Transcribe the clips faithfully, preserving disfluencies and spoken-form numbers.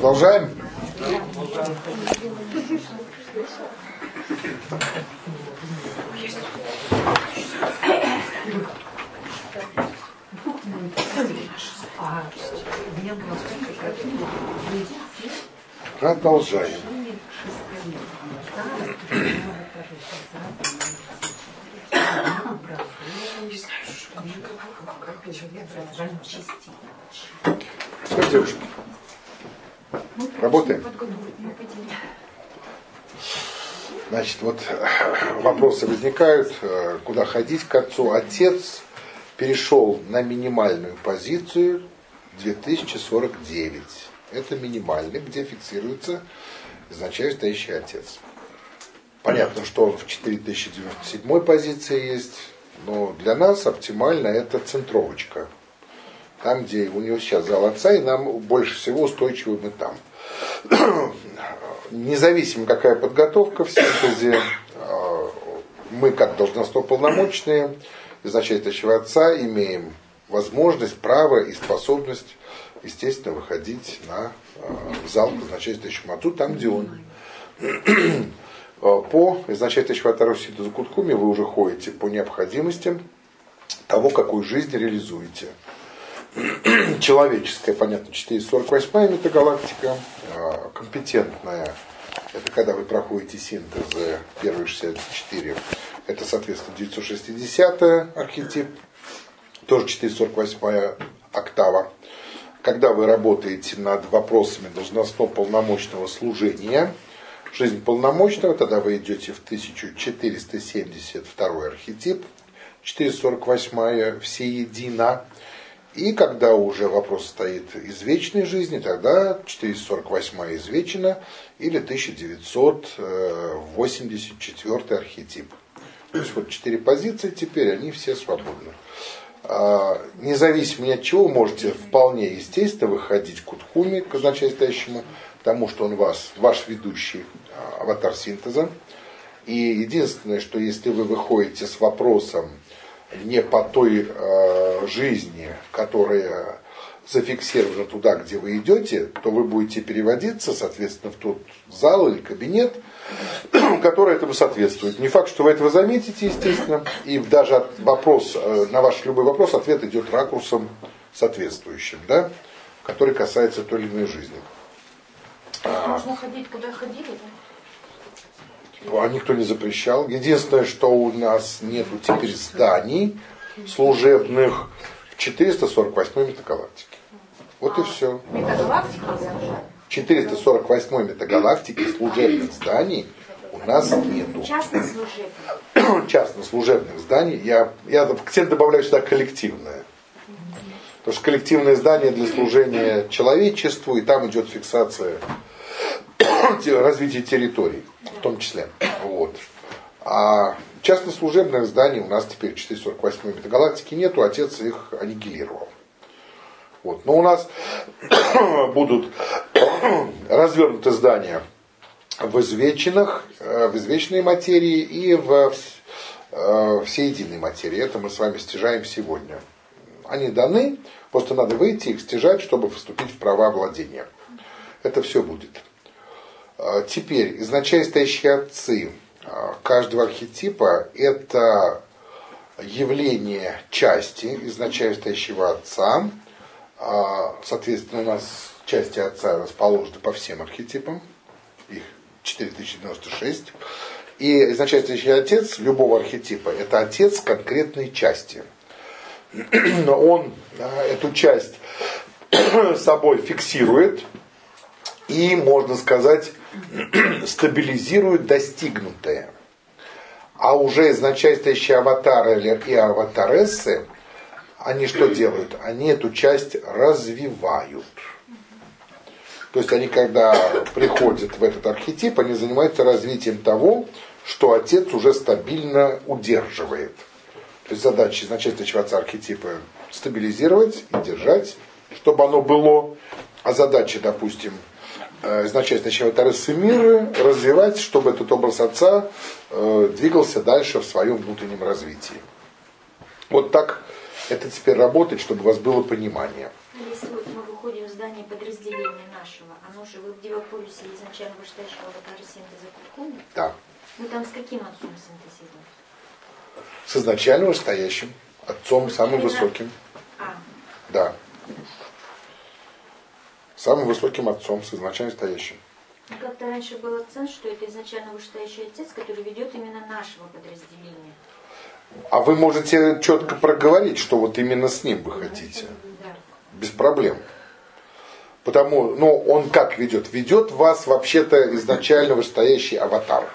Продолжаем? Продолжаем. Что, девушки? Работаем? Значит, вот вопросы возникают, куда ходить к отцу. Отец перешел на минимальную позицию две тысячи сорок девять. Это минимальный, где фиксируется изначально стоящий отец. Понятно, что он в четыре тысячи девяносто седьмой позиции есть, но для нас оптимально это центровочка. Там, где у него сейчас зал отца, и нам больше всего устойчивы мы там. Независимо какая подготовка в синтезе, мы как должностно полномочные, изначально стоящего отца, имеем возможность, право и способность, естественно, выходить на зал к изначально стоящему отцу, там, где он. По изначально стоящему второго синтеза Куткуми вы уже ходите по необходимости того, какую жизнь реализуете. Человеческая, понятно, четыреста сорок восьмая метагалактика, компетентная, это когда вы проходите синтезы первые шестьдесят четыре, это, соответственно, девятьсот шестидесятый архетип, тоже четыреста сорок восьмая октава. Когда вы работаете над вопросами должностно-полномочного служения, жизнь полномочного, тогда вы идете в тысяча четыреста семьдесят второй архетип, четыреста сорок восьмая всеедина. И когда уже вопрос стоит из вечной жизни, тогда четыреста сорок восьмая извечена или тысяча девятьсот восемьдесят четвёртый архетип. То есть вот четыре позиции теперь, они все свободны. Независимо ни от чего, можете вполне естественно выходить к Куткуми, к изначально стоящему, потому что он вас, ваш ведущий аватар синтеза. И единственное, что если вы выходите с вопросом не по той э, жизни, которая зафиксирована туда, где вы идете, то вы будете переводиться, соответственно, в тот зал или кабинет, который этому соответствует. Не факт, что вы этого заметите, естественно, и даже вопрос, э, на ваш любой вопрос ответ идет ракурсом соответствующим, да, который касается той или иной жизни. Можно а, ходить, куда ходили, да? А никто не запрещал. Единственное, что у нас нету теперь зданий служебных в четыреста сорок восьмой метагалактике. Вот а, и все. Метагалактика? четыреста сорок восьмой метагалактики служебных зданий у нас нету. Частно-служебных. Частно-служебных зданий. Я, я к тем добавляю сюда коллективное. Потому что коллективное здание для служения человечеству, и там идет фиксация развития территорий, в том числе. Вот. А частно-служебных зданий у нас теперь в четыреста сорок восьмой метагалактике нету, отец их аннигилировал. Вот. Но у нас будут развернуты здания в извеченных, в извеченной материи и в всеединой материи. Это мы с вами стяжаем сегодня. Они даны, просто надо выйти их стяжать, чтобы вступить в права владения. Это все будет. Теперь, изначально стоящие отцы каждого архетипа – это явление части изначально стоящего отца. Соответственно, у нас части отца расположены по всем архетипам, их четыре тысячи девяносто шесть. И изначально стоящий отец любого архетипа – это отец конкретной части. Но он эту часть собой фиксирует и, можно сказать, стабилизирует достигнутое. А уже изначально стоящие аватары и аватарессы, они что делают? Они эту часть развивают. То есть они, когда приходят в этот архетип, они занимаются развитием того, что отец уже стабильно удерживает. То есть задача изначально стоящего отца архетипа стабилизировать и держать, чтобы оно было. А задача, допустим, изначально стоящего аватарессы мира развивать, чтобы этот образ отца э, двигался дальше в своем внутреннем развитии. Вот так это теперь работает, чтобы у вас было понимание. Если вот мы выходим в здание знание подразделения нашего, оно же вы в Дивополисе изначально вышестоящего аватара синтеза Куркуна? Да. Вы там с каким отцом синтезируете? С изначально вышестоящим, отцом самым Именно- высоким. А, Да. Самым высоким отцом, с изначально стоящим. ну как-то раньше был акцент, что это изначально вышестоящий отец, который ведет именно нашего подразделения. А вы можете четко проговорить, что вот именно с ним вы хотите. Да. Без проблем. Потому, ну, он как ведет? Ведет вас вообще-то изначально вышестоящий аватар.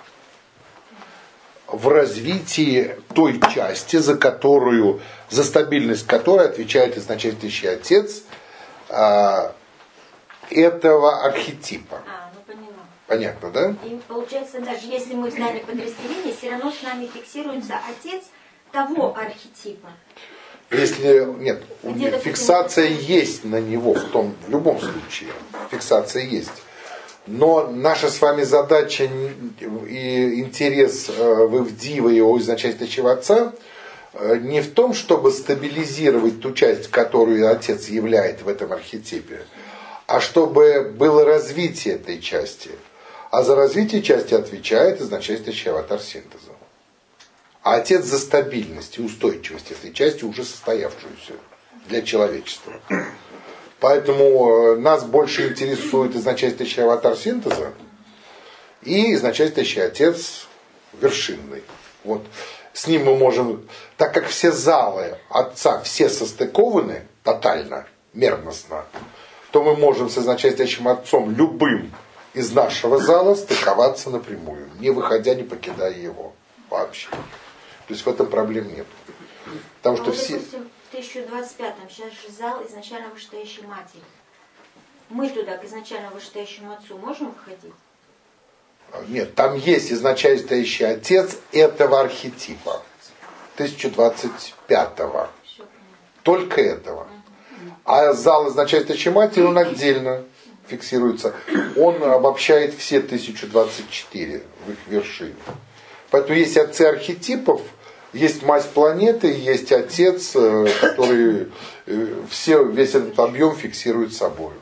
В развитии той части, за которую, за стабильность которой отвечает изначально стоящий отец а, этого архетипа. А, ну поняла. Понятно, да? И получается, даже если мы в знании подразделения, все равно с нами фиксируется отец того архетипа. Если нет, у Где-то них фиксация есть на него в том, в любом случае. Фиксация есть. Но наша с вами задача и интерес в Ивдива и его изначального отца не в том, чтобы стабилизировать ту часть, которую отец являет в этом архетипе, а чтобы было развитие этой части. А за развитие части отвечает изначальный аватар синтеза. А отец за стабильность и устойчивость этой части, уже состоявшуюся для человечества. Поэтому нас больше интересует изначальный аватар синтеза и изначальный отец вершинный. Вот. С ним мы можем, так как все залы отца все состыкованы тотально, мерностно, то мы можем с изначальным отцом любым из нашего зала стыковаться напрямую, не выходя, не покидая его вообще. То есть в этом проблем нет. Потому А что вот, все... допустим, в тысяча двадцать пятом сейчас же зал изначально вышестоящей матери. Мы туда к изначально вышестоящему отцу можем входить? Нет, там есть изначально стоящий отец этого архетипа. тысяча двадцать пятого. Все понятно. Только этого. А зал изначально стоящей матери, он отдельно фиксируется. Он обобщает все тысяча двадцать четыре в их вершине. Поэтому есть отцы архетипов, есть мать планеты, есть отец, который все, весь этот объем фиксирует собой.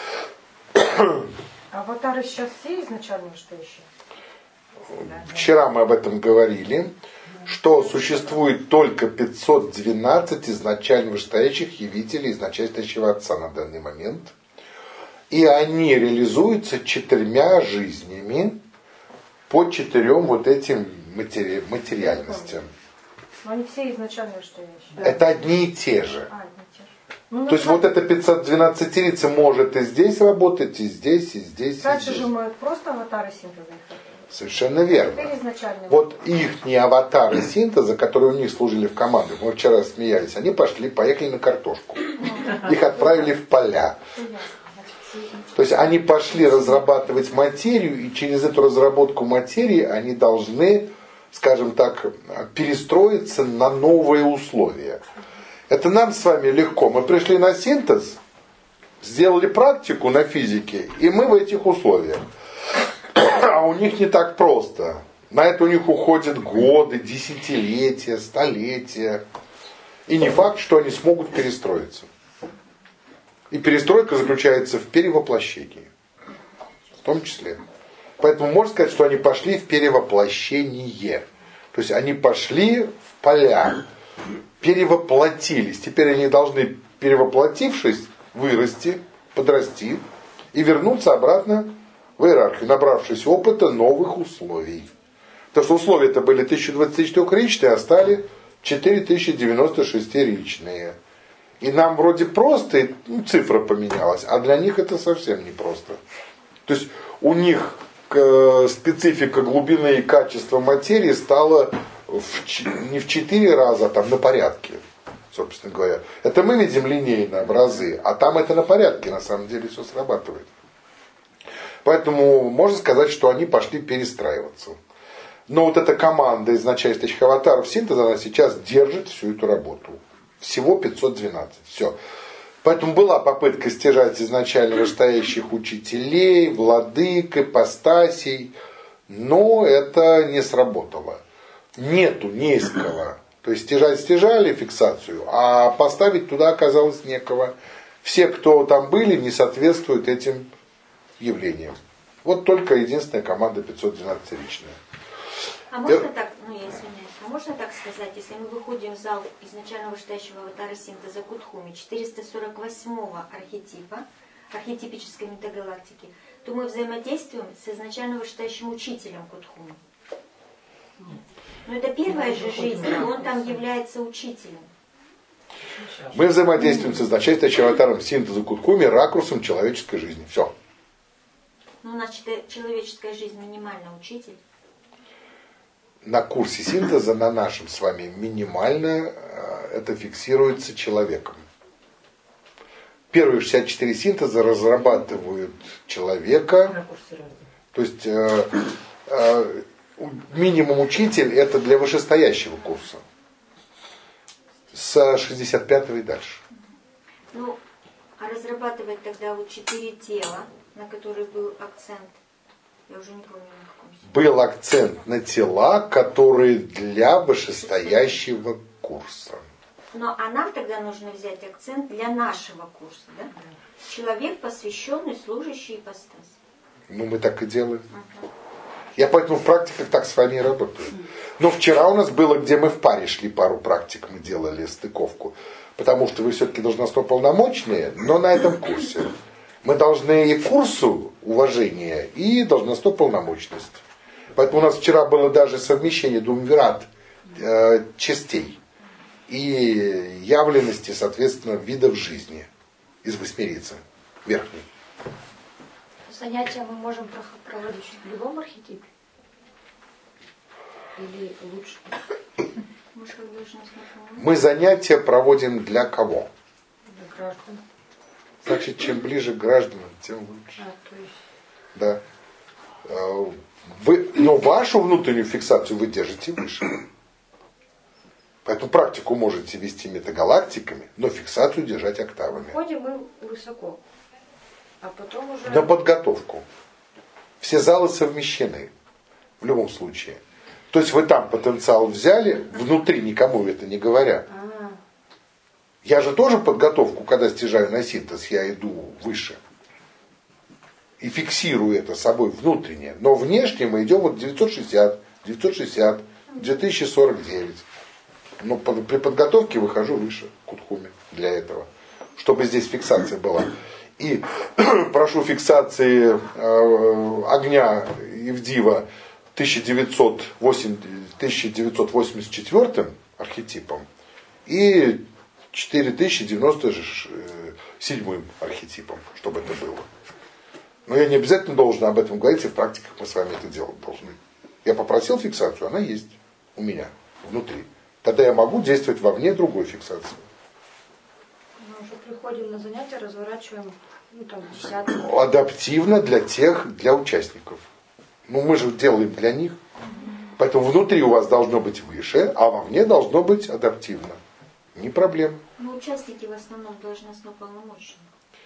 Аватары сейчас все изначально вышестоящие? Вчера мы об этом говорили, что существует только пятьсот двенадцать изначально вышестоящих явителей изначально стоящего отца на данный момент. И они реализуются четырьмя жизнями по четырем вот этим матери... материальностям. Но они все изначально вышестоящие. Это одни и те же. А, одни и те же. Ну, То есть вот эта пятьсот двенадцатица может и здесь работать, и здесь, и здесь, и раньше здесь. же мы просто аватары синтеза их хотели. Совершенно верно. Теперь изначально. Вот их не аватары синтеза, которые у них служили в команду, мы вчера смеялись, они пошли, поехали на картошку. Их отправили в поля. То есть они пошли разрабатывать материю, и через эту разработку материи они должны, скажем так, перестроиться на новые условия. Это нам с вами легко. Мы пришли на синтез, сделали практику на физике, и мы в этих условиях. А у них не так просто. На это у них уходят годы, десятилетия, столетия. И не факт, что они смогут перестроиться. И перестройка заключается в перевоплощении. В том числе. Поэтому можно сказать, что они пошли в перевоплощение. То есть они пошли в поля, перевоплотились. Теперь они должны, перевоплотившись, вырасти, подрасти и вернуться обратно в иерархию, набравшись опыта новых условий. Потому что условия-то были тысяча двадцать четырехричные, а стали четыре тысячи девяносто шестиричные. И нам вроде просто, ну, цифра поменялась, а для них это совсем непросто. То есть у них э, специфика глубины и качества материи стала в, не в четыре раза, а там на порядке, собственно говоря. Это мы видим линейно в разы, а там это на порядке, на самом деле все срабатывает. Поэтому можно сказать, что они пошли перестраиваться. Но вот эта команда изначально стоящих аватаров синтеза, она сейчас держит всю эту работу. Всего пятьсот двенадцать. Все. Поэтому была попытка стяжать изначально вышестоящих учителей, владык, ипостасей, но это не сработало. Нету, не из кого. То есть стяжать стяжали фиксацию, а поставить туда оказалось некого. Все, кто там были, не соответствуют этим явлениям. Вот только единственная команда пятьсот двенадцатиричная. А можно так, ну я извиняюсь, а можно так сказать, если мы выходим в зал изначально вышестоящего аватара синтеза Кутхуми четыреста сорок восьмого архетипа, архетипической метагалактики, то мы взаимодействуем с изначально вышестоящим учителем Кутхуми. Но это первая же жизнь, и он там является учителем. Мы взаимодействуем с изначально вышестоящим аватаром синтеза Кутхуми ракурсом человеческой жизни. Все. Ну, значит, человеческая жизнь минимально учитель. На курсе синтеза, на нашем с вами, минимально это фиксируется человеком. Первые шестьдесят четыре синтеза разрабатывают человека. То есть э, э, минимум учитель это для вышестоящего курса. С шестьдесят пятого и дальше. Ну, а разрабатывать тогда вот четыре тела, на которые был акцент. Я уже не помню, на каком сети. Был акцент на тела, которые для вышестоящего курса. Но а нам тогда нужно взять акцент для нашего курса, да? Человек, посвященный, служащий ипостась. Ну, мы так и делаем. Угу. Я поэтому в практиках так с вами и работаю. Но вчера у нас было, где мы в паре шли, пару практик мы делали стыковку. Потому что вы все-таки должностно полномочные, но на этом курсе. Мы должны и курсу уважения, и должностно полномочность. Поэтому у нас вчера было даже совмещение думвират э, частей и явленности, соответственно, видов жизни из восьмерицы верхней. Занятия мы можем проводить в любом архетипе? Или лучше? Мы занятия проводим для кого? Для граждан. Значит, чем ближе к гражданам, тем лучше. А, то есть... Да. Вы, но вашу внутреннюю фиксацию вы держите выше. Поэтому практику можете вести метагалактиками, но фиксацию держать октавами. Ходим мы высоко, а потом уже... На подготовку. Все залы совмещены. В любом случае. То есть вы там потенциал взяли, внутри никому это не говоря. А, Я же тоже подготовку, когда стяжаю на синтез, я иду выше. И фиксирую это собой внутренне. Но внешне мы идем вот девятьсот шестьдесят, девятьсот шестьдесят, две тысячи сорок девять. Но при подготовке выхожу выше Кутхуми для этого. Чтобы здесь фиксация была. И прошу фиксации э, огня Ивдива тысяча девятьсот восемьдесят четвёртым архетипом и четыре тысячи девяносто седьмым архетипом, чтобы это было. Но я не обязательно должен об этом говорить, и в практиках мы с вами это делать должны. Я попросил фиксацию, она есть у меня, внутри. Тогда я могу действовать вовне другой фиксации. Мы уже приходим на занятия, разворачиваем, ну там, десятый. Адаптивно для тех, для участников. Ну мы же делаем для них. Поэтому внутри у вас должно быть выше, а вовне должно быть адаптивно. Не проблема. Но участники в основном должностно полномочны.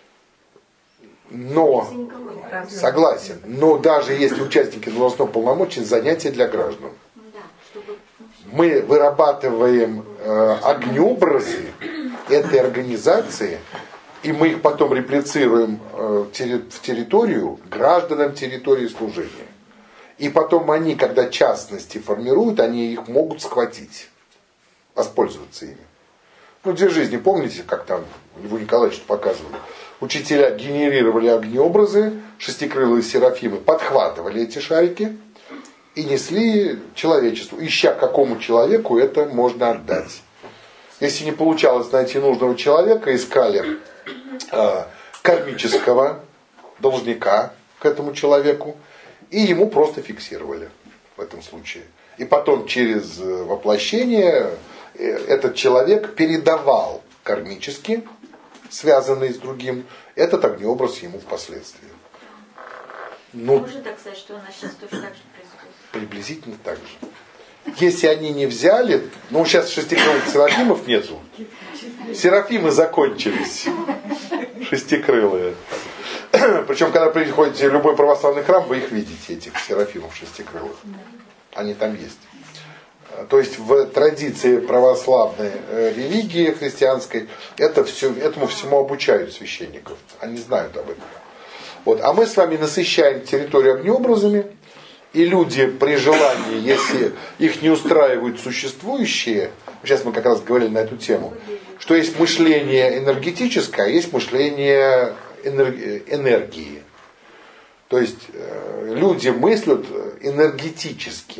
Но, согласен, но даже если участники должностного полномочия, занятия для граждан. Да, чтобы... Мы вырабатываем э, огнеобразы этой организации, и мы их потом реплицируем э, в территорию, гражданам территории служения. И потом они, когда частности формируют, они их могут схватить, воспользоваться ими. Ну, две жизни, помните, как там Льву Николаевичу показывали? Учителя генерировали огнеобразы, шестикрылые серафимы подхватывали эти шарики и несли человечеству, ища какому человеку это можно отдать. Если не получалось найти нужного человека, искали э, кармического должника к этому человеку, и ему просто фиксировали в этом случае. И потом через воплощение этот человек передавал кармически, связанный с другим, этот огнеобраз ему впоследствии. Ну, можно так сказать, что у нас сейчас тоже так же происходит? Приблизительно так же. Если они не взяли, ну сейчас шестикрылых серафимов нету. Серафимы закончились. Шестикрылые. Причем, когда приходите в любой православный храм, вы их видите, этих серафимов шестикрылых. Они там есть. То есть в традиции православной религии христианской это все, этому всему обучают священников. Они знают об этом. Вот. А мы с вами насыщаем территорию огнеобразами, и люди при желании, если их не устраивают существующие, сейчас мы как раз говорили на эту тему, что есть мышление энергетическое, а есть мышление энергии. То есть люди мыслят энергетически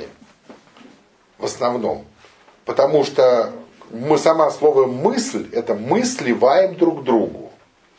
в основном, потому что мы, сама слово мысль, это мы сливаем друг другу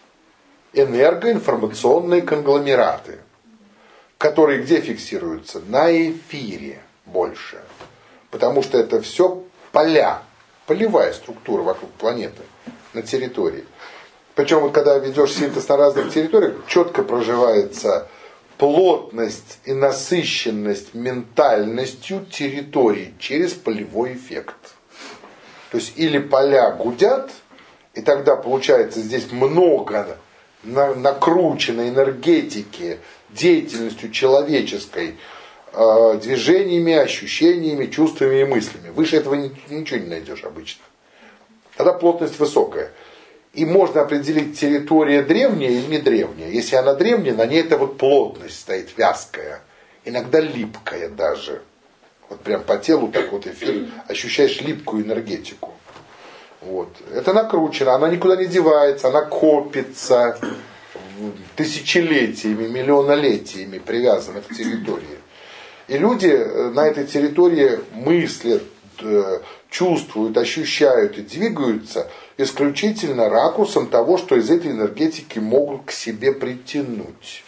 энергоинформационные конгломераты, которые где фиксируются? На эфире больше. Потому что это все поля, полевая структура вокруг планеты, на территории. Причем вот когда ведешь синтез на разных территориях, четко проживается плотность и насыщенность ментальностью территории через полевой эффект. То есть или поля гудят, и тогда получается здесь много накрученной энергетики, деятельностью человеческой, движениями, ощущениями, чувствами и мыслями. Выше этого ничего не найдешь обычно. Тогда плотность высокая. И можно определить, территория древняя или не древняя. Если она древняя, на ней эта вот плотность стоит вязкая, иногда липкая даже. Вот прям по телу так вот эфир, ощущаешь липкую энергетику. Вот. Это накручено, она никуда не девается, она копится тысячелетиями, миллионолетиями привязана к территории. И люди на этой территории мыслят, чувствуют, ощущают и двигаются исключительно ракурсом того, что из этой энергетики могут к себе притянуть.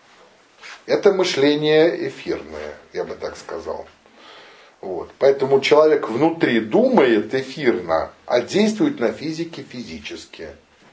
Это мышление эфирное, я бы так сказал. Вот. Поэтому человек внутри думает эфирно, а действует на физике физически.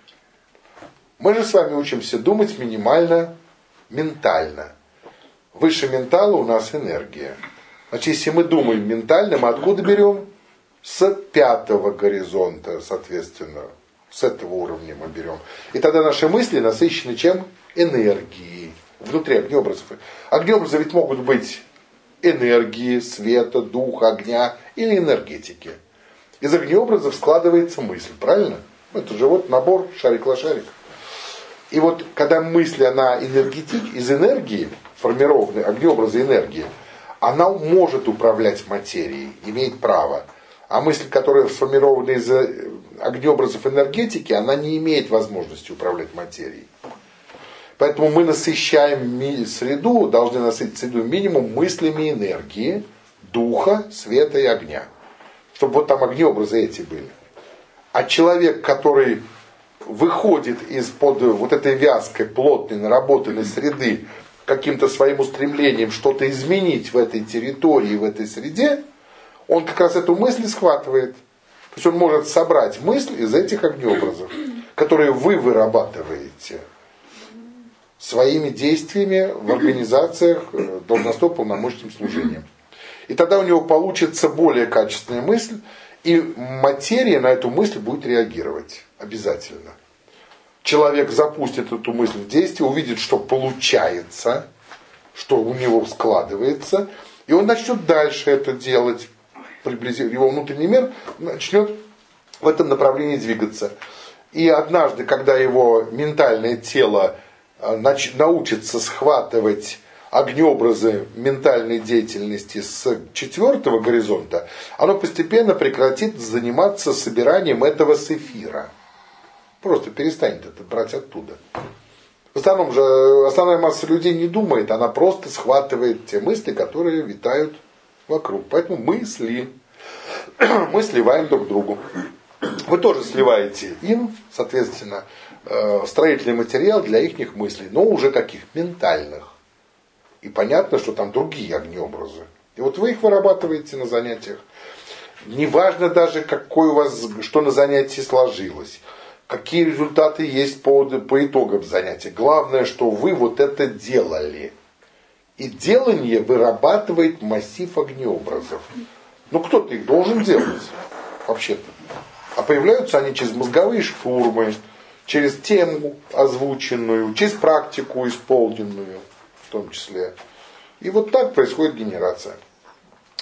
Мы же с вами учимся думать минимально ментально. Выше ментала у нас энергия. Значит, если мы думаем ментально, мы откуда берем? С пятого горизонта, соответственно. С этого уровня мы берем. И тогда наши мысли насыщены чем? Энергией. Внутри огнеобразов. Огнеобразы ведь могут быть энергии, света, духа, огня или энергетики. Из огнеобразов складывается мысль, правильно? Это же вот набор шарик-лошарик. И вот когда мысль, она энергетик, из энергии, формированной огнеобразы энергии, она может управлять материей, имеет право. А мысль, которая сформирована из огнеобразов энергетики, она не имеет возможности управлять материей. Поэтому мы насыщаем среду, должны насытить среду минимум мыслями энергии, духа, света и огня. Чтобы вот там огнеобразы эти были. А человек, который выходит из-под вот этой вязкой, плотной, наработанной среды каким-то своим устремлением что-то изменить в этой территории, в этой среде, он как раз эту мысль схватывает. То есть он может собрать мысль из этих огнеобразов, которые вы вырабатываете своими действиями в организациях должностного полномочным служением. И тогда у него получится более качественная мысль, и материя на эту мысль будет реагировать обязательно. Человек запустит эту мысль в действие, увидит, что получается, что у него складывается, и он начнет дальше это делать. Его внутренний мир начнет в этом направлении двигаться. И однажды, когда его ментальное тело научится схватывать огнеобразы ментальной деятельности с четвертого горизонта, оно постепенно прекратит заниматься собиранием этого с эфира. Просто перестанет это брать оттуда. В основном же основная масса людей не думает, она просто схватывает те мысли, которые витают вокруг. Поэтому мысли. Мы сливаем друг другу. Вы тоже сливаете им, соответственно, строительный материал для их мыслей, но уже каких? Ментальных. И понятно, что там другие огнеобразы. И вот вы их вырабатываете на занятиях. Неважно даже, какой у вас, что на занятии сложилось, какие результаты есть по, по итогам занятия. Главное, что вы вот это делали. И делание вырабатывает массив огнеобразов. Ну, кто-то их должен делать, вообще-то. А появляются они через мозговые штурмы, через тему озвученную, через практику исполненную, в том числе. И вот так происходит генерация.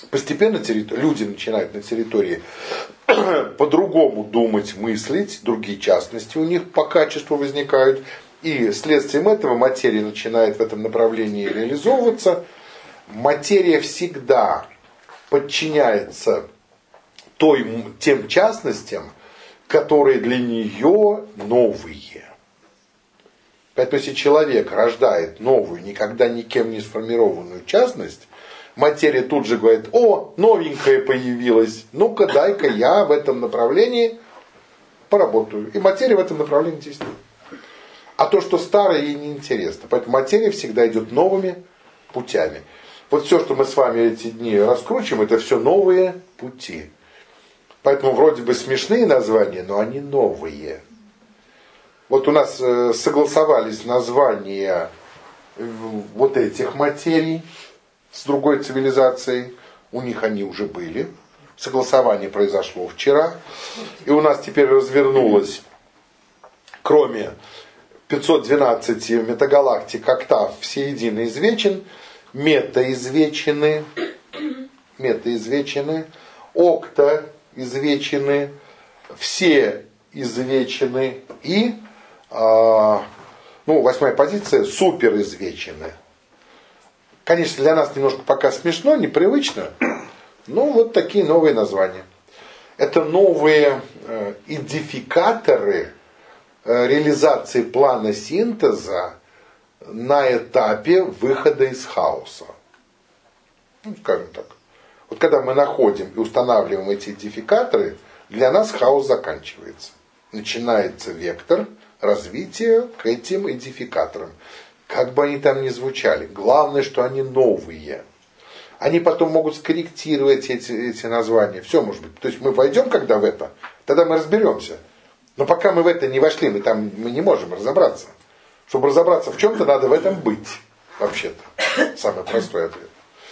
Постепенно территори- люди начинают на территории по-другому думать, мыслить, другие частности у них по качеству возникают, и следствием этого материя начинает в этом направлении реализовываться. Материя всегда подчиняется той, тем частностям, которые для нее новые. Поэтому если человек рождает новую, никогда никем не сформированную частность, материя тут же говорит: о, новенькая появилась, ну-ка дай-ка я в этом направлении поработаю. И материя в этом направлении действует. А то, что старое, ей неинтересно. Поэтому материя всегда идет новыми путями. Вот все, что мы с вами эти дни раскручиваем, это все новые пути. Поэтому вроде бы смешные названия, но они новые. Вот у нас согласовались названия вот этих материй с другой цивилизацией. У них они уже были. Согласование произошло вчера. И у нас теперь развернулось, кроме пятьсот двенадцати метагалактик, октав всеедино извечен, метаизвечены, метаизвечены, окта извечены, все извечены и, э, ну, восьмая позиция, супер извечены. Конечно, для нас немножко пока смешно, непривычно, но вот такие новые названия. Это новые э, идификаторы э, реализации плана синтеза на этапе выхода из хаоса. Ну, скажем так. Вот когда мы находим и устанавливаем эти идификаторы, для нас хаос заканчивается. Начинается вектор развития к этим идификаторам. Как бы они там ни звучали. Главное, что они новые. Они потом могут скорректировать эти, эти названия. Все может быть. То есть мы войдем когда в это, тогда мы разберемся. Но пока мы в это не вошли, мы там мы не можем разобраться. Чтобы разобраться в чем-то, надо в этом быть. Вообще-то. Самый простой ответ.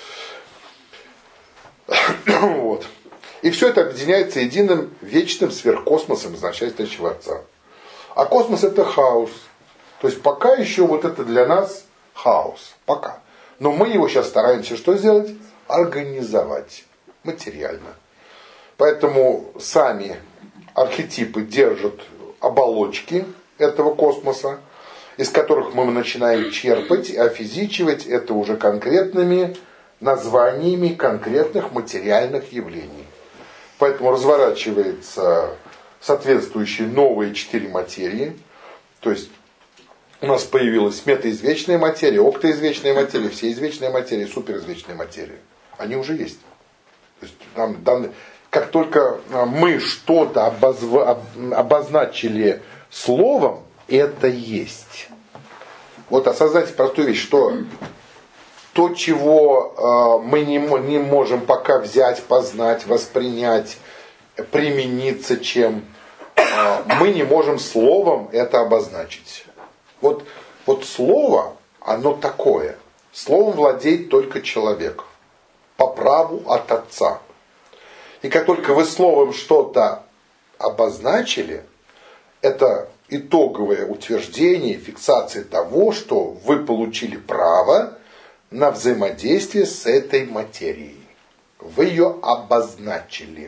Вот. И все это объединяется единым вечным сверхкосмосом изначального Отца. А космос это хаос. То есть пока еще вот это для нас хаос. Пока. Но мы его сейчас стараемся что сделать? Организовать материально. Поэтому сами архетипы держат оболочки этого космоса, из которых мы начинаем черпать и офизичивать это уже конкретными названиями конкретных материальных явлений. Поэтому разворачиваются соответствующие новые четыре материи. То есть у нас появилась метаизвечная материя, октоизвечная материя, всеизвечная материя, суперизвечная материя. Они уже есть. То есть нам данные, как только мы что-то обозва, обозначили словом, это есть. Вот осознайте простую вещь, что то, чего э, мы не, не можем пока взять, познать, воспринять, примениться чем, э, мы не можем словом это обозначить. Вот, вот слово, оно такое. Словом владеет только человек. По праву от Отца. И как только вы словом что-то обозначили, это итоговое утверждение, фиксация того, что вы получили право на взаимодействие с этой материей. Вы ее обозначили.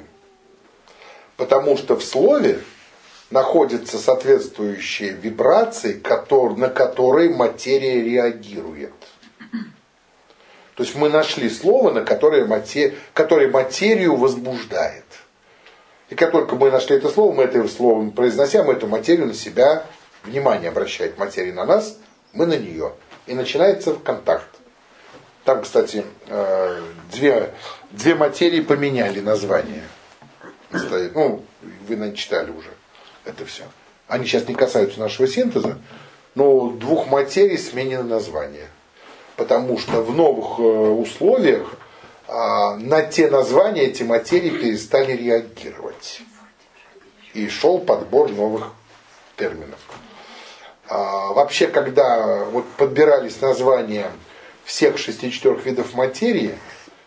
Потому что в слове находятся соответствующие вибрации, на которые материя реагирует. То есть мы нашли слово, на которое, матери... которое материю возбуждает. И как только мы нашли это слово, мы это слово произнося, мы эту материю на себя, внимание обращает материя на нас, мы на нее. И начинается контакт. Там, кстати, две, две материи поменяли название. Ну, вы, наверное, читали уже это все. Они сейчас не касаются нашего синтеза, но у двух материй сменено название. Потому что в новых условиях на те названия эти материи перестали реагировать. И шел подбор новых терминов. Вообще, когда вот подбирались названия всех шестидесяти четырёх видов материи,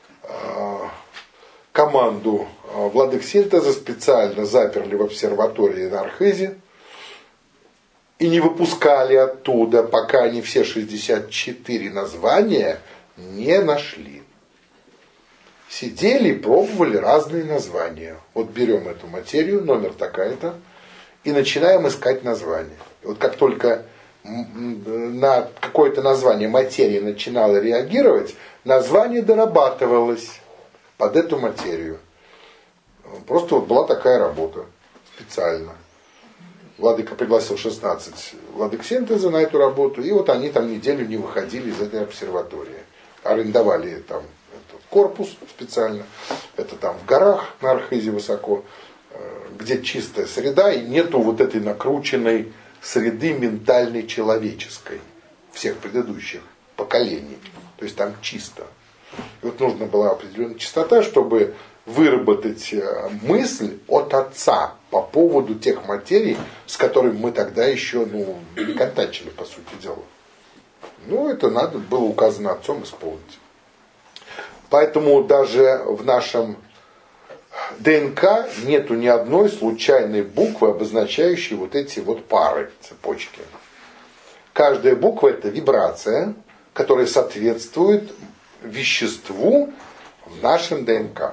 команду владык синтеза специально заперли в обсерватории на Архизе и не выпускали оттуда, пока они все шестьдесят четыре названия не нашли. сидели и пробовали разные названия. Вот берем эту материю, номер такая-то, и начинаем искать название. Вот как только на какое-то название материи начинало реагировать, название дорабатывалось под эту материю. Просто вот была такая работа специально. Владыка пригласил шестнадцать владык синтеза на эту работу, и вот они там неделю не выходили из этой обсерватории. Арендовали там этот корпус специально, это там в горах на Архизе высоко, где чистая среда, и нету вот этой накрученной среды ментальной человеческой всех предыдущих поколений. То есть там чисто. И вот нужна была определенная чистота, чтобы выработать мысль от Отца по поводу тех материй, с которыми мы тогда еще ну, не контачили, по сути дела. Ну, это надо было указано Отцом исполнить. Поэтому даже в нашем ДНК нету ни одной случайной буквы, обозначающей вот эти вот пары, цепочки. Каждая буква — это вибрация, которая соответствует веществу в нашем ДНК.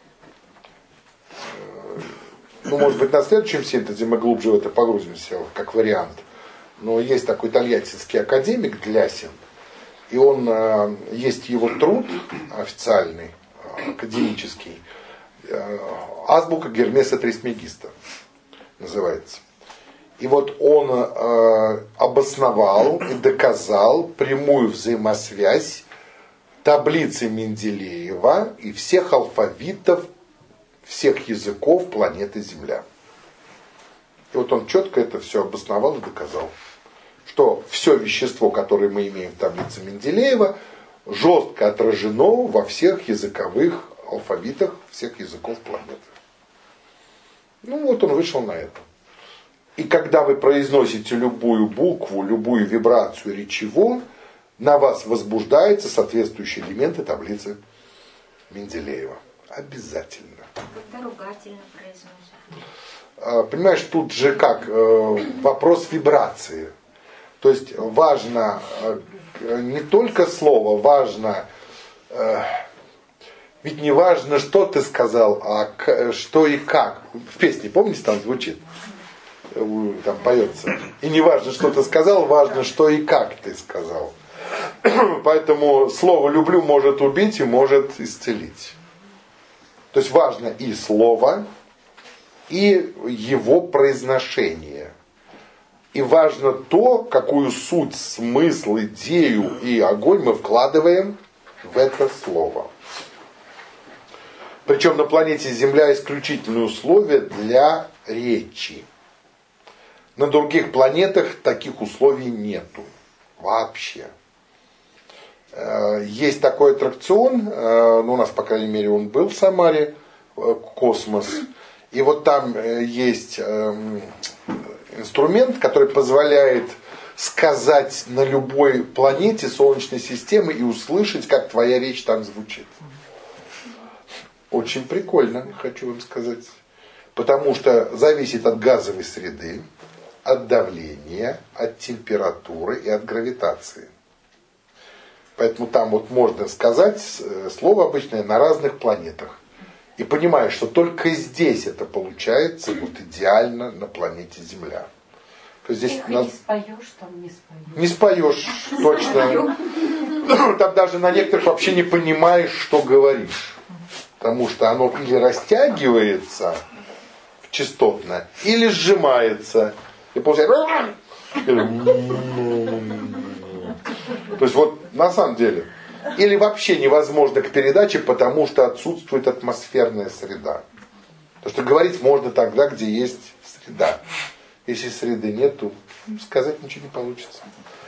Ну, может быть, на следующем синтезе мы глубже в это погрузимся, как вариант. Но есть такой тольяттинский академик Длясин, и он, есть его труд официальный, академический, «Азбука Гермеса Трисмегиста» называется. И вот он э, обосновал и доказал прямую взаимосвязь таблицы Менделеева и всех алфавитов всех языков планеты Земля. И вот он четко это все обосновал и доказал, что все вещество, которое мы имеем в таблице Менделеева, жестко отражено во всех языковых алфавитах всех языков планеты. Ну вот он вышел на это. И когда вы произносите любую букву, любую вибрацию речевую, на вас возбуждаются соответствующие элементы таблицы Менделеева. Обязательно. Когда ругательно произносят. Понимаешь, тут же как вопрос вибрации. То есть важно не только слово, важно, ведь не важно, что ты сказал, а что и как. В песне, помните, там звучит? Там поется. И не важно, что ты сказал, важно, что и как ты сказал. Поэтому слово «люблю» может убить и может исцелить. То есть важно и слово, и его произношение. И важно то, какую суть, смысл, идею и огонь мы вкладываем в это слово. Причем на планете Земля исключительные условия для речи. На других планетах таких условий нету. Вообще. Есть такой аттракцион, ну, у нас, по крайней мере, он был в Самаре, «Космос». И вот там есть инструмент, который позволяет сказать на любой планете Солнечной системы и услышать, как твоя речь там звучит. Очень прикольно, хочу вам сказать. Потому что зависит от газовой среды, от давления, от температуры и от гравитации. Поэтому там вот можно сказать слово обычное на разных планетах. И понимаешь, что только здесь это получается вот идеально на планете Земля. То есть здесь на... не споешь, там не споешь. Не споешь, точно. Там даже на некоторых вообще не понимаешь, что говоришь. Потому что оно или растягивается частотно, или сжимается. И получается... То есть вот на самом деле. Или вообще невозможно к передаче, потому что отсутствует атмосферная среда. Потому что говорить можно тогда, где есть среда. Если среды нет, то сказать ничего не получится.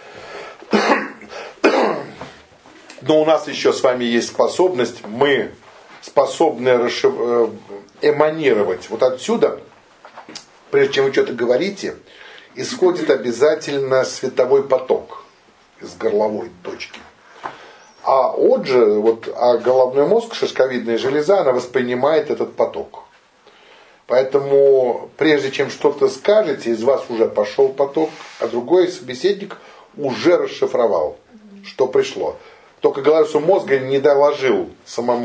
Но у нас еще с вами есть способность, мы способны расшив... эманировать. Вот отсюда, прежде чем вы что-то говорите, исходит обязательно световой поток из горловой точки. А отже, вот, а головной мозг, шишковидная железа, она воспринимает этот поток. Поэтому, прежде чем что-то скажете, из вас уже пошел поток, а другой собеседник уже расшифровал, что пришло. Только головной мозга не доложил самому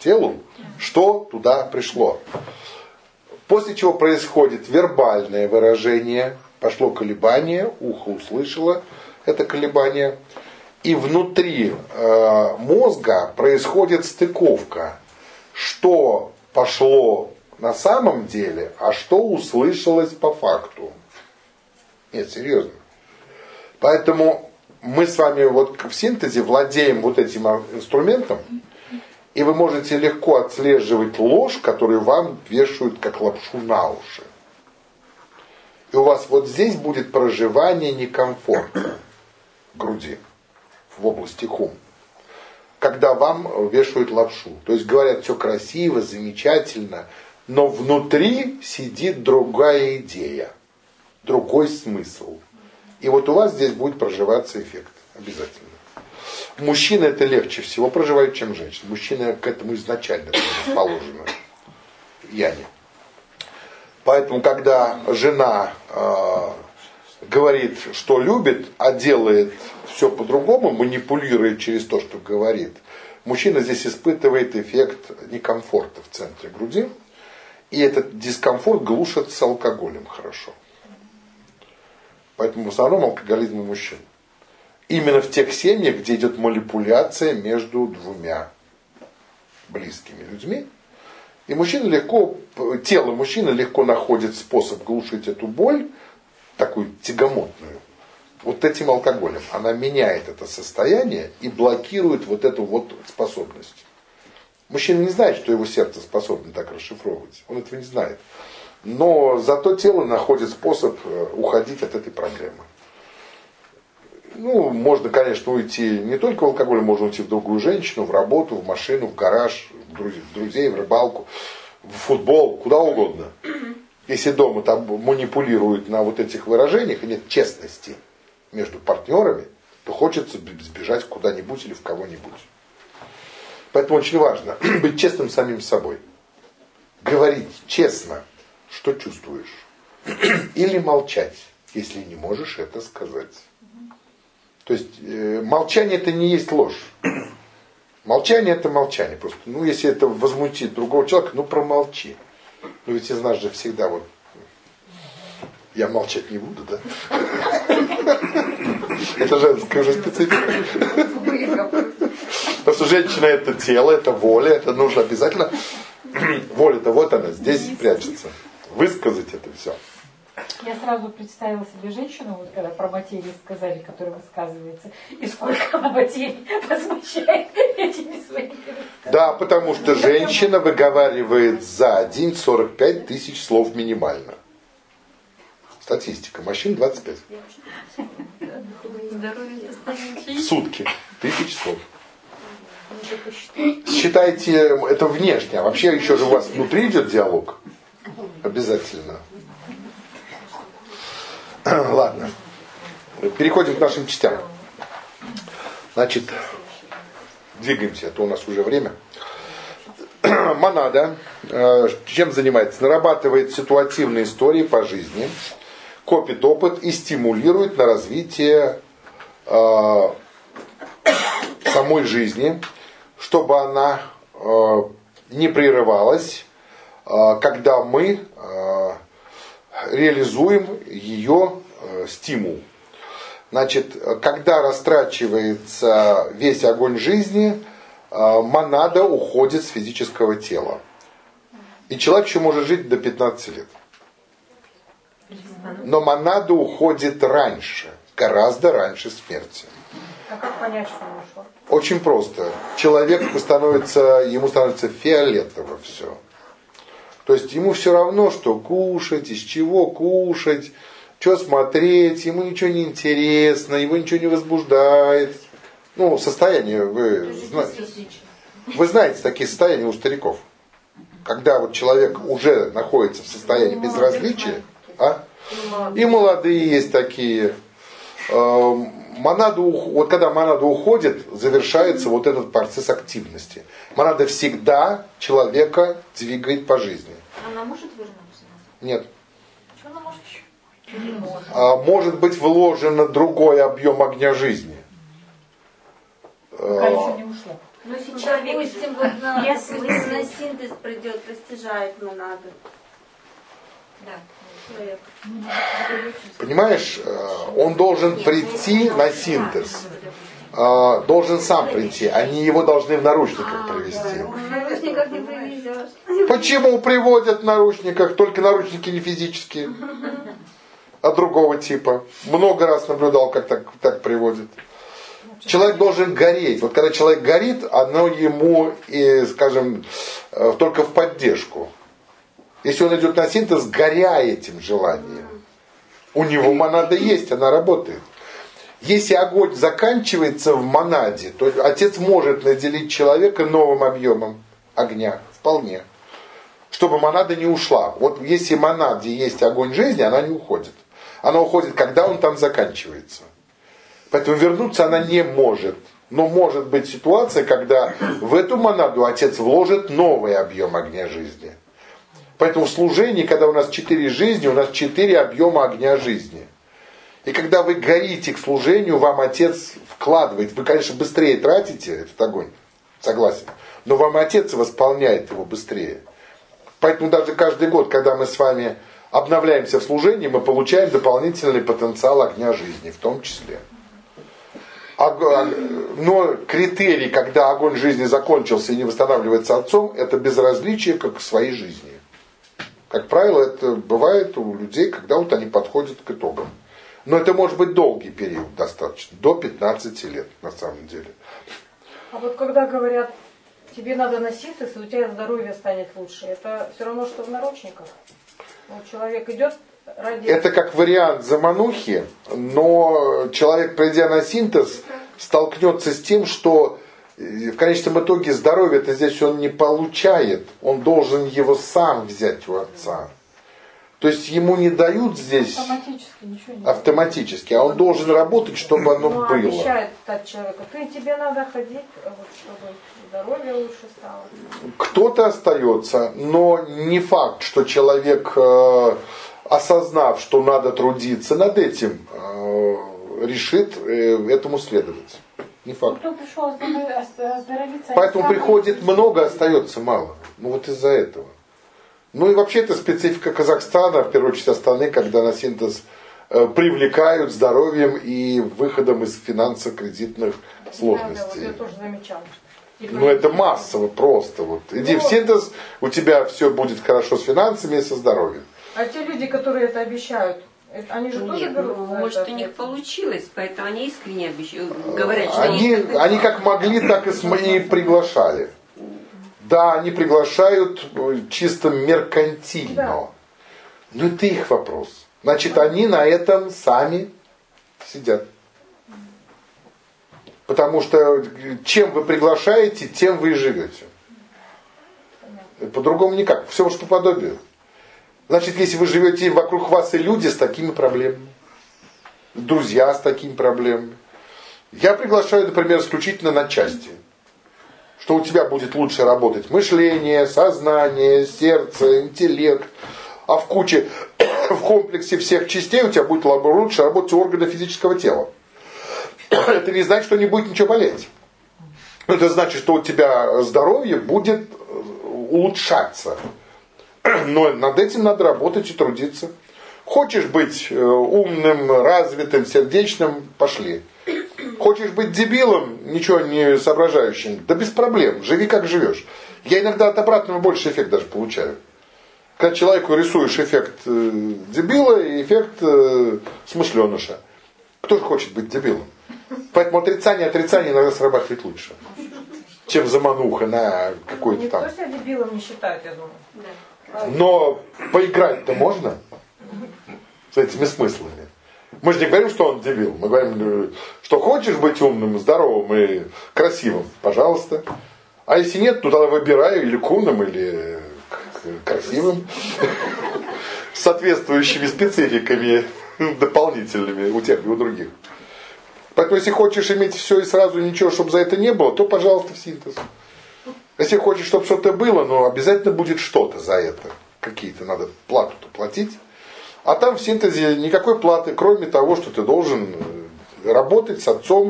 телу, что туда пришло. После чего происходит вербальное выражение, пошло колебание, ухо услышало это колебание, и внутри э, мозга происходит стыковка, что пошло на самом деле, а что услышалось по факту. Нет, серьезно. Поэтому мы с вами вот в синтезе владеем вот этим инструментом, и вы можете легко отслеживать ложь, которую вам вешают как лапшу на уши. И у вас вот здесь будет проживание некомфорта в груди, в области хум, когда вам вешают лапшу. То есть говорят, все красиво, замечательно, но внутри сидит другая идея, другой смысл. И вот у вас здесь будет проживаться эффект. Обязательно. Мужчины это легче всего проживают, чем женщины. Мужчины к этому изначально расположены. Я не. Поэтому, когда жена э, говорит, что любит, а делает все по-другому, манипулирует через то, что говорит, мужчина здесь испытывает эффект некомфорта в центре груди. И этот дискомфорт глушится алкоголем хорошо. Поэтому в основном алкоголизм у мужчин. Именно в тех семьях, где идет манипуляция между двумя близкими людьми. И мужчина легко, тело мужчины легко находит способ глушить эту боль, такую тягомотную, вот этим алкоголем. Она меняет это состояние и блокирует вот эту вот способность. Мужчина не знает, что его сердце способно так расшифровывать. Он этого не знает. Но зато тело находит способ уходить от этой проблемы. Ну, можно, конечно, уйти не только в алкоголь, можно уйти в другую женщину, в работу, в машину, в гараж, в друзей, в рыбалку, в футбол, куда угодно. Если дома там манипулируют на вот этих выражениях и нет честности между партнерами, то хочется сбежать куда-нибудь или в кого-нибудь. Поэтому очень важно быть честным самим собой. Говорить честно, что чувствуешь. Или молчать, если не можешь это сказать. То есть э, молчание это не есть ложь. Молчание это молчание. Просто, ну, если это возмутит другого человека, ну промолчи. Ну ведь из нас же всегда вот я молчать не буду, да? Это женская уже специфика. Потому что женщина это тело, это воля, это нужно обязательно. Воля-то вот она, здесь прячется. Высказать это все. Я сразу представила себе женщину, вот когда про материю сказали, которая высказывается, и сколько она материи возмущает этими своими рассказами. Да, потому что женщина выговаривает за день сорок пять тысяч слов минимально. Статистика. Мужчин двадцать пять. В сутки. Тысяч слов. Считайте, это внешне. А вообще еще же у вас внутри идет диалог. Обязательно. Ладно. Переходим к нашим частям. Значит, двигаемся, а то у нас уже время. Монада чем занимается? Нарабатывает ситуативные истории по жизни, копит опыт и стимулирует на развитие э, самой жизни, чтобы она э, не прерывалась, э, когда мы э, реализуем ее э, стимул. Значит, когда растрачивается весь огонь жизни, э, монада уходит с физического тела. И человек еще может жить до пятнадцати лет. Но монада уходит раньше, гораздо раньше смерти. А как понять, что ушло? Очень просто. Человек становится, ему становится фиолетово все. То есть ему все равно, что кушать, из чего кушать, что смотреть, ему ничего не интересно, его ничего не возбуждает. Ну, состояние, вы знаете, вы знаете такие состояния у стариков. Когда вот человек уже находится в состоянии безразличия, а? И молодые есть такие. Монада, вот когда монада уходит, завершается вот этот процесс активности. Монада всегда человека двигает по жизни. Она может вернуться? Нет. Что она может еще? Не может. А, может быть вложен другой объем огня жизни. Пока еще не ушло. Но если Ну, человек, допустим, вот на, если на синтез придет, растяжает монады. да. Человек. Понимаешь, э, он должен прийти на синтез. Э, Должен сам прийти, они его должны в наручниках привести. В наручниках не привезешь. Почему приводят в наручниках? Только наручники не физические, а другого типа. Много раз наблюдал, как так, так приводят. Человек должен гореть. Вот когда человек горит, оно ему, и, скажем, э, только в поддержку. Если он идет на синтез, горя этим желанием, у него монада есть, она работает. Если огонь заканчивается в монаде, то отец может наделить человека новым объемом огня, вполне. Чтобы монада не ушла. Вот если в монаде есть огонь жизни, она не уходит. Она уходит, когда он там заканчивается. Поэтому вернуться она не может. Но может быть ситуация, когда в эту монаду отец вложит новый объем огня жизни. Поэтому в служении, когда у нас четыре жизни, у нас четыре объема огня жизни. И когда вы горите к служению, вам отец вкладывает. Вы, конечно, быстрее тратите этот огонь, согласен. Но вам отец восполняет его быстрее. Поэтому даже каждый год, когда мы с вами обновляемся в служении, мы получаем дополнительный потенциал огня жизни, в том числе. Но критерий, когда огонь жизни закончился и не восстанавливается отцом, это безразличие как к своей жизни. Как правило, это бывает у людей, когда вот они подходят к итогам. Но это может быть долгий период достаточно, до пятнадцати лет на самом деле. А вот когда говорят, тебе надо на синтез, и у тебя здоровье станет лучше, это все равно, что в наручниках. Вот человек идет ради... Это как вариант заманухи, но человек, придя на синтез, столкнется с тем, что в конечном итоге здоровье-то здесь он не получает. Он должен его сам взять у отца. То есть ему не дают здесь Автоматически ничего не автоматически, а он должен работать, чтобы оно Ну, было. обещает так человеку, ты, тебе надо ходить, вот, чтобы здоровье лучше стало. Кто-то остается, но не факт, что человек, э, осознав, что надо трудиться над этим, э, решит э, этому следовать. Не факт. Кто пришел оздоровиться? Поэтому приходит много, остается мало. Ну вот из-за этого. Ну и вообще это специфика Казахстана, в первую очередь Астаны, когда на синтез э, привлекают здоровьем и выходом из финансово-кредитных сложностей. Да, да, вот я тоже замечала. Ну это массово просто. Вот. Иди Ну, в синтез, у тебя все будет хорошо с финансами и со здоровьем. А те люди, которые это обещают, это- они же тоже Нет, берут ну, за может, это у них ответственность? получилось, поэтому они искренне обещают, говорят, что Они, есть потенциал. они как могли, так и, см- и приглашали. Да, они приглашают э, чисто меркантильно. Да. Но это их вопрос. Значит, они на этом сами сидят. Потому что чем вы приглашаете, тем вы и живете. По-другому никак. Все уж по подобию. Значит, если вы живете, вокруг вас и люди с такими проблемами, друзья с такими проблемами. Я приглашаю, например, исключительно на части. Что у тебя будет лучше работать мышление, сознание, сердце, интеллект. А в куче, в комплексе всех частей у тебя будет лучше работать органы физического тела. Это не значит, что не будет ничего болеть. Это значит, что у тебя здоровье будет улучшаться. Но над этим надо работать и трудиться. Хочешь быть умным, развитым, сердечным, пошли. Хочешь быть дебилом, ничего не соображающим, да без проблем, живи как живешь. Я иногда от обратного больше эффект даже получаю. Когда человеку рисуешь эффект э, дебила и эффект э, смышленыша. Кто же хочет быть дебилом? Поэтому отрицание отрицание иногда срабатывает лучше, чем замануха на какой-то Никто там. себя дебилом не считает, я думаю. Но поиграть-то можно с этими смыслами. Мы же не говорим, что он дебил. Мы говорим, что хочешь быть умным, здоровым и красивым, пожалуйста. А если нет, то тогда выбирай или к умным, или к красивым. С соответствующими спецификами дополнительными у тех и у других. Поэтому если хочешь иметь все и сразу ничего, чтобы за это не было, то, пожалуйста, в синтез. Если хочешь, чтобы что-то было, но обязательно будет что-то за это. Какие-то надо плату-то платить. А там в синтезе никакой платы, кроме того, что ты должен работать с отцом,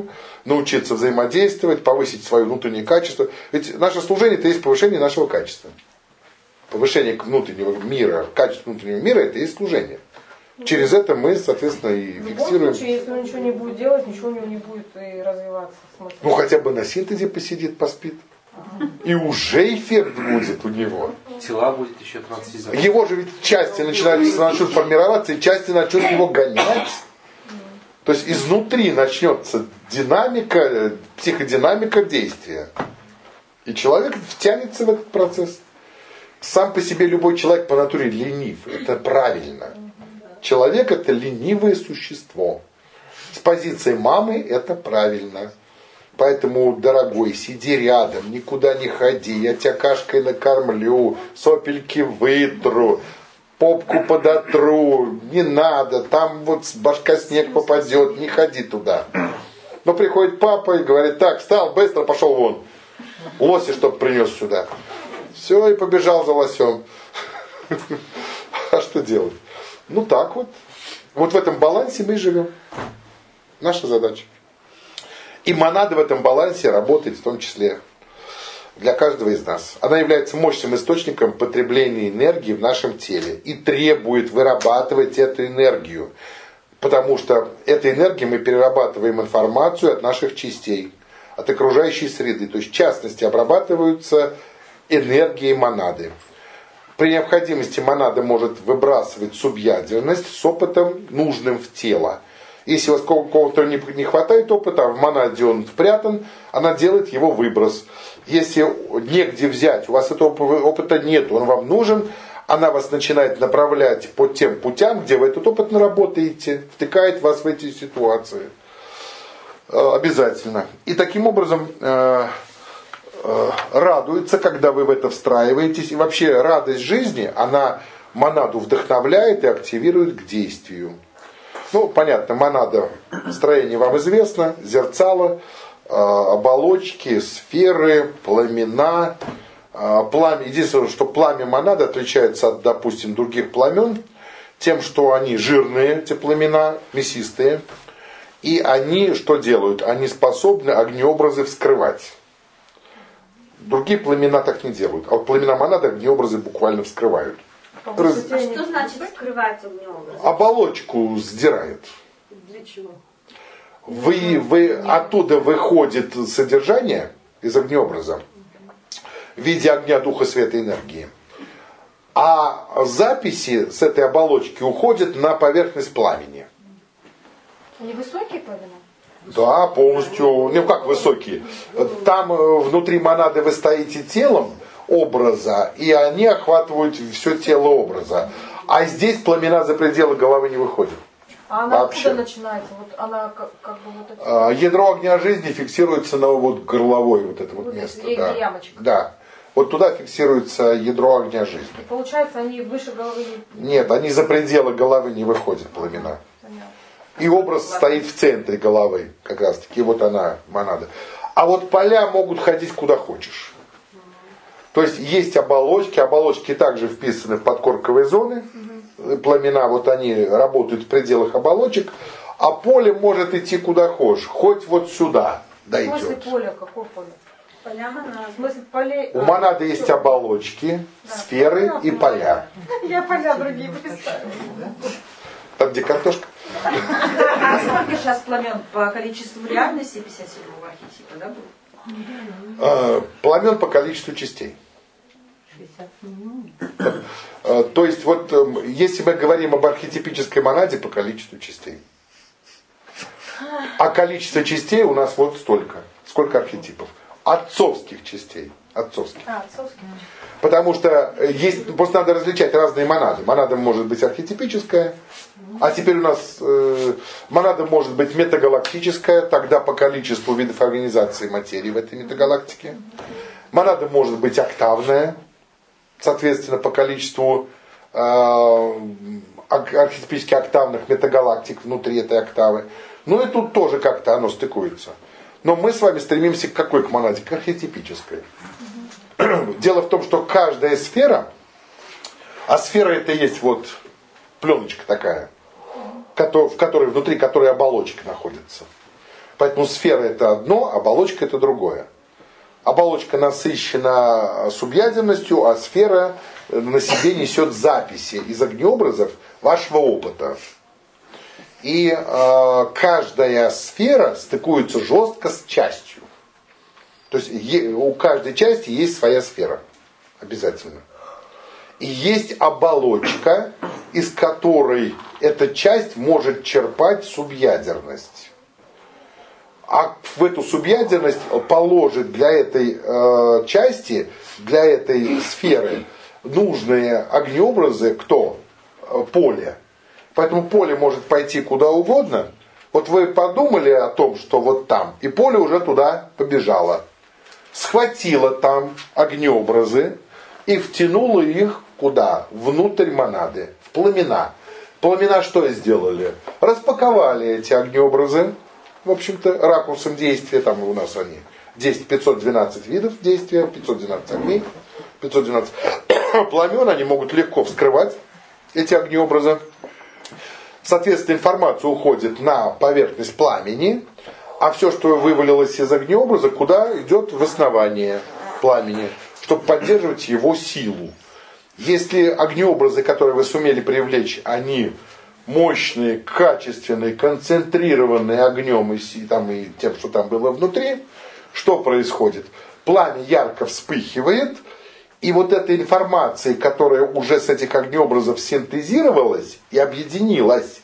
научиться взаимодействовать, повысить свое внутреннее качество. Ведь наше служение это есть повышение нашего качества. Повышение внутреннего мира, качества внутреннего мира это и есть служение. Через это мы, соответственно, и В любом фиксируем. случае, если он ничего не будет делать, ничего у него не будет и развиваться. Смысл. Ну хотя бы на синтезе посидит, поспит. И уже эффект будет у него. Тела будет еще трансфизировать. Его же ведь части начинают, начнут формироваться, и части начнут его гонять. То есть изнутри начнется динамика, психодинамика действия. И человек втянется в этот процесс. Сам по себе любой человек по натуре ленив. Это правильно. Человек это ленивое существо. С позиции мамы это правильно. Поэтому, дорогой, сиди рядом, никуда не ходи, я тебя кашкой накормлю, сопельки вытру, попку подотру, не надо, там вот с башка снег попадет, не ходи туда. Но приходит папа и говорит, так, встал, быстро пошел вон, лоси, чтоб принес сюда. Все, и побежал за лосем. А что делать? Ну так вот. Вот в этом балансе мы и живем. Наша задача. И монада в этом балансе работает в том числе для каждого из нас. Она является мощным источником потребления энергии в нашем теле и требует вырабатывать эту энергию. Потому что этой энергией мы перерабатываем информацию от наших частей, от окружающей среды. То есть в частности обрабатываются энергией монады. При необходимости монада может выбрасывать субъядерность с опытом, нужным в тело. Если у вас кого-то не хватает опыта, а в монаде он впрятан, она делает его выброс. Если негде взять, у вас этого опыта нет, он вам нужен, она вас начинает направлять по тем путям, где вы этот опыт наработаете, втыкает вас в эти ситуации. Обязательно. И таким образом радуется, когда вы в это встраиваетесь. И вообще радость жизни, она монаду вдохновляет и активирует к действию. Ну, понятно, монада, строение вам известно, зерцало, оболочки, сферы, пламена. Пламя, единственное, что пламя монады отличается от, допустим, других пламен, тем, что они жирные, эти пламена, мясистые. И они что делают? Они способны огнеобразы вскрывать. Другие пламена так не делают. А вот пламена монады огнеобразы буквально вскрывают. Раз... А что значит скрывать огнеобразы? Оболочку сдирает. Для чего? Вы, вы, оттуда выходит содержание из огнеобраза в виде огня, духа, света, энергии. А записи с этой оболочки уходят на поверхность пламени. Они высокие пламена? Да, полностью. Ну как высокие? Там внутри монады вы стоите телом образа, и они охватывают все тело образа. А здесь пламена за пределы головы не выходят. А она вообще. откуда начинается? Вот она как, как бы вот эти... А, ядро огня жизни фиксируется на вот горловой вот это вот, вот место. Где Да. ямочка. Да. Вот туда фиксируется ядро огня жизни. И получается, они выше головы не... Нет, они за пределы головы не выходят, пламена. Понятно. И образ стоит в центре головы, как раз таки, вот она, монада. А вот поля могут ходить куда хочешь. То есть есть оболочки, оболочки также вписаны в подкорковые зоны, угу. Пламена, вот они работают в пределах оболочек, а поле может идти куда хочешь, хоть вот сюда дойдет. В смысле поле? Какое поле? Поля монады. В смысле полей? У монады есть оболочки, да, сферы и поля. Я поля другие представила. Там где картошка. А сколько сейчас пламен по количеству реальности пятьдесят седьмого архетипа, да, было? Пламен по количеству частей. То есть вот если мы говорим об архетипической монаде, по количеству частей. А количество частей у нас вот столько. Сколько архетипов? Отцовских частей. Отцовских. А, отцовских. Потому что есть, просто надо различать разные монады. Монада может быть архетипическая, а теперь у нас э, монада может быть метагалактическая, тогда по количеству видов организации материи в этой метагалактике. Монада может быть октавная, соответственно, по количеству э, архетипически октавных метагалактик внутри этой октавы. Ну и тут тоже как-то оно стыкуется. Но мы с вами стремимся к какой к монаде? К архетипической. Дело в том, что каждая сфера, а сфера это есть вот пленочка такая, в которой, внутри которой оболочка находится. Поэтому сфера это одно, оболочка это другое. Оболочка насыщена субъядерностью, а сфера на себе несет записи из огнеобразов вашего опыта. И э, каждая сфера стыкуется жестко с частью. То есть е, у каждой части есть своя сфера. Обязательно. И есть оболочка, из которой эта часть может черпать субъядерность. А в эту субъядерность положит для этой э, части, для этой сферы нужные огнеобразы, кто? Поле. Поэтому поле может пойти куда угодно. Вот вы подумали о том, что вот там, и поле уже туда побежало. Схватило там огнеобразы и втянуло их куда? Внутрь монады, в пламена. Пламена что сделали? Распаковали эти огнеобразы. В общем-то, ракурсом действия, там у нас они, пятьсот двенадцать видов действия, пятьсот двенадцать огней, пятьсот двенадцать пламен, они могут легко вскрывать эти огнеобразы. Соответственно, информация уходит на поверхность пламени, а все, что вывалилось из огнеобраза, куда идет в основание пламени, чтобы поддерживать его силу. Если огнеобразы, которые вы сумели привлечь, они мощные, качественные, концентрированные огнем и, там, и тем, что там было внутри, что происходит? Пламя ярко вспыхивает, и вот эта информация, которая уже с этих огнеобразов синтезировалась и объединилась,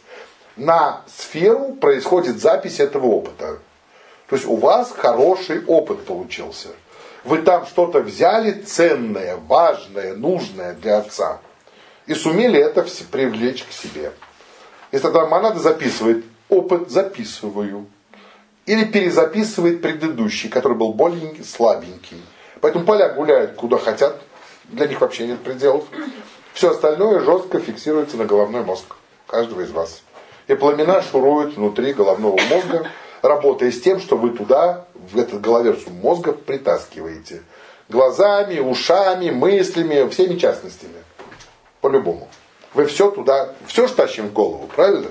на сферу происходит запись этого опыта. То есть у вас хороший опыт получился. Вы там что-то взяли ценное, важное, нужное для отца и сумели это привлечь к себе. Если тогда монада записывает, опыт записываю. Или перезаписывает предыдущий, который был более слабенький. Поэтому поля гуляют куда хотят, для них вообще нет пределов. Все остальное жестко фиксируется на головной мозг каждого из вас. И пламена шуруют внутри головного мозга, работая с тем, что вы туда, в этот головерсум мозга притаскиваете. Глазами, ушами, мыслями, всеми частностями. По-любому. Вы все туда, все ж тащим в голову, правильно?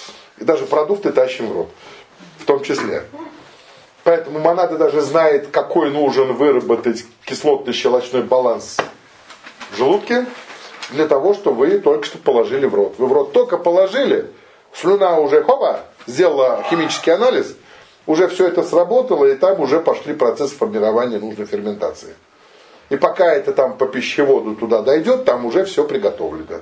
И даже продукты тащим в рот. В том числе. Поэтому монада даже знает, какой нужен выработать кислотно-щелочной баланс в желудке, для того, что вы только что положили в рот. Вы в рот только положили, слюна уже, хопа, сделала химический анализ, уже все это сработало, и там уже пошли процессы формирования нужной ферментации. И пока это там по пищеводу туда дойдет, там уже все приготовлено.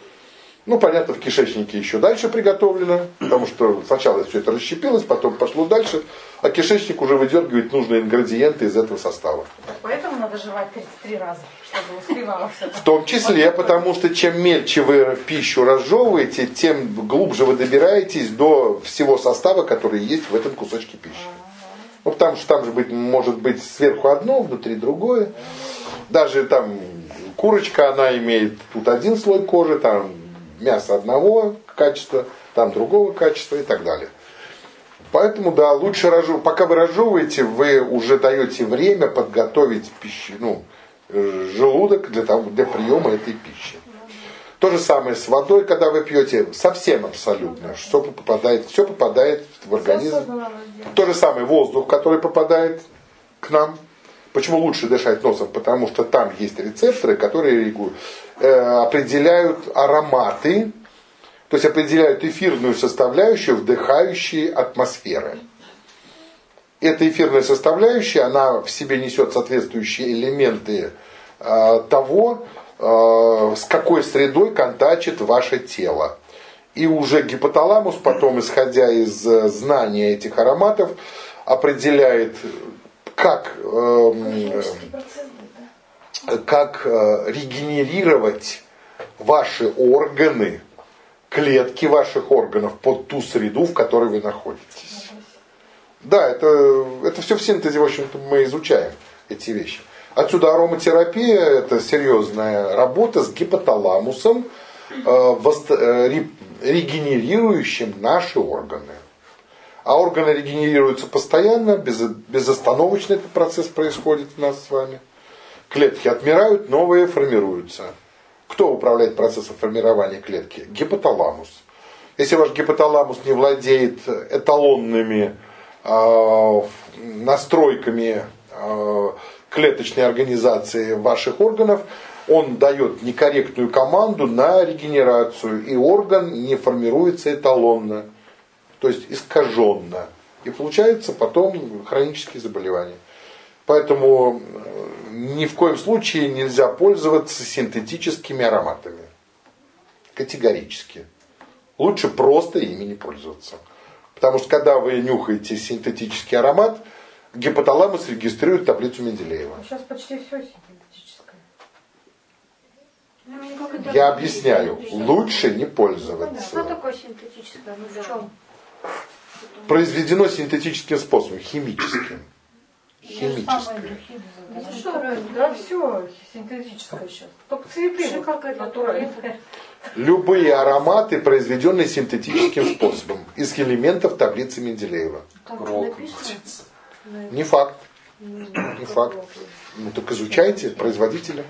Ну, понятно, в кишечнике еще дальше приготовлено, потому что сначала все это расщепилось, потом пошло дальше, а кишечник уже выдергивает нужные ингредиенты из этого состава. Поэтому надо жевать тридцать три раза, чтобы успевало все. В том числе, потому что чем мельче вы пищу разжевываете, тем глубже вы добираетесь до всего состава, который есть в этом кусочке пищи. Ну, потому что там же быть, может быть сверху одно, внутри другое. Даже там курочка, она имеет тут один слой кожи, там мясо одного качества, там другого качества и так далее. Поэтому, да, лучше разжевывать. Пока вы разжевываете, вы уже даете время подготовить пищу, ну, желудок для, того, для приема этой пищи. То же самое с водой, когда вы пьете, совсем абсолютно. Что попадает, все попадает в организм. То же самое воздух, который попадает к нам. Почему лучше дышать носом? Потому что там есть рецепторы, которые э, определяют ароматы, то есть определяют эфирную составляющую вдыхающей атмосферы. Эта эфирная составляющая, она в себе несет соответствующие элементы э, того, э, с какой средой контачит ваше тело. И уже гипоталамус потом, исходя из знания этих ароматов, определяет, как, э, как э, регенерировать ваши органы, клетки ваших органов под ту среду, в которой вы находитесь. Да, это, это все в синтезе, в общем-то, мы изучаем эти вещи. Отсюда ароматерапия – это серьезная работа с гипоталамусом, э, вост- э, регенерирующим наши органы. А органы регенерируются постоянно, без, безостановочно этот процесс происходит у нас с вами. Клетки отмирают, новые формируются. Кто управляет процессом формирования клетки? Гипоталамус. Если ваш гипоталамус не владеет эталонными настройками клеточной организации ваших органов, он дает некорректную команду на регенерацию, и орган не формируется эталонно, то есть искаженно. И получается потом хронические заболевания. Поэтому ни в коем случае нельзя пользоваться синтетическими ароматами. Категорически. Лучше просто ими не пользоваться. Потому что когда вы нюхаете синтетический аромат, гипоталамус регистрирует таблицу Менделеева. Сейчас почти все синтетическое. Я объясняю, лучше не Что пользоваться. такое синтетическое? Ну, в чем? Произведено синтетическим способом, химическим. Химическое. Ну, что разница? Да все синтетическое сейчас. Только цветы Что, вот как это? натуральные. Любые ароматы, произведенные синтетическим способом, из элементов таблицы Менделеева. Как Рок. написано? Не факт. Не факт. Ну так изучайте производителя.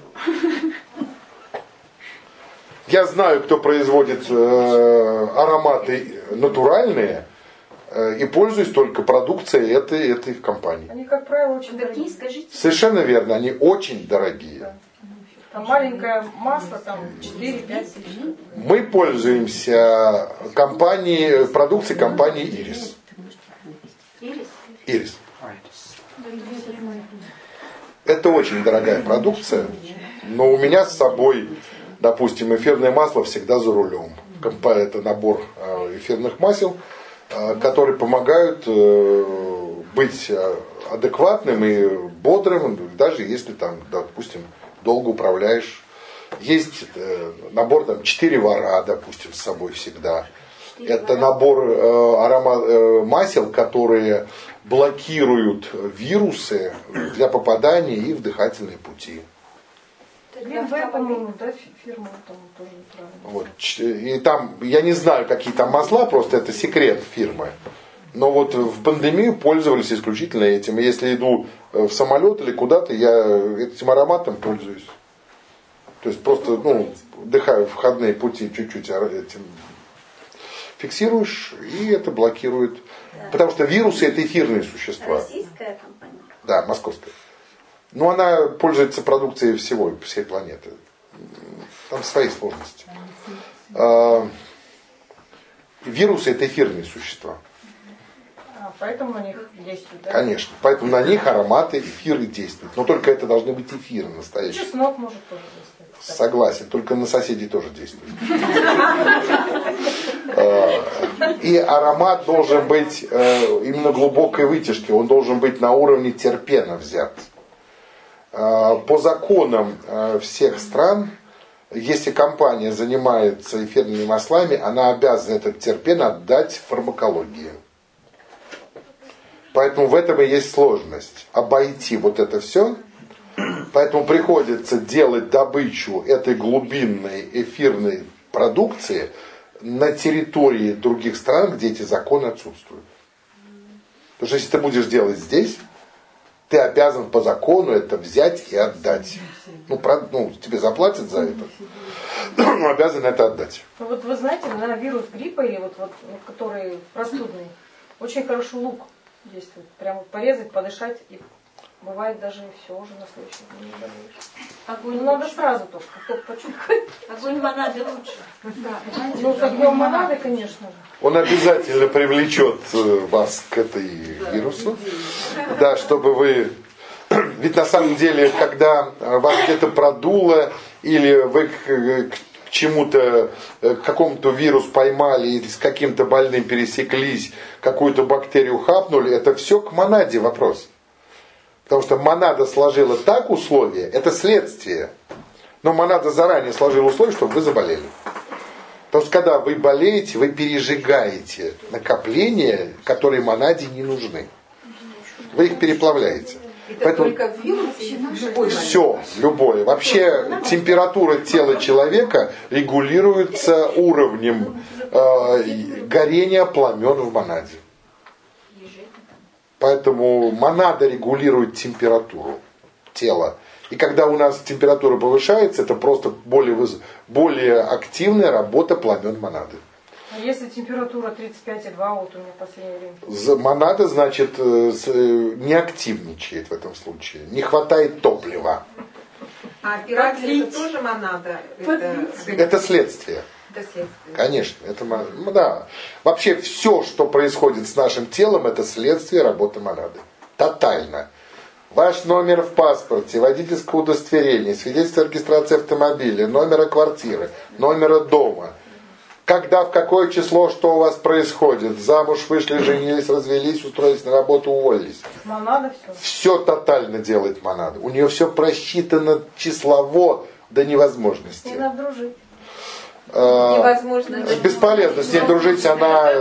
Я знаю, кто производит э, ароматы натуральные, э, и пользуюсь только продукцией этой, этой компании. Они, как правило, очень Какие, дорогие. скажите? Совершенно верно, они очень дорогие. Там маленькое масло, там четыре-пять тысяч. Мы пользуемся компанией, продукцией компании Ирис. Ирис? Ирис. Это очень дорогая продукция, но у меня с собой, допустим, эфирное масло всегда за рулем. Это набор эфирных масел, которые помогают быть адекватным и бодрым, даже если там, допустим, долго управляешь. Есть набор там четыре вара, допустим, с собой всегда. Это набор аромат, масел, которые блокируют вирусы для попадания их в дыхательные пути. Блин, вы, по-моему, да, фирма там тоже правильно. Вот. И там, я не знаю, какие там масла, просто это секрет фирмы. Но вот в пандемию пользовались исключительно этим. И если иду в самолет или куда-то, я этим ароматом пользуюсь. То есть просто, ну, вдыхаю входные пути чуть-чуть этим фиксируешь, и это блокирует. Да. Потому что вирусы это эфирные существа. Российская компания? Да, московская. Но она пользуется продукцией всего, всей планеты. Там свои сложности. А, вирусы это эфирные существа. А, поэтому на них действуют, да? Конечно. Поэтому на них ароматы, эфиры действуют. Но только это должны быть эфиры настоящие. Чеснок может тоже действовать. Согласен, только на соседей тоже действует. И аромат должен быть именно глубокой вытяжки, он должен быть на уровне терпена взят. По законам всех стран, если компания занимается эфирными маслами, она обязана этот терпен отдать фармакологии. Поэтому в этом и есть сложность. Обойти вот это все. Поэтому приходится делать добычу этой глубинной эфирной продукции на территории других стран, где эти законы отсутствуют. Потому что если ты будешь делать здесь, ты обязан по закону это взять и отдать. Ну, про, ну тебе заплатят за это, но обязан это отдать. Ну, вот вы знаете, на вирус гриппа, или вот, вот, который простудный, очень хорошо лук действует. Прямо порезать, подышать и... Бывает даже и все уже на случай. Огонь ну, надо сразу только, только почувствовать. Огонь монады лучше. Да. Ну, с огнем монады, конечно же. Он обязательно привлечет вас к этой вирусу. Да, чтобы вы... Ведь на самом деле, когда вас где-то продуло, или вы к чему-то, к какому-то вирусу поймали, или с каким-то больным пересеклись, какую-то бактерию хапнули, это все к монаде вопрос. Потому что монада сложила так условия, это следствие. Но монада заранее сложила условия, чтобы вы заболели. Потому что когда вы болеете, вы пережигаете накопления, которые монаде не нужны. Вы их переплавляете. Это Поэтому только в вирусе, любой все, любое. Вообще температура тела человека регулируется уровнем э, горения пламен в монаде. Поэтому монада регулирует температуру тела. И когда у нас температура повышается, это просто более, более активная работа пламен монады. А если температура тридцать пять и два, вот у меня в последнее время. Монада, значит, не активничает в этом случае. Не хватает топлива. А операция это тоже монада? Это, это следствие. Это следствие. Конечно. Это, да. Вообще все, что происходит с нашим телом, это следствие работы монады. Тотально. Ваш номер в паспорте, водительское удостоверение, свидетельство о регистрации автомобиля, номера квартиры, номера дома. Когда, в какое число, что у вас происходит. Замуж вышли, женились, развелись, устроились на работу, уволились. Монада все. Все тотально делает монада. У нее все просчитано числово до невозможности. Не надо дружить. Невозможно. Бесполезно с ней дружить, она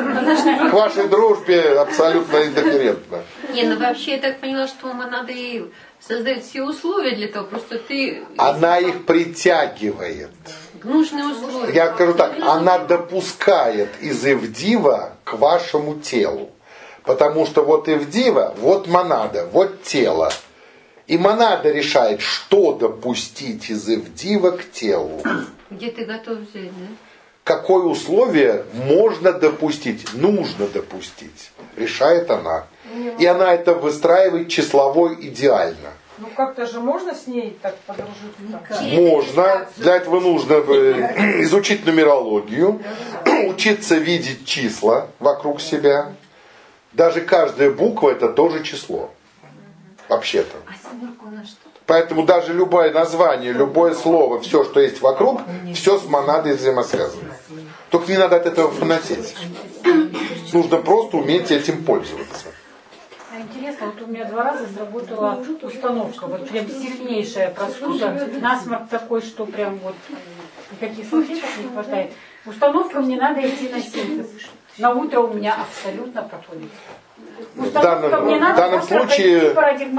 к вашей дружбе абсолютно индифферентна. Не, ну вообще я так поняла, что монада и создает все условия для того, просто ты... Она их притягивает. Нужные условия. Я скажу так, она допускает из Ивдива к вашему телу. Потому что вот Ивдива, вот монада, вот тело. И монада решает, что допустить из Ивдива к телу. Где ты готов взять, да? Какое условие можно допустить, нужно допустить, решает она. И она это выстраивает числовой идеально. Ну как-то же можно с ней так подружиться? Можно. Для этого нужно изучить нумерологию, учиться видеть числа вокруг себя. Даже каждая буква это тоже число. Вообще-то. А семерка у нас что? Поэтому даже любое название, любое слово, все, что есть вокруг, все с монадой взаимосвязано. Только не надо от этого фанатеть. Нужно просто уметь этим пользоваться. А интересно, вот у меня два раза сработала установка, вот прям сильнейшая простуда, насморк такой, что прям вот никаких салфеток не хватает. Установка мне надо идти на синтез. На утро у меня абсолютно проходит. В данном, в данном случае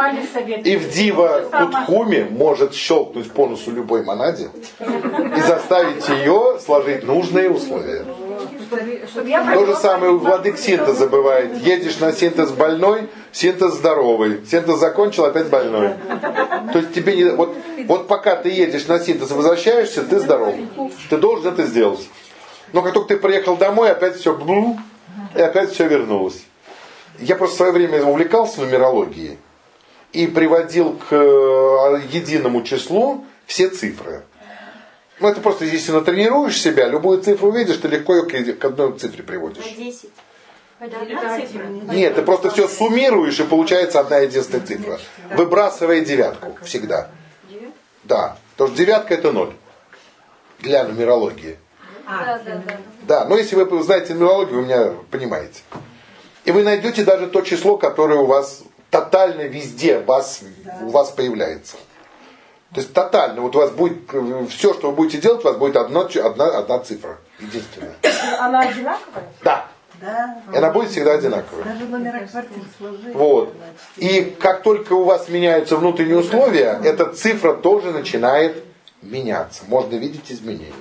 Ивдива Кутхуми может щелкнуть по носу любой монаде и заставить ее сложить нужные условия. То же самое у владык синтеза бывает. Едешь на синтез больной, синтез здоровый. Синтез закончил, опять больной. То есть тебе не... Вот, вот пока ты едешь на синтез и возвращаешься, ты здоров. Ты должен это сделать. Но как только ты приехал домой, опять все блу, и опять все вернулось. Я просто в свое время увлекался нумерологией и приводил к единому числу все цифры. Ну, это просто, если натренируешь себя, любую цифру увидишь, ты легко ее к одной цифре приводишь. десять. Нет, ты просто все суммируешь, и получается одна единственная цифра. Выбрасывая девятку всегда. Да, потому что девятка это ноль для нумерологии. А, да, да. Да, но если вы знаете нумерологию, вы меня понимаете. И вы найдете даже то число, которое у вас тотально везде вас, у вас появляется. То есть тотально. Вот у вас будет все, что вы будете делать, у вас будет одна, одна, одна цифра. Единственная. Она одинаковая? Да. Да. И она будет всегда одинаковая. Даже номера квартир сложить. Вот. И как только у вас меняются внутренние условия, эта цифра тоже начинает меняться. Можно видеть изменения.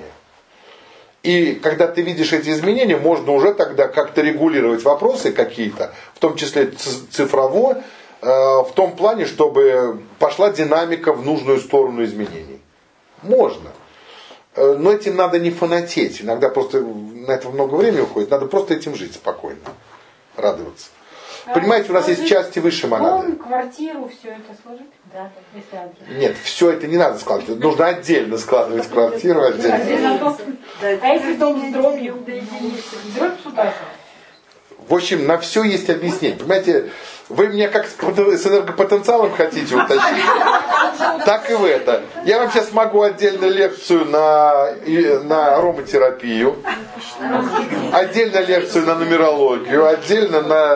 И когда ты видишь эти изменения, можно уже тогда как-то регулировать вопросы какие-то, в том числе цифрово, э, в том плане, чтобы пошла динамика в нужную сторону изменений. Можно. Э, но этим надо не фанатеть. Иногда просто на это много времени уходит. Надо просто этим жить спокойно. Радоваться. А понимаете, у нас есть части выше монады. Дом, квартиру, все это сложить? Да, если адрес. Нет, все это не надо складывать. Нужно отдельно складывать квартиру, отдельно. А если дом с дробью? Дробь сюда же. В общем, на все есть объяснение. Понимаете, вы меня как с энергопотенциалом хотите утащить, так и в это. Я вам сейчас могу отдельно лекцию на, на ароматерапию, отдельно лекцию на нумерологию, отдельно на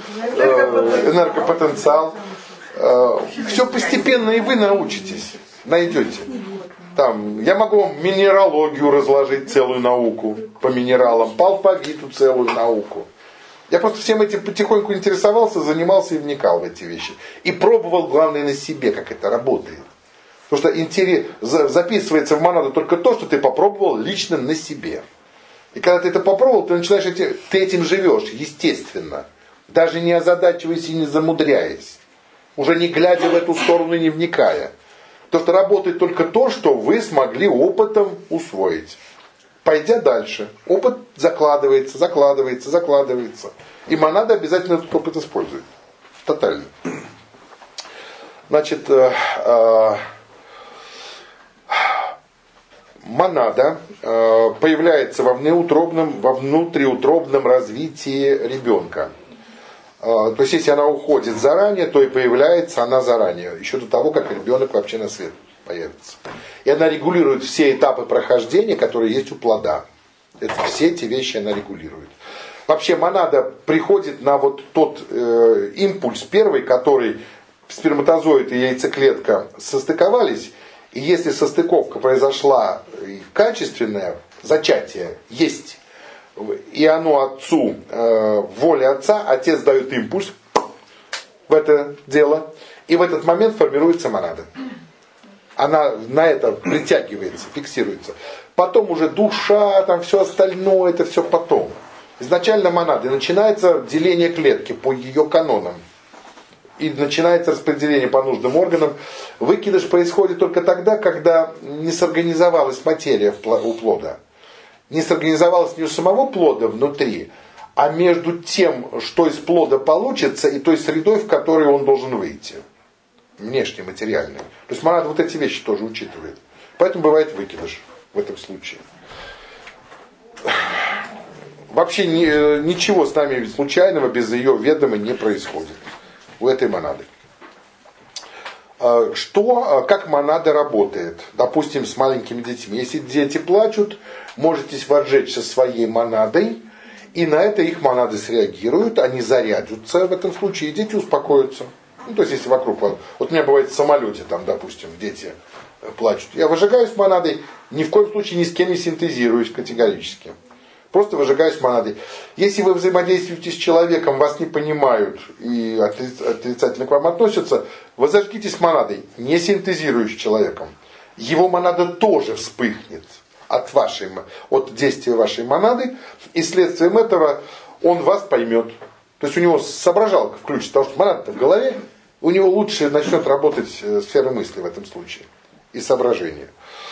э, энергопотенциал. Э, все постепенно и вы научитесь, найдете. Там, я могу вам минералогию разложить, целую науку по минералам, по алфавиту целую науку. Я просто всем этим потихоньку интересовался, занимался и вникал в эти вещи. И пробовал, главное, на себе, как это работает. Потому что интерес, записывается в монаду только то, что ты попробовал лично на себе. И когда ты это попробовал, ты начинаешь эти, ты этим живешь, естественно. Даже не озадачиваясь и не замудряясь. Уже не глядя в эту сторону и не вникая. Потому что работает только то, что вы смогли опытом усвоить. Пойдя дальше, опыт закладывается, закладывается, закладывается. И монада обязательно этот опыт использует. Тотально. Значит, э, э, монада э, появляется во внеутробном, во внутриутробном развитии ребенка. Э, то есть, если она уходит заранее, то и появляется она заранее, еще до того, как ребенок вообще на свет появится. И она регулирует все этапы прохождения, которые есть у плода. Это все эти вещи она регулирует. Вообще монада приходит на вот тот э, импульс первый, который сперматозоид и яйцеклетка состыковались. И если состыковка произошла качественная, зачатие есть, и оно отцу, э, воля отца, отец дает импульс в это дело, и в этот момент формируется монада. Она на это притягивается, фиксируется. Потом уже душа, там все остальное, это все потом. Изначально монада. И начинается деление клетки по ее канонам. И начинается распределение по нужным органам. Выкидыш происходит только тогда, когда не сорганизовалась материя у плода. Не сорганизовалась не у самого плода внутри, а между тем, что из плода получится, и той средой, в которой он должен выйти. Внешне, материальный. То есть монада вот эти вещи тоже учитывает. Поэтому бывает выкидыш в этом случае. Вообще ни, ничего с нами случайного без ее ведома не происходит у этой монады. Что, как монада работает? Допустим, с маленькими детьми. Если дети плачут, можете возжечься своей монадой, и на это их монады среагируют, они зарядятся в этом случае, и дети успокоятся. Ну, то есть, если вокруг вас... Вот у меня бывает в самолете, там, допустим, дети плачут. Я выжигаюсь монадой, ни в коем случае ни с кем не синтезируюсь категорически. Просто выжигаюсь монадой. Если вы взаимодействуете с человеком, вас не понимают и отрицательно к вам относятся, вы зажгитесь монадой, не синтезируясь с человеком. Его монада тоже вспыхнет от, вашей, от действия вашей монады, и следствием этого он вас поймет. То есть у него соображалка включится, потому что монада-то в голове, у него лучше начнет работать сфера мысли в этом случае и соображения.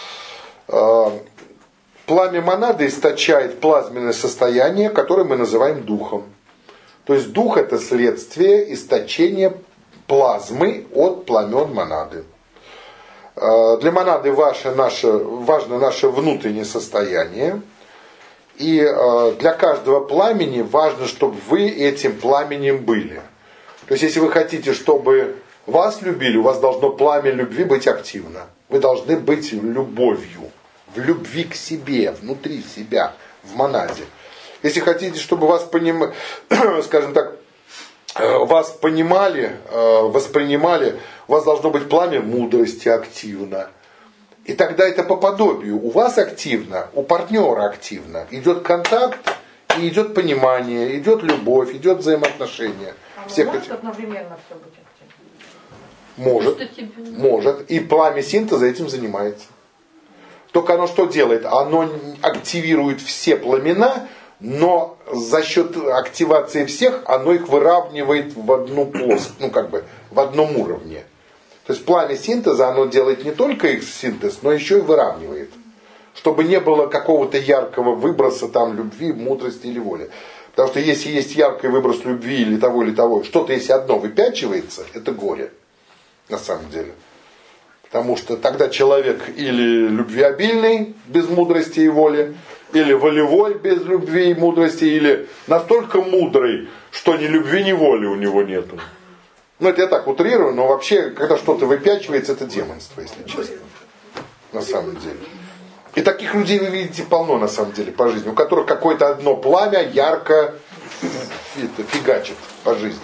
Пламя монады источает плазменное состояние, которое мы называем духом. То есть дух — это следствие источения плазмы от пламен монады. Для монады ваше, наше, важно наше внутреннее состояние. И для каждого пламени важно, чтобы вы этим пламенем были. То есть, если вы хотите, чтобы вас любили, у вас должно пламя любви быть активно. Вы должны быть любовью, в любви к себе, внутри себя, в монаде. Если хотите, чтобы вас понимали, скажем так, вас понимали, воспринимали, у вас должно быть пламя мудрости активно. И тогда это по подобию. У вас активно, у партнера активно. Идет контакт, и идет понимание, идет любовь, идет взаимоотношения. А Всех может этих... одновременно все быть активно? Может, может. И пламя синтеза этим занимается. Только оно что делает? Оно активирует все пламена, но за счет активации всех оно их выравнивает в одну плоскость, ну как бы в одном уровне. То есть пламя синтеза, оно делает не только их синтез, но еще и выравнивает. Чтобы не было какого-то яркого выброса там любви, мудрости или воли. Потому что если есть яркий выброс любви или того, или того, что-то если одно выпячивается, это горе. На самом деле. Потому что тогда человек или любвеобильный, без мудрости и воли, или волевой, без любви и мудрости, или настолько мудрый, что ни любви, ни воли у него нету. Ну, это я так утрирую, но вообще, когда что-то выпячивается, это демонство, если честно. На самом деле. И таких людей вы видите полно, на самом деле, по жизни, у которых какое-то одно пламя ярко фигачит по жизни.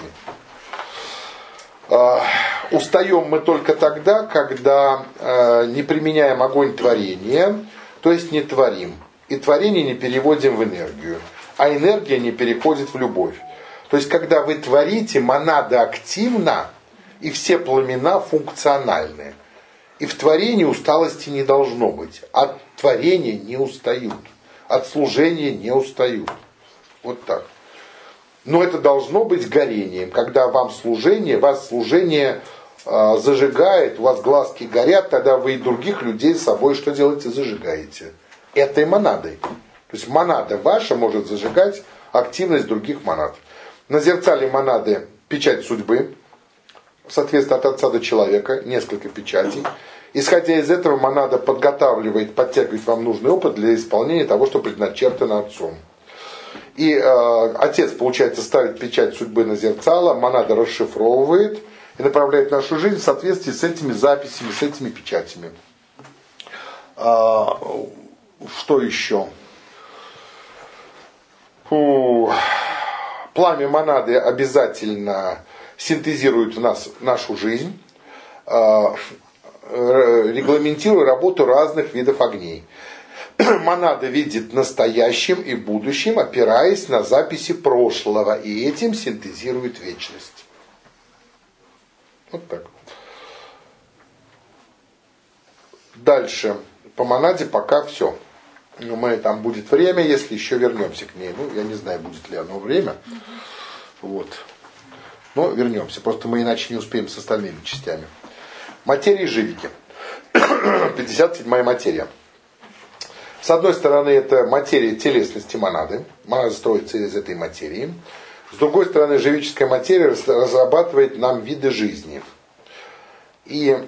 Устаем мы только тогда, когда не применяем огонь творения, то есть не творим. И творение не переводим в энергию, а энергия не переходит в любовь. То есть, когда вы творите, монада активна, и все пламена функциональны. И в творении усталости не должно быть. От творения не устают. От служения не устают. Вот так. Но это должно быть горением. Когда вам служение, вас служение э, зажигает, у вас глазки горят, тогда вы и других людей с собой что делаете? Зажигаете. этой монадой. То есть монада ваша может зажигать активность других монад. На зерцале монады печать судьбы, соответственно, от отца до человека, несколько печатей. Исходя из этого, монада подготавливает, подтягивает вам нужный опыт для исполнения того, что предначертано отцом. И э, отец, получается, ставит печать судьбы на зерцало, монада расшифровывает и направляет нашу жизнь в соответствии с этими записями, с этими печатями. А, что еще? Фу. Пламя монады обязательно синтезирует в нас нашу жизнь, а, регламентируя работу разных видов огней. Монада видит настоящим и будущим, опираясь на записи прошлого, и этим синтезирует вечность. Вот так. Дальше. По монаде пока все. Но мы, там будет время, если еще вернемся к ней. Ну, я не знаю, будет ли оно время. Вот. Но вернемся. Просто мы иначе не успеем с остальными частями. Материя и живики. пятьдесят седьмая материя. С одной стороны, это материя телесности монады. Монада строится из этой материи. С другой стороны, живическая материя разрабатывает нам виды жизни. И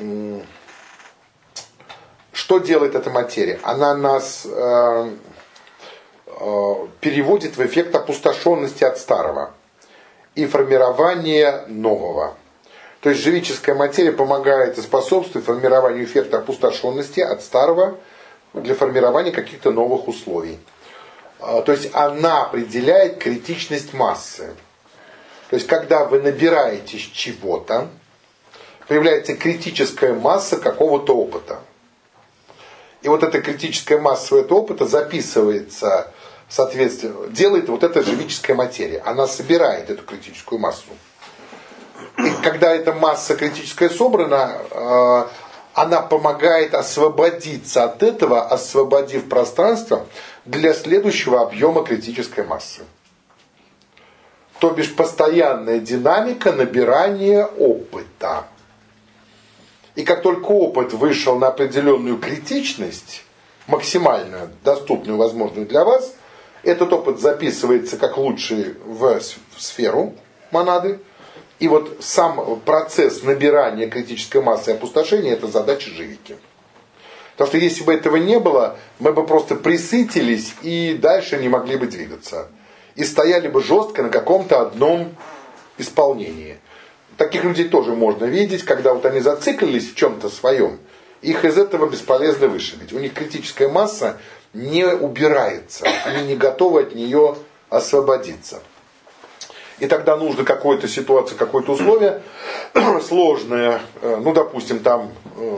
что делает эта материя? Она нас э, э, переводит в эффект опустошенности от старого и формирования нового. То есть живическая материя помогает и способствует формированию эффекта опустошенности от старого для формирования каких-то новых условий. То есть она определяет критичность массы. То есть когда вы набираетесь чего-то, появляется критическая масса какого-то опыта. И вот эта критическая масса этого опыта записывается, соответственно, делает вот эта живическая материя. Она собирает эту критическую массу. И когда эта масса критическая собрана, она помогает освободиться от этого, освободив пространство для следующего объема критической массы. То бишь постоянная динамика набирания опыта. И как только опыт вышел на определенную критичность, максимально доступную, возможную для вас, этот опыт записывается как лучший в сферу монады. И вот сам процесс набирания критической массы и опустошения – это задача живики. Потому что если бы этого не было, мы бы просто присытились и дальше не могли бы двигаться. И стояли бы жестко на каком-то одном исполнении. Таких людей тоже можно видеть, когда вот они зациклились в чем-то своем, их из этого бесполезно вышибить. У них критическая масса не убирается, они не готовы от нее освободиться. И тогда нужно какую-то ситуацию, какое-то условие сложное, ну, допустим, там э,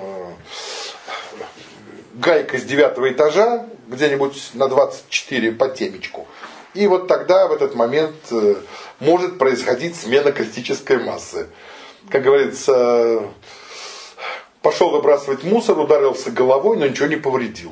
гайка с девятого этажа, где-нибудь на двадцать четыре по темечку. И вот тогда в этот момент э, может происходить смена критической массы. Как говорится, пошел выбрасывать мусор, ударился головой, но ничего не повредил.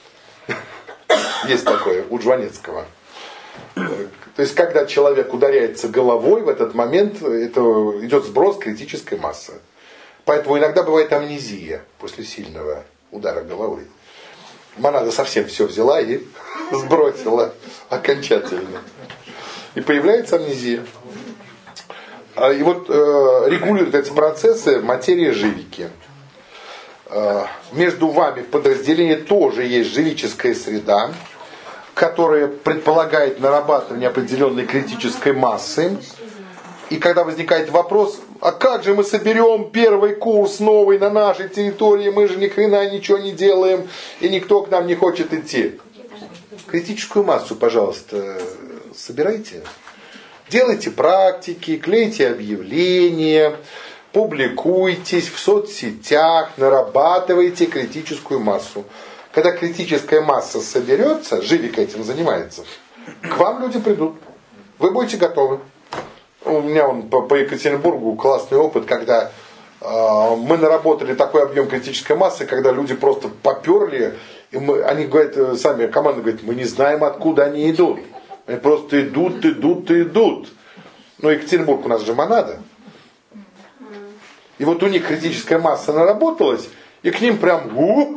Есть такое у Жванецкого. То есть, когда человек ударяется головой, в этот момент это идет сброс критической массы. Поэтому иногда бывает амнезия после сильного удара головой. Монада совсем все взяла и сбросила окончательно. И появляется амнезия. И вот э, регулируют эти процессы материя живики. Э, между вами в подразделении тоже есть живическая среда, которая предполагает нарабатывание определенной критической массы. И когда возникает вопрос, а как же мы соберем первый курс новый на нашей территории, мы же ни хрена ничего не делаем, и никто к нам не хочет идти. Критическую массу, пожалуйста, собирайте. Делайте практики, клейте объявления, публикуйтесь в соцсетях, нарабатывайте критическую массу. Когда критическая масса соберется, живик этим занимается, к вам люди придут. Вы будете готовы. У меня он по, по Екатеринбургу классный опыт, когда э, мы наработали такой объем критической массы, когда люди просто поперли, и мы, они говорят, сами команда говорит, мы не знаем, откуда они идут. Они просто идут, идут, идут. Но Екатеринбург у нас же монада. И вот у них критическая масса наработалась, и к ним прям у,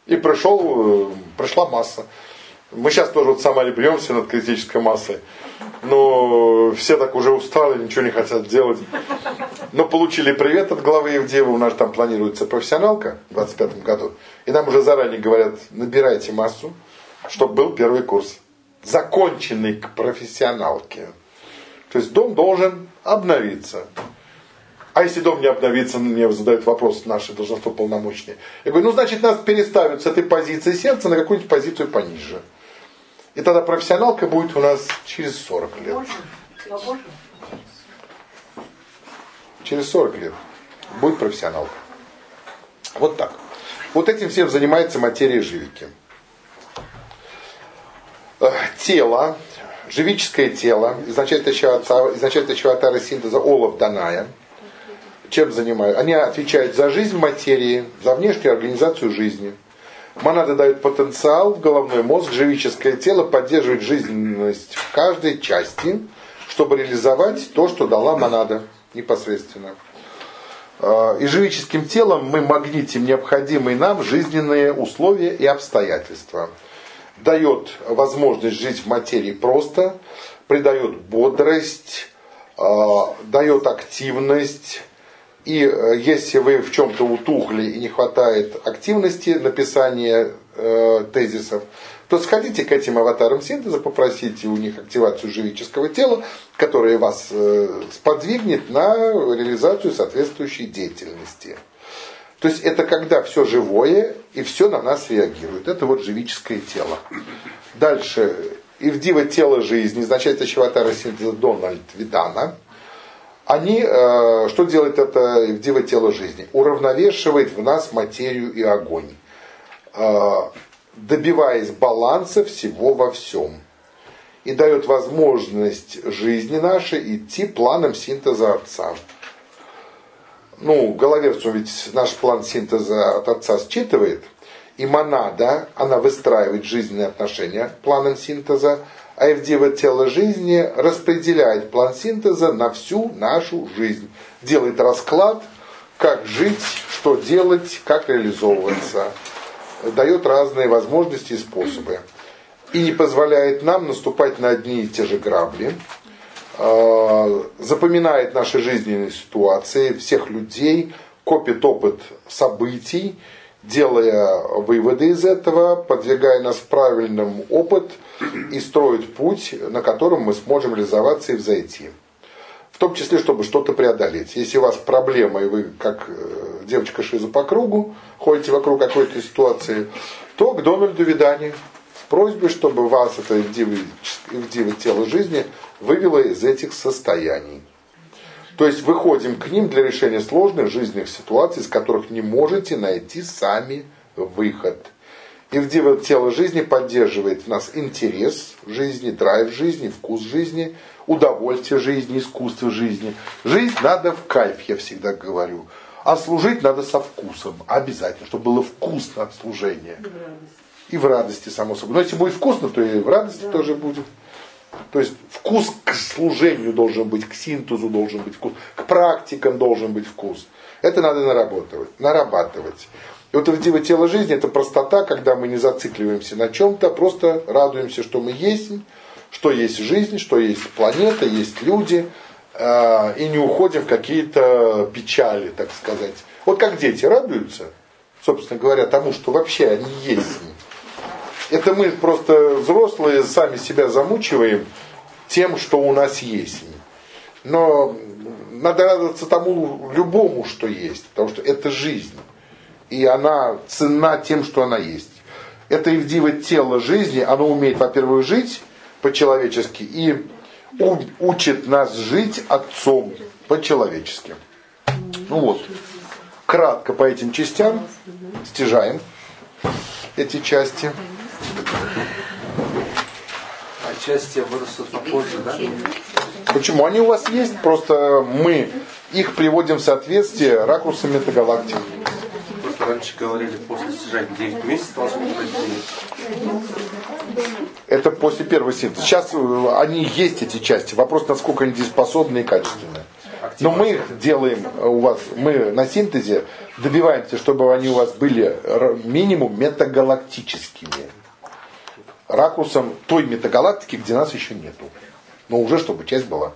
И пришел, пришла масса. Мы сейчас тоже вот сама бьемся над критической массой. Но все так уже устали, ничего не хотят делать. Но получили привет от главы Евдеева. У нас там планируется профессионалка в двадцать пятом году. И нам уже заранее говорят, набирайте массу, чтобы был первый курс. Законченный к профессионалке. То есть дом должен обновиться. А если дом не обновится, мне задают вопрос наши должностно полномочные. Я говорю, ну значит нас переставят с этой позиции сердца на какую-нибудь позицию пониже. И тогда профессионалка будет у нас через сорок лет. Через сорок лет будет профессионалка. Вот так. Вот этим всем занимается материя живики. Тело, живическое тело, изначально Чаватара синтеза Олаф Даная. Чем занимаются? Они отвечают за жизнь в материи, за внешнюю организацию жизни. Монады дают потенциал в головной мозг, живическое тело поддерживает жизненность в каждой части, чтобы реализовать то, что дала монада непосредственно. И живическим телом мы магнитим необходимые нам жизненные условия и обстоятельства. Дает возможность жить в материи просто, придает бодрость, дает активность. И если вы в чем-то утухли и не хватает активности, написания э, тезисов, то сходите к этим аватарам синтеза, попросите у них активацию живического тела, которая вас э, сподвигнет на реализацию соответствующей деятельности. То есть это когда все живое и все на нас реагирует. Это вот живическое тело. Дальше. Ивдива тело жизни, означает Чаватара синтеза Дональд Видана. Они, э, что делает это Ивдива тело жизни? Уравновешивает в нас материю и огонь, э, добиваясь баланса всего во всем. И дает возможность жизни нашей идти планом синтеза Отца. Ну, Головерцу ведь наш план синтеза от Отца считывает. И монада, она выстраивает жизненные отношения планом синтеза. А Ивдива тело жизни распределяет план синтеза на всю нашу жизнь. Делает расклад, как жить, что делать, как реализовываться. Дает разные возможности и способы. И не позволяет нам наступать на одни и те же грабли. Запоминает наши жизненные ситуации, всех людей, копит опыт событий, делая выводы из этого, подвигая нас в правильный опыт и строит путь, на котором мы сможем реализоваться и взойти. В том числе, чтобы что-то преодолеть. Если у вас проблема, и вы, как девочка Шиза по кругу, ходите вокруг какой-то ситуации, то к Дональду Видане с просьбой, чтобы вас, это Ивдива тело жизни, вывело из этих состояний. То есть выходим к ним для решения сложных жизненных ситуаций, из которых не можете найти сами выход. Ивдива тело жизни поддерживает в нас интерес в жизни, драйв жизни, вкус жизни, удовольствие жизни, искусство жизни. Жить надо в кайф, я всегда говорю. А служить надо со вкусом. Обязательно, чтобы было вкусно от служения. И в радости, само собой. Но если будет вкусно, то и в радости да. тоже будет. То есть вкус к служению должен быть, к синтезу должен быть вкус, к практикам должен быть вкус. Это надо нарабатывать. нарабатывать. И вот Ивдива тело жизни это простота, когда мы не зацикливаемся на чем-то, просто радуемся, что мы есть, что есть жизнь, что есть планета, есть люди, э, и не уходим в какие-то печали, так сказать. Вот как дети радуются, собственно говоря, тому, что вообще они есть. Это мы просто взрослые сами себя замучиваем тем, что у нас есть. Но надо радоваться тому любому, что есть, потому что это жизнь. И она ценна тем, что она есть. Это Ивдива тело жизни, оно умеет, во-первых, жить по-человечески и учит нас жить Отцом по-человечески. Ну вот, кратко по этим частям стяжаем эти части. А части вырастут попозже, да? Почему? Они у вас есть, просто мы их приводим в соответствие ракурсом метагалактик. Просто раньше говорили, после стяжания девять месяцев должны пройти. Это после первого синтеза. Сейчас они есть, эти части. Вопрос, насколько они дееспособны и качественные. Но мы их делаем у вас, мы на синтезе добиваемся, чтобы они у вас были минимум метагалактическими. Ракурсом той метагалактики, где нас еще нету. Но уже чтобы часть была.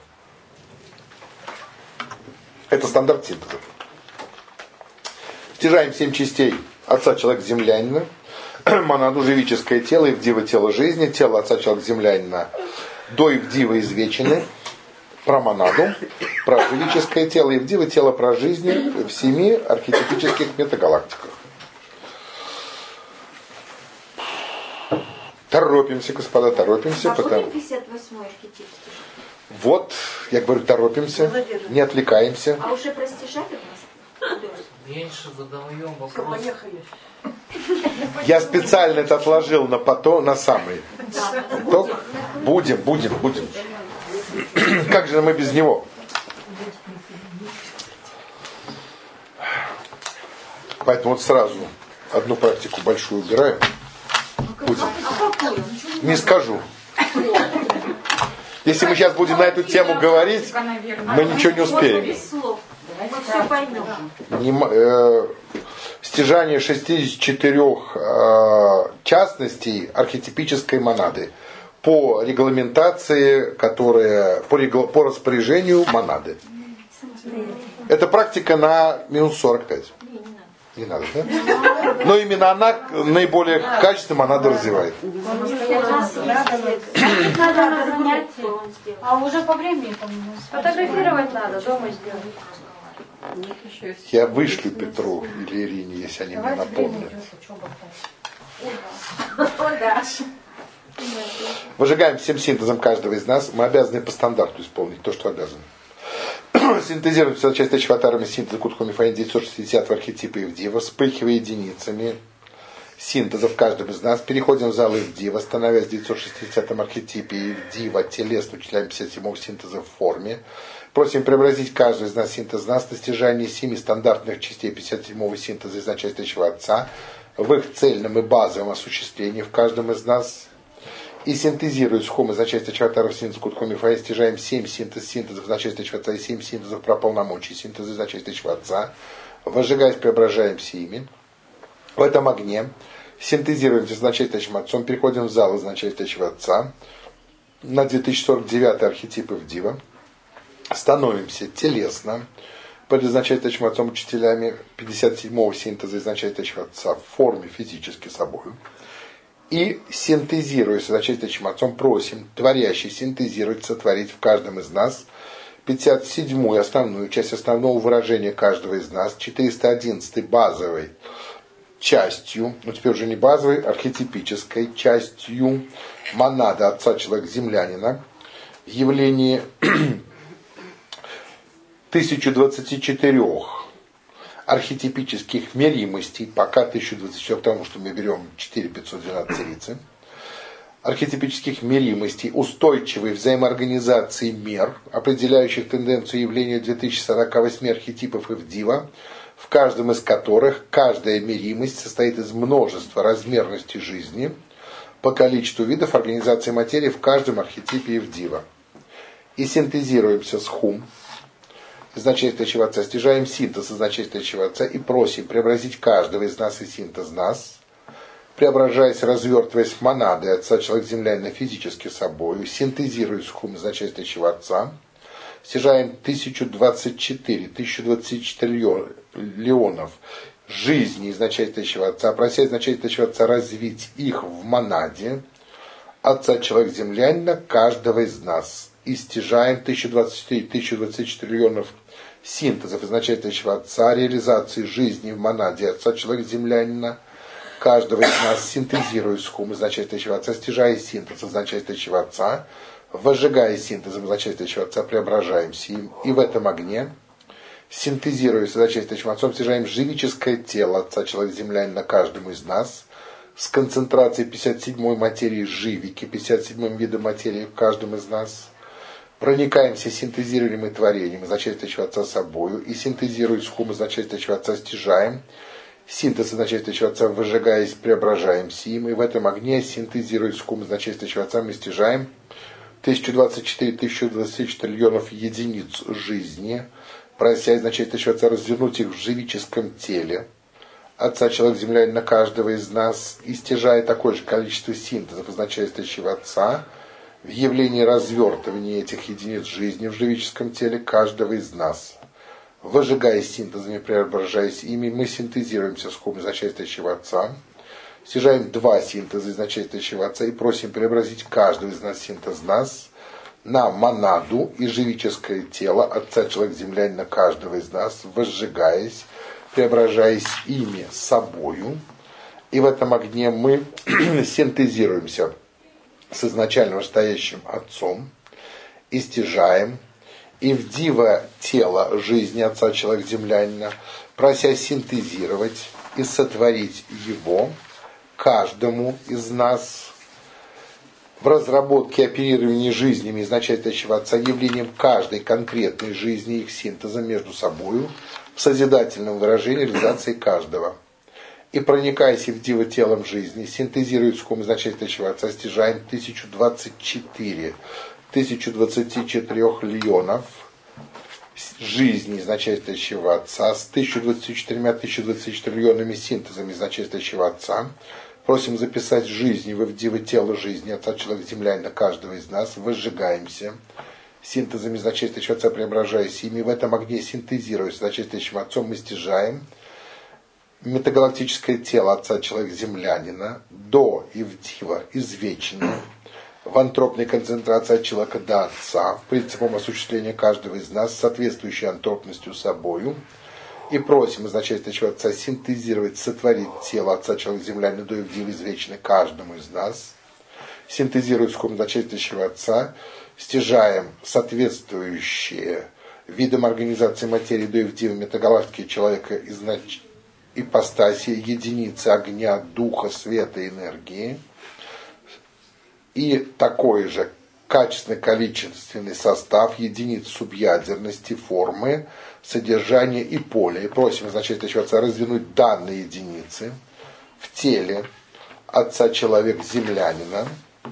Это стандарт синтеза. Стяжаем семь частей отца человека-землянина, монаду живическое тело, Ивдива тело жизни, тело отца человека-землянина до Ивдива извечены, про монаду, про живическое тело, Ивдива тело про жизнь в семи архетипических метагалактиках. Торопимся, господа, торопимся. А потому... будет пятьдесят восьмой архетип? Вот, я говорю, торопимся, не отвлекаемся. А уже про стяжали у нас? Меньше задаем вопрос. Я специально это отложил на потом, на самый итог. Будем, будем, будем. Как же мы без него? Поэтому вот сразу одну практику большую убираем. Будем. Не скажу. Если мы сейчас будем на эту тему говорить, мы ничего не успеем. Не, э, стяжание шестьдесят четыре э, частностей архетипической монады по регламентации, которая по, регла, по распоряжению монады. Это практика на минус сорок пять. Не надо, да? Но именно она наиболее качественно монада развивает. А уже по времени там Сфотографировать надо, дома сделать. Я вышлю Петру или Ирине, если они мне напомнят. Выжигаем всем синтезом каждого из нас. Мы обязаны по стандарту исполнить то, что обязаны. Синтезируем все части чватарами синтеза Кутху-Мифаин девятьсот шестидесятого архетипа Ивдива, вспыхивая единицами синтеза в каждом из нас. Переходим в зал Ивдива, становясь в девятьсот шестидесятом архетипе Ивдива телесно учителями пятьдесят седьмого синтеза в форме. Просим преобразить каждый из нас синтез нас на стяжание семи стандартных частей пятьдесят седьмого синтеза из начальствующего Отца в их цельном и базовом осуществлении в каждом из нас. И синтезирует схом из начальства чватаров синтез Кутху-Мифаин, стяжаем семь синтез синтезов начальства Отца и семь синтезов про полномочий синтеза из начальства Отца. Возжигаясь, преображаемся ими. В этом огне синтезируемся с начальствующим Отцом, переходим в зал из начальствующего Отца на две тысячи сорок девятый архетип Ивдива. Становимся телесно под начальствующим Отцом учителями пятьдесят седьмого синтеза из начальствующего Отца в форме физически собою. И синтезируя с начальствующим Отцом, просим творящий синтезировать, сотворить в каждом из нас пятьдесят седьмую основную часть основного выражения каждого из нас, четыреста одиннадцатой базовой частью, ну теперь уже не базовой, архетипической частью монады Отца Человека-Землянина в явлении тысяча двадцать четыре архетипических меримостей, пока тысяча двадцать четыре, потому что мы берем четыре тысячи пятьсот двенадцать рицы, архетипических меримостей, устойчивой взаимоорганизации мер, определяющих тенденцию явления две тысячи сорок восемь архетипов Ивдива, в каждом из которых каждая меримость состоит из множества размерностей жизни по количеству видов организации материи в каждом архетипе Ивдива. И синтезируемся с хум, из начальствующего Отца, стяжаем синтез из начальствующего Отца и просим преобразить каждого из нас и синтез нас, преображаясь, развертываясь в монады Отца Человека-Землянина физически собою, синтезируя хум из начальствующего Отца, стяжаем тысячу двадцать четыре, тысячу двадцать четыре леонов жизни из начальствующего Отца, прося из начальствующего Отца развить их в монаде Отца Человека-Землянина каждого из нас. И стяжаем тысячу двадцать четыре, тысячу двадцать четыре леонов синтезов из начальствующего Отца, реализации жизни в монаде Отца Человека-Землянина, каждого из нас синтезируя схум из начальствующего Отца, стяжая синтез из начальствующего Отца, возжигая синтезом из начальствующего Отца, преображаемся им, и в этом огне, синтезируя из начальствующим Отцом, стяжаем живическое тело Отца Человека-Землянина каждому из нас, с концентрацией пятьдесят седьмой материи живики, пятьдесят седьмым видом материи в каждом из нас, проникаемся синтезируемым творением из начальствующего Отца собою и синтезируя схум из начальствующего Отца, стяжаем синтез из начальствующего Отца, выжигаясь, преображаемся им, и в этом огне, синтезируя схум из начальствующего Отца, мы стяжаем тысяча двадцать четыре, тысяча двадцать четыре триллионов единиц жизни прося изначального Отца развернуть их в живическом теле Отца Человек-Землянина каждого из нас, и стяжая такое же количество синтезов изначального Отца в явлении развертывания этих единиц жизни в живическом теле каждого из нас. Выжигая синтезами, преображаясь ими, мы синтезируемся с хом изначального Отца, стяжаем два синтеза изначального Отца и просим преобразить каждого из нас синтез нас на монаду и живическое тело Отца Человек-Землянина каждого из нас, возжигаясь, преображаясь ими собою. И в этом огне мы синтезируемся с изначально стоящим Отцом и стяжаем, и в диво тело жизни Отца Человек-Землянина, прося синтезировать и сотворить его каждому из нас в разработке и оперировании жизнями изначального Отца, явлением каждой конкретной жизни, их синтеза между собою, в созидательном выражении реализации каждого. И проникаясь в диво телом жизни, синтезируя с хом изначального Отца, стяжаем тысячу двадцать четыре, тысячу двадцати четырех льонов жизни изначального Отца с тысячу двадцатью четырьмя тысячу двадцатью четырьмя льонами синтезами изначального Отца. Просим записать жизни в диво тело жизни Отца Человек-Землянина каждого из нас, возжигаемся синтезами изначального Отца, преображаясь ими, в этом огне синтезируясь с изначальным Отцом, мы стяжаем метагалактическое тело Отца Человек-Землянина до и в диво извечное в антропной концентрации от человека до Отца, принципом осуществления каждого из нас, соответствующей антропностью собою, и просим изначального Отца синтезировать, сотворить тело Отца Человек-Землянина до и в диво извечное каждому из нас, синтезируя с хом изначального Отца, стяжаем соответствующие видам организации материи до и в диво метагалактики человека изнач... ипостаси, единицы огня, духа, света, энергии, и такой же качественный количественный состав единиц субъядерности, формы, содержания и поля. И просим изначального Отца развернуть данные единицы в теле Отца Человек-Землянина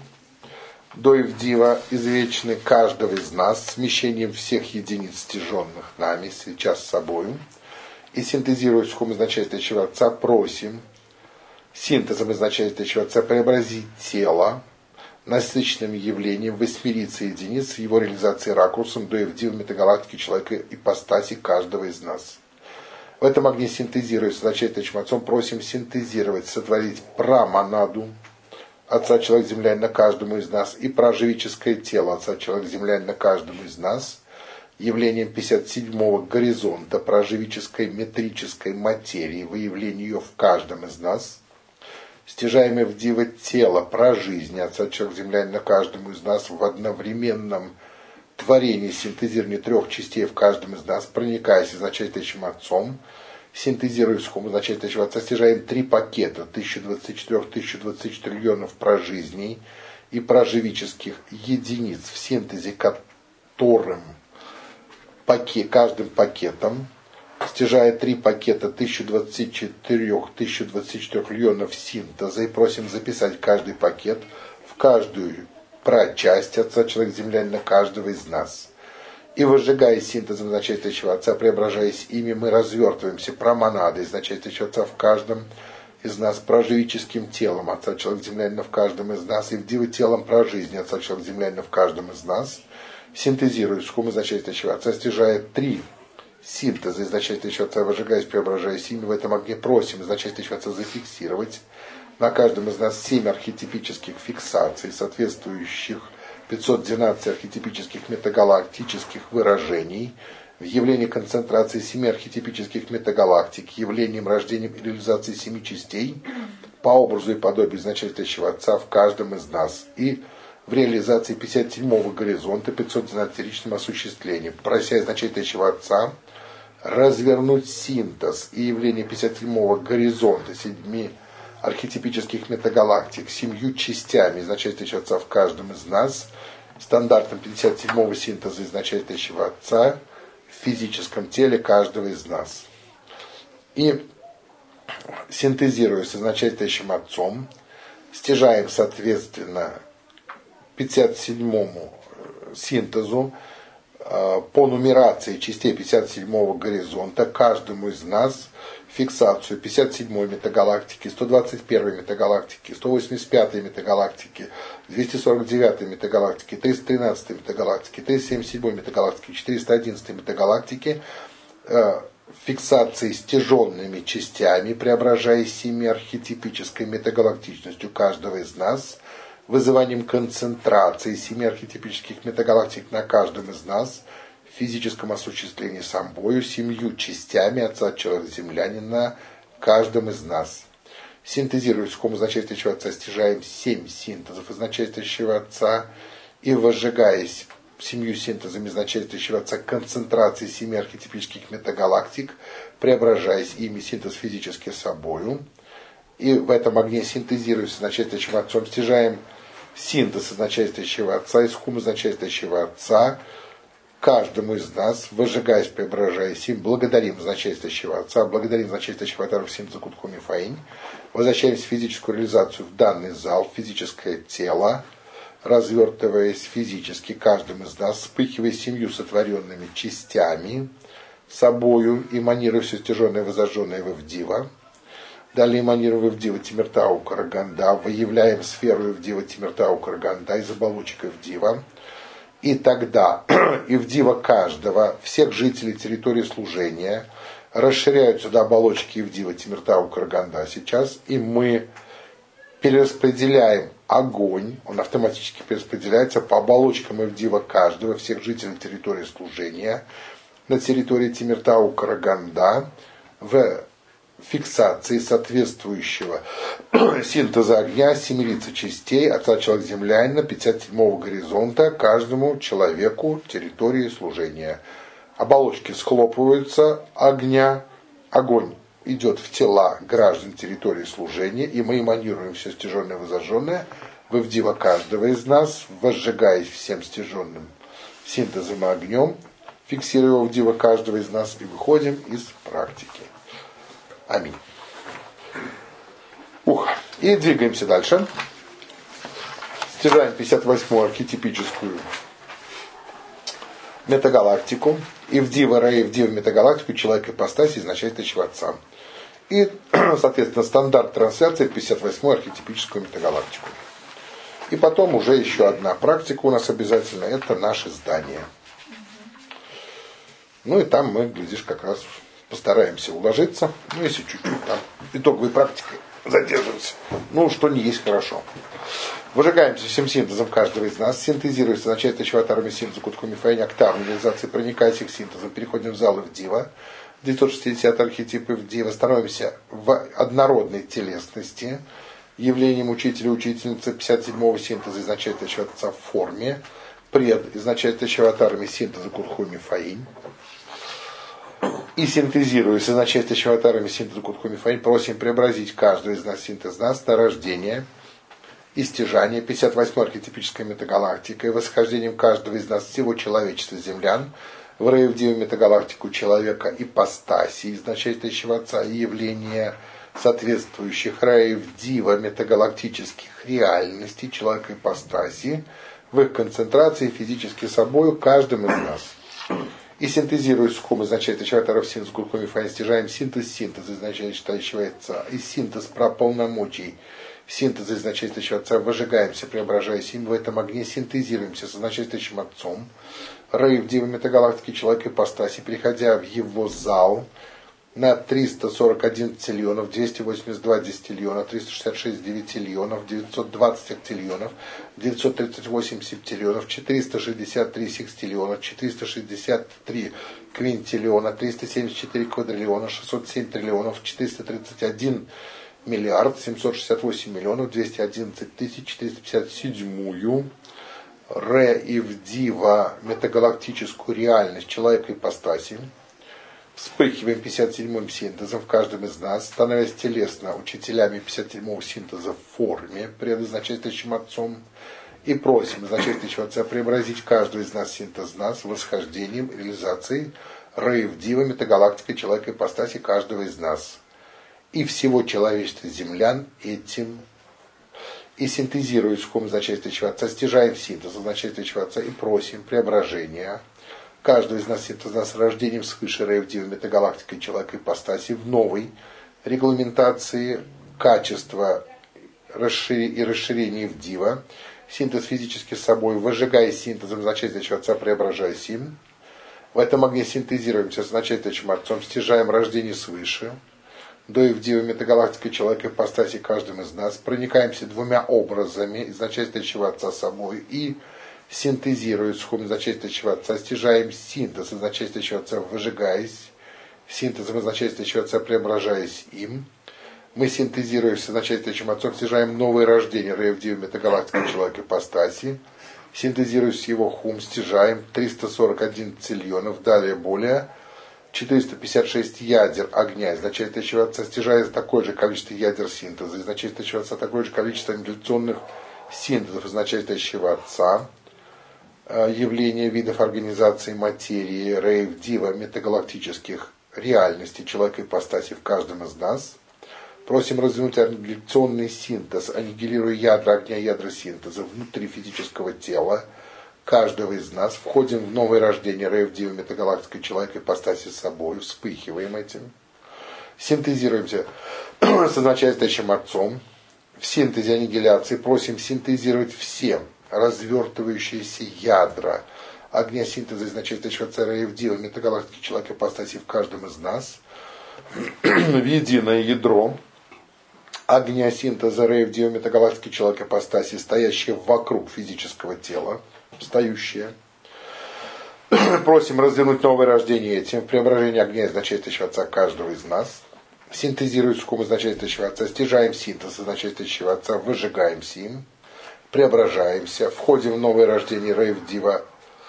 до и в диво извечны каждого из нас смещением всех единиц, стяженных нами сейчас с собою, и синтезируя с хом изначального Отца, просим синтезом изначального Отца преобразить тело насыщенным явлением восьмерицы единиц в его реализации ракурсом до и в диво метагалактики человека ипостаси каждого из нас. В этом огне синтезируя с изначальным Отцом, просим синтезировать, сотворить прамонаду Отца Человек-Землянина каждому из нас и проживическое тело Отца Человек-Землянина каждому из нас, явлением пятьдесят седьмого горизонта проживической метрической материи, выявление ее в каждом из нас, стяжаемое в диво тело прожизни Отца Человек-Землянина каждому из нас в одновременном творении синтезирования трех частей в каждом из нас, проникаясь изначальным Отцом, синтезируя с хом изначального Отца, стяжаем три пакета тысяча двадцать четыре тысяча двадцать четыре льонов прожизней и проживических единиц, в синтезе которым пакет, каждым пакетом, стяжая три пакета тысяча двадцать четыре тысяча двадцать четыре льонов синтеза, и просим записать каждый пакет в каждую прачасть Отца Человек-Землянина каждого из нас. И возжигая синтезом изначального Отца, преображаясь ими, мы развертываемся промонадой изначального Отца в каждом из нас, проживическим телом Отца Человек-Землянина в каждом из нас, и в диво телом прожизни Отца Человек-Землянина в каждом из нас, синтезируя с хом изначального Отца, стяжая три синтеза изначального Отца, возжигаясь, преображаясь ими, в этом огне просим изначального Отца зафиксировать на каждом из нас семь архетипических фиксаций, соответствующих пятьсот двенадцать архетипических метагалактических выражений, в явлении концентрации семи архетипических метагалактик, явлением, рождением и реализацией семи частей по образу и подобию изначального Отца в каждом из нас, и в реализации пятьдесят седьмого горизонта пятьсот двенадцатиричным осуществлением, прося изначального Отца развернуть синтез и явление пятьдесят седьмого горизонта семи архетипических метагалактик семью частями изначального Отца в каждом из нас, стандартом пятьдесят седьмого синтеза изначального Отца в физическом теле каждого из нас. И синтезируя с изначальным Отцом, стяжаем соответственно пятьдесят седьмому синтезу по нумерации частей пятьдесят седьмого горизонта каждому из нас фиксацию пятьдесят седьмой метагалактики, сто двадцать первой метагалактики, сто восемьдесят пятой метагалактики, двести сорок девятой метагалактики, триста тринадцатой метагалактики, триста семьдесят седьмой метагалактики, четыреста одиннадцатой метагалактики, э, фиксацией стяженными частями, преображая семи архетипической метагалактичностью каждого из нас, вызыванием концентрации семи архетипических метагалактик на каждом из нас, в физическом осуществлении собою, семью частями Отца Человека-Землянина каждым из нас. Синтезируя сухому значительствующего Отца, стяжаем семь синтезов из значительствующего Отца и, возжигаясь семью синтезами значительствующего Отца, концентрации семи архетипических метагалактик, преображаясь ими синтез физически собою, и в этом огне синтезируясь с начальствующим Отцом, стяжаем синтез из начальствующего Отца, из хума начальствующего Отца, каждому из нас, возжигаясь, преображаясь им, благодарим начальствующего Отца, благодарим начальствующего Отца всем за Кутху Мифаинь, возвращаемся в физическую реализацию в данный зал, в физическое тело, развертываясь физически каждым из нас, вспыхивая семью сотворенными частями, собою, эманируя все стяженное и возожженное в Ивдива. Далее эманируем Ивдива Тимиртау Караганда, выявляем сферу Ивдива Тимиртау Караганда из оболочек Ивдива. И тогда Ивдива каждого, всех жителей территории служения, расширяются до оболочки Ивдива Тимиртау Караганда сейчас, и мы перераспределяем огонь, он автоматически перераспределяется по оболочкам Ивдива каждого, всех жителей территории служения, на территории Тимиртау Караганда, в фиксации соответствующего синтеза огня семерицы частей Отца Человека-Землянина пятьдесят седьмого горизонта каждому человеку территории служения. Оболочки схлопываются огня, огонь идет в тела граждан территории служения, и мы эманируем все стяженное и возожженное в Ивдива каждого из нас, возжигаясь всем стяженным синтезом и огнем, фиксируя его Ивдива каждого из нас и выходим из практики. Аминь. Ух. И двигаемся дальше. Стяжаем пятьдесят восьмую архетипическую метагалактику. Ивдива, Ра, Ивдива метагалактику, человек ипостаси, изначальствующего Отца. И, соответственно, стандарт трансляции пятьдесят восьмую архетипическую метагалактику. И потом уже еще одна практика у нас обязательно, это наше здание. Ну и там мы, глядишь, как раз постараемся уложиться. Ну, если чуть-чуть там итоговой практикой задерживаться. Ну, что не есть хорошо. Выжигаемся всем синтезом каждого из нас. Синтезируется начальствующего Атарами синтеза Кутху Мифаинь, октавной реализации, проникаясь их синтезом. Переходим в зал Ивдива. девятьсот шестидесятый архетип Ивдива. Становимся в однородной телесности. Явлением учителя и учительницы пятьдесят седьмого синтеза изначальствующего Отца в форме. Пред изначальствующего Атарами синтеза Кутху Мифаинь. И синтезируя с изначальствующего Атарами синтеза Кутху Мифаинь, просим преобразить каждого из нас синтез нас на рождение и стяжание пятьдесят восьмой архетипической метагалактикой, восхождением каждого из нас всего человечества землян в Раевдиву метагалактику человека ипостаси, изначальствующего Отца, и явление соответствующих Раевдива метагалактических реальностей человека ипостаси в их концентрации физически собою каждым из нас. И синтезируя сухом изначальствующего Атаров синтез Кутху Мифаинь, стяжаем синтез синтеза изначальствующего Отца и синтез про полномочий синтеза изначальствующего Отца, выжигаемся, преображаясь им в этом огне, синтезируемся с изначальствующим Отцом, Раевдива метагалактики человека ипостаси, переходя в его зал на триста сорок один октиллионов, двести восемьдесят два десятиллиона, триста шестьдесят шесть девятиллионов, девятьсот двадцать октиллионов, девятьсот тридцать восемь септиллионов, четыреста шестьдесят три секстиллиона, четыреста шестьдесят три квинтиллиона, триста семьдесят четыре квадриллиона, шестьсот семь триллионов, четыреста тридцать один миллиард, семьсот шестьдесят восемь миллионов, двести одиннадцать тысяч, четыреста пятьдесят семь Ре-Ивдива метагалактическую реальность человека ипостаси. Вспыхиваем пятьдесят седьмым синтезом в каждом из нас, становясь телесно учителями пятьдесят седьмого синтеза в форме, пред изначальствующим Отцом, и просим изначальствующего Отца преобразить каждого из нас синтез нас восхождением, реализацией Раевдива метагалактикой человека ипостаси каждого из нас. И всего человечества землян этим. И синтезируя сухом изначальствующего Отца, стяжаем синтез изначальствующего Отца и просим преображения каждого из нас, синтез нас рождением свыше Рейвдива метагалактикой человека ипостаси в новой регламентации качества и расширения в дива, синтез физически с собой, выжигая синтезом значительного отца, преображаясь им. В этом огне синтезируемся с значительным отцом, стяжаем рождение свыше, до и в дива метагалактикой человека ипостаси каждым из нас, проникаемся двумя образами из значительного отца собой и синтезируя с хум значительного отца, стяжаем синтез из значительного отца, выжигаясь, синтезом из значительного отца, преображаясь им. Мы синтезируем с значительным отцом, стяжаем новое рождение Рейвдива метагалактикой человека ипостаси, синтезируя с его хум, стяжаем триста сорок один циллионов, далее более четыреста пятьдесят шесть ядер огня из значительного отца, стяжая такое же количество ядер синтеза, из значительного отца такое же количество аннигиляционных синтезов из значительного отца, явления видов организации материи, Рейвдива метагалактических реальностей человека ипостаси в каждом из нас. Просим развернуть аннигиляционный синтез, аннигилируя ядра огня, ядра синтеза внутри физического тела каждого из нас. Входим в новое рождение Рейвдива метагалактикой человека ипостаси с собой, вспыхиваем этим. Синтезируемся с означающим отцом. В синтезе аннигиляции просим синтезировать все развертывающиеся ядра огня синтеза из значительного отца Рейвдива метагалактики человека ипостаси в каждом из нас в единое ядро огня синтеза Рейвдива метагалактики человека ипостаси, стоящее вокруг физического тела, стоящее. Просим развернуть новое рождение этим в преображении огня из значительного отца каждого из нас. Синтезируя суккум из значительного отца, стяжаем синтез из значительного отца, выжигаемся им, преображаемся, входим в новое рождение Рейвдива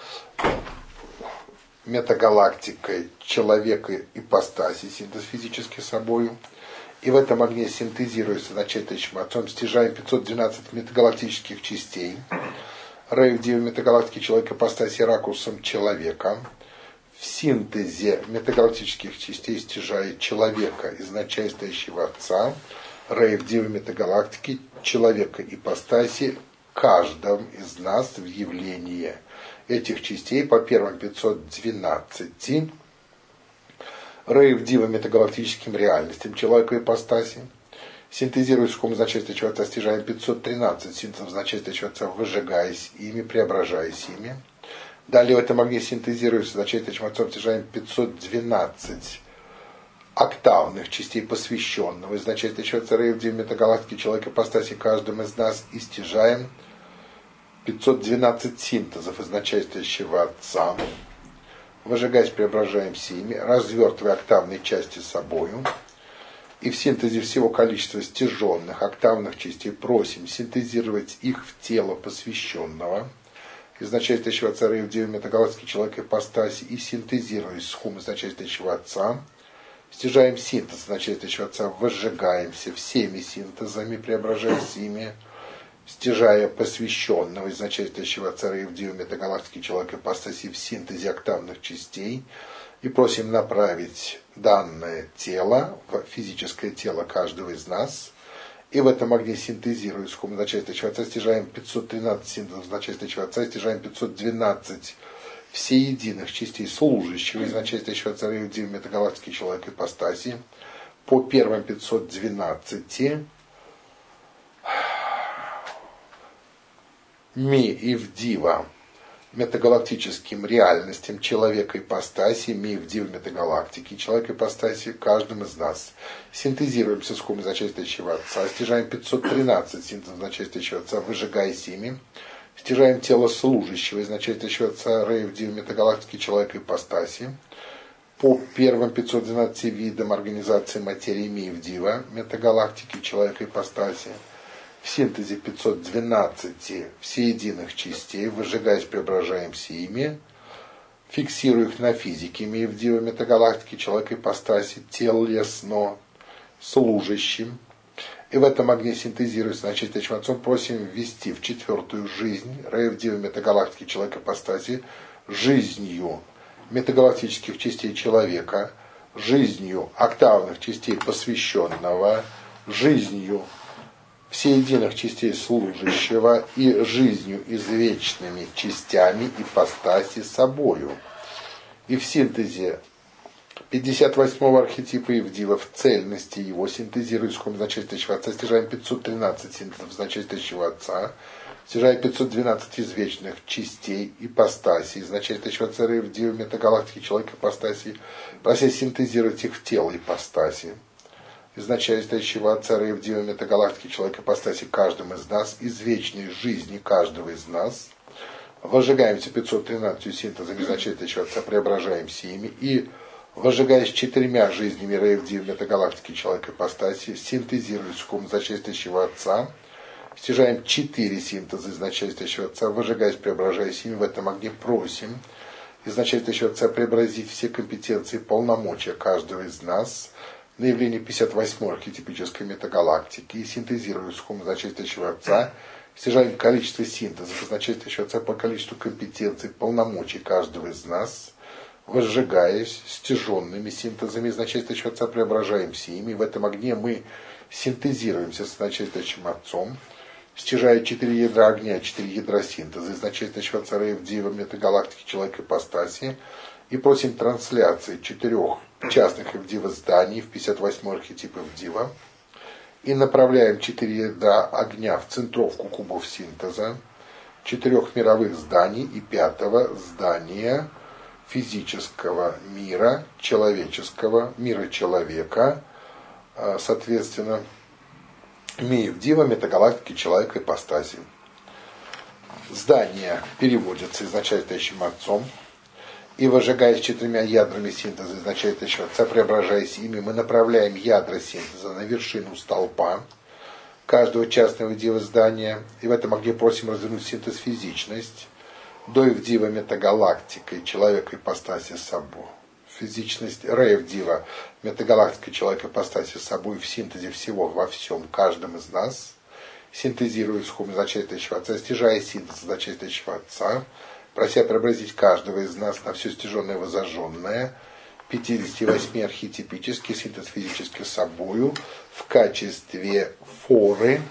метагалактикой человека ипостаси, синтез физически собою. И в этом огне синтезируется значительным отцом, стяжаем пятьсот двенадцать метагалактических частей Рейвдива метагалактики человека ипостаси ракурсом человека. В синтезе метагалактических частей стяжает человека из начальствующего отца Рейвдива метагалактики человека ипостаси каждом из нас в явлении этих частей по первым пятьсот двенадцати Рейвдива метагалактическим реальностям человека ипостаси. Синтезируя суккум значительного отца, стяжаем пятьсот тринадцать синтезов значительного отца, выжигаясь ими, преображаясь ими. Далее в этом огне синтезируется значительным отцом, стяжаем пятьсот двенадцать октавных частей посвященного из значительного отца Рейвдива метагалактики человека ипостаси каждым из нас и стяжаем пятьсот двенадцать синтезов из начальствующего отца, выжигаясь, преображаемся ими, развертывая октавные части собою, и в синтезе всего количества стяженных октавных частей просим синтезировать их в тело посвященного из начальствующего отца Рейвдива метагалактики человека ипостаси и синтезируя схум из начальствующего отца, стяжаем синтез начальствующего отца, выжигаемся всеми синтезами, преображаясь ими, стяжая посвященного из начальствующего отца Рейвдива метагалактики человека ипостаси в синтезе октавных частей и просим направить данное тело в физическое тело каждого из нас. И в этом огне синтезируя схум начальствующего отца, стяжаем пятьсот тринадцать синтезов начальствующего отца, стяжаем пятьсот двенадцать всеединых частей служащего из начальствующего отца Рейвдива метагалактики человека ипостаси по первым пятьсот двенадцати ми и в дива метагалактическим реальностям человека ипостаси, ми в дива метагалактики человека ипостаси каждым из нас. Синтезируемся с хум из начальствующего отца, стяжаем пятьсот тринадцать синтезов начальствующего отца, выжигаясь ими, стяжаем тело служащего из начальствующего отца Рейвдива метагалактики человека ипостаси по первым пятьсот двенадцати видам организации материи ми в дива метагалактики человека ипостаси. В синтезе пятьсот двенадцати всеединых частей, выжигаясь, преображаемся ими, фиксируя их на физике, имея в дива метагалактики человека ипостаси, телесно служащим. И в этом огне синтезируется значительным отцом, просим ввести в четвертую жизнь Рейвдива метагалактики человека ипостаси жизнью метагалактических частей человека, жизнью октавных частей посвященного, жизнью всеединых частей служащего и жизнью извечными частями ипостаси собою. и в синтезе пятьдесят восьмого архетипа Ивдива, в цельности его, синтезируя исход значительного Отца, стяжаем пятьсот тринадцать синтезов значительного Отца, стяжая пятьсот двенадцать извечных частей ипостасей, значительного Отца Ивдива, метагалактики, человека ипостасей, прося синтезировать их в тело ипостаси. Изначально стоящего Отца Ивдива, метагалактики, человека ипостаси каждым из нас, извечной жизни каждого из нас, возжигаемся пятьсот тринадцать синтезами значительного Отца, преображаемся ими и, возжигаясь четырьмя жизнями Ивдива, метагалактики, человека ипостаси, синтезируя суккум значительного Отца, стяжаем четыре синтеза изначального Отца, возжигаясь, преображаясь ими, в этом огне просим изначального Отца преобразить все компетенции и полномочия каждого из нас на явление пятьдесят восьмой архетипической метагалактики и синтезируя суккум значительного Отца, стяжаем количество синтезов изначального Отца по количеству компетенций и полномочий каждого из нас, возжигаясь стяженными синтезами изначального Отца, преображаемся ими. В этом огне мы синтезируемся с изначальным Отцом, стяжая четыре ядра огня, четыре ядра синтеза изначального Отца Ивдива, метагалактики, человека ипостаси, и просим трансляции четырех частных Ивдива зданий в пятьдесят восьмой архетип Ивдива, и направляем четыре ядра огня в центровку кубов синтеза, четырех мировых зданий и пятого здания физического мира, человеческого, мира человека, соответственно, Ивдива, метагалактики, человека ипостаси. Здание переводится изначальным Отцом, и возжигаясь четырьмя ядрами синтеза изначального Отца, преображаясь ими, мы направляем ядра синтеза на вершину столпа каждого частного Ивдива здания, и в этом огне просим развернуть синтез физичность до Ивдива, метагалактика и человека ипостаси собой. Физичность Ивдива, метагалактика, человека ипостаси собой в синтезе всего во всем, каждом из нас, синтезируя схему значительного Отца, стяжая синтез значительного Отца, прося преобразить каждого из нас на все стяженное и возожженное, пятьдесят восемь архетипический синтез физически собою в качестве форы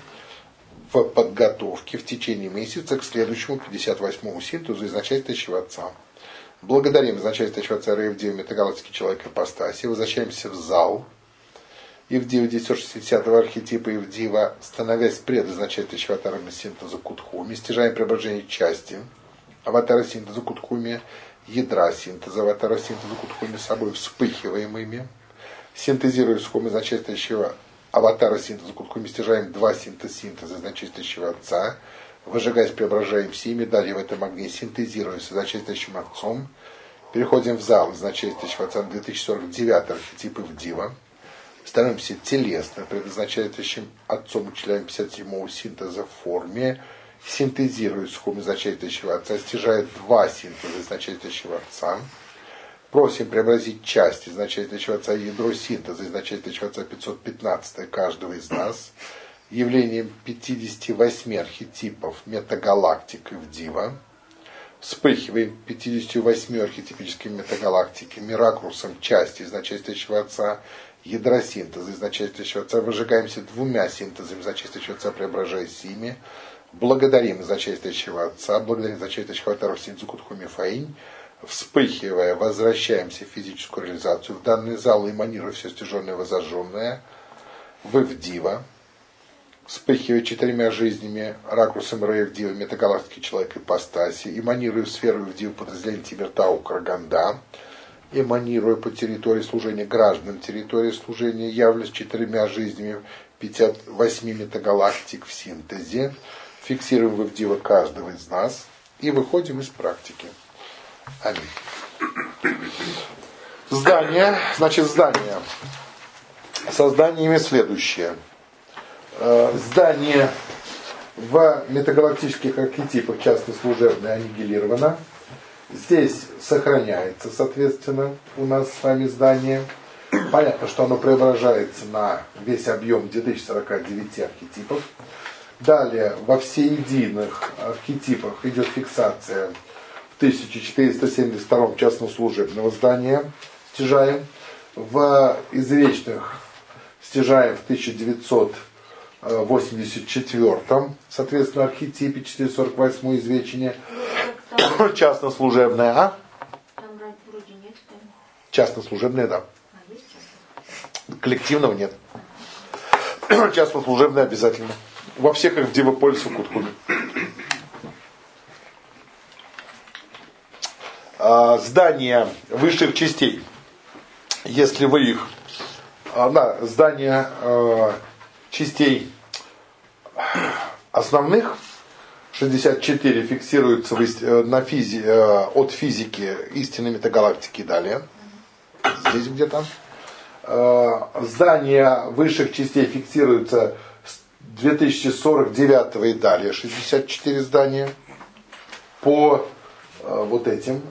в подготовке в течение месяца к следующему пятьдесят восьмому синтезу изначального Отца. Благодарим изначального Отца Ивдива, метагалактики, человека ипостаси, возвращаемся в зал Ивдива девятьсот шестидесятого архетипа Ивдива, становясь пред изначального аватарами синтеза Кутхуми, стяжаем преображение части аватара синтеза Кутхуми, ядра синтеза аватара синтеза Кутхуми собой вспыхиваемыми, синтезируя схему изначального аватара синтеза Кутхуми, стяжаем два синтеза синтеза значительного Отца, выжигаясь, преображаемся ими, далее в этом огне синтезируя с значительным Отцом, переходим в зал значительного Отца две тысячи сорок девятый архетип Ивдива, становимся телесно, предназначающим Отцом учителяем пятьдесят седьмого синтеза в форме, синтезируя схему значительного Отца, стяжает два синтеза значительного Отца, просим преобразить часть изначального Отца и ядро синтеза изначального Отца пятьсот пятнадцать каждого из нас, явлением пятидесяти восьми архетипов метагалактик Ивдива, вспыхиваем пятьюдесятью восьмью архетипическими метагалактиками, ракурсом части изначального Отца, ядра синтеза изначального Отца, выжигаемся двумя синтезами изначального Отца, преображаясь ими, благодарим изначального Отца, благодарим изначального Отца синтеза Кутхуми Фаинь, вспыхивая, возвращаемся в физическую реализацию в данный зал, эманируя все стяженное и возожженное в Ивдива, вспыхивая четырьмя жизнями, ракурсом Ивдива, метагалактики, человека ипостаси, эманируя в сферу Ивдива подразделение Тимиртау Караганда, эманируя по территории служения гражданам территории служения, являясь четырьмя жизнями пятьдесят восьми метагалактик в синтезе, фиксируем в Ивдива каждого из нас и выходим из практики. Аминь. Здание, значит, здание. Со зданиями следующее. Здание в метагалактических архетипах часто служебное аннигилировано. Здесь сохраняется, соответственно, у нас с вами здание. Понятно, что оно преображается на весь объем две тысячи сорока девяти архетипов. Далее, во всеединых архетипах идет фиксация в тысяча четыреста семьдесят втором частнослужебного здания, стяжаем. В извечных стяжаем в тысяча девятьсот восемьдесят четвёртом, соответственно, архетипе четыреста сорок восьмое извечение, частнослужебное, а? Там вроде нет. Частно-служебное, да. Коллективного нет. Частно-служебное обязательно. Во всех их, где вы пользуетесь Кутхуми. Здания высших частей, если вы их, да, здания э, частей основных, шестьдесят четыре фиксируются на физи, э, от физики истинной метагалактики и далее. Здесь где-то. Э, здания высших частей фиксируются с две тысячи сорок девятого и далее, шестьдесят четыре здания. По вот этим,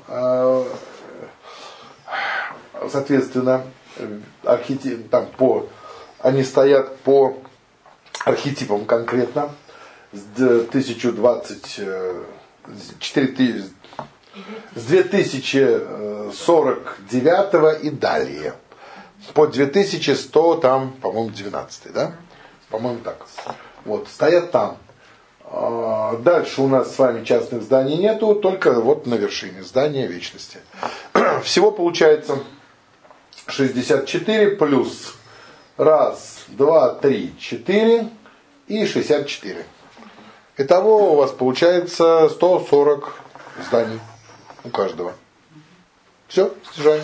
соответственно, архетип, там по, они стоят по архетипам конкретно с тысяча двадцать четыре, с две тысячи сорок девятого и далее по две тысячи сто, там, по-моему, двенадцатый, да? По-моему, так. Вот, стоят там. Дальше у нас с вами частных зданий нету, только вот на вершине здания вечности. Всего получается шестьдесят четыре плюс раз, два, три, четыре и шестьдесят четыре. Итого у вас получается сто сорок зданий у каждого. Все, снижаем.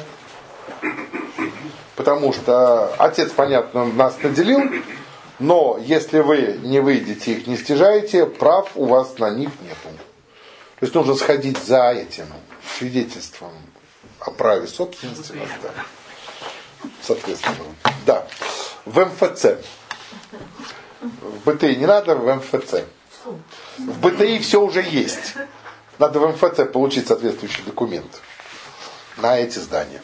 Потому что отец, понятно, нас наделил. Но если вы не выйдете, их не стяжаете, прав у вас на них нету. То есть нужно сходить за этим свидетельством о праве собственности. Да. Соответственно. Да. В эм эф цэ. В бэ тэ и не надо, в эм эф цэ. В бэ тэ и все уже есть. Надо в эм эф цэ получить соответствующий документ на эти здания.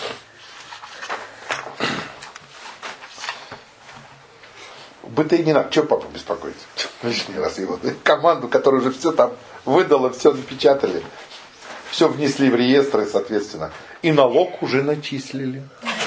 бэ тэ и не надо. Чего папу беспокоить? Лишний раз его. Команду, которая уже все там выдала, все напечатали. Все внесли в реестры, соответственно. И налог уже начислили.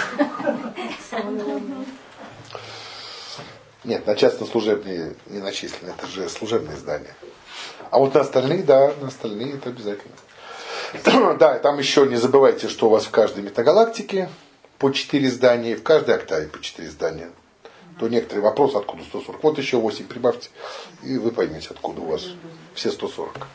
Нет, на частно-служебные не начислены. Это же служебные здания. А вот на остальные, да, на остальные это обязательно. Да, там еще не забывайте, что у вас в каждой метагалактике по четыре здания, и в каждой октаве по четыре здания. То некоторые вопросы, откуда сто сорок. Вот еще восемь прибавьте, и вы поймете, откуда у вас все сто сорок.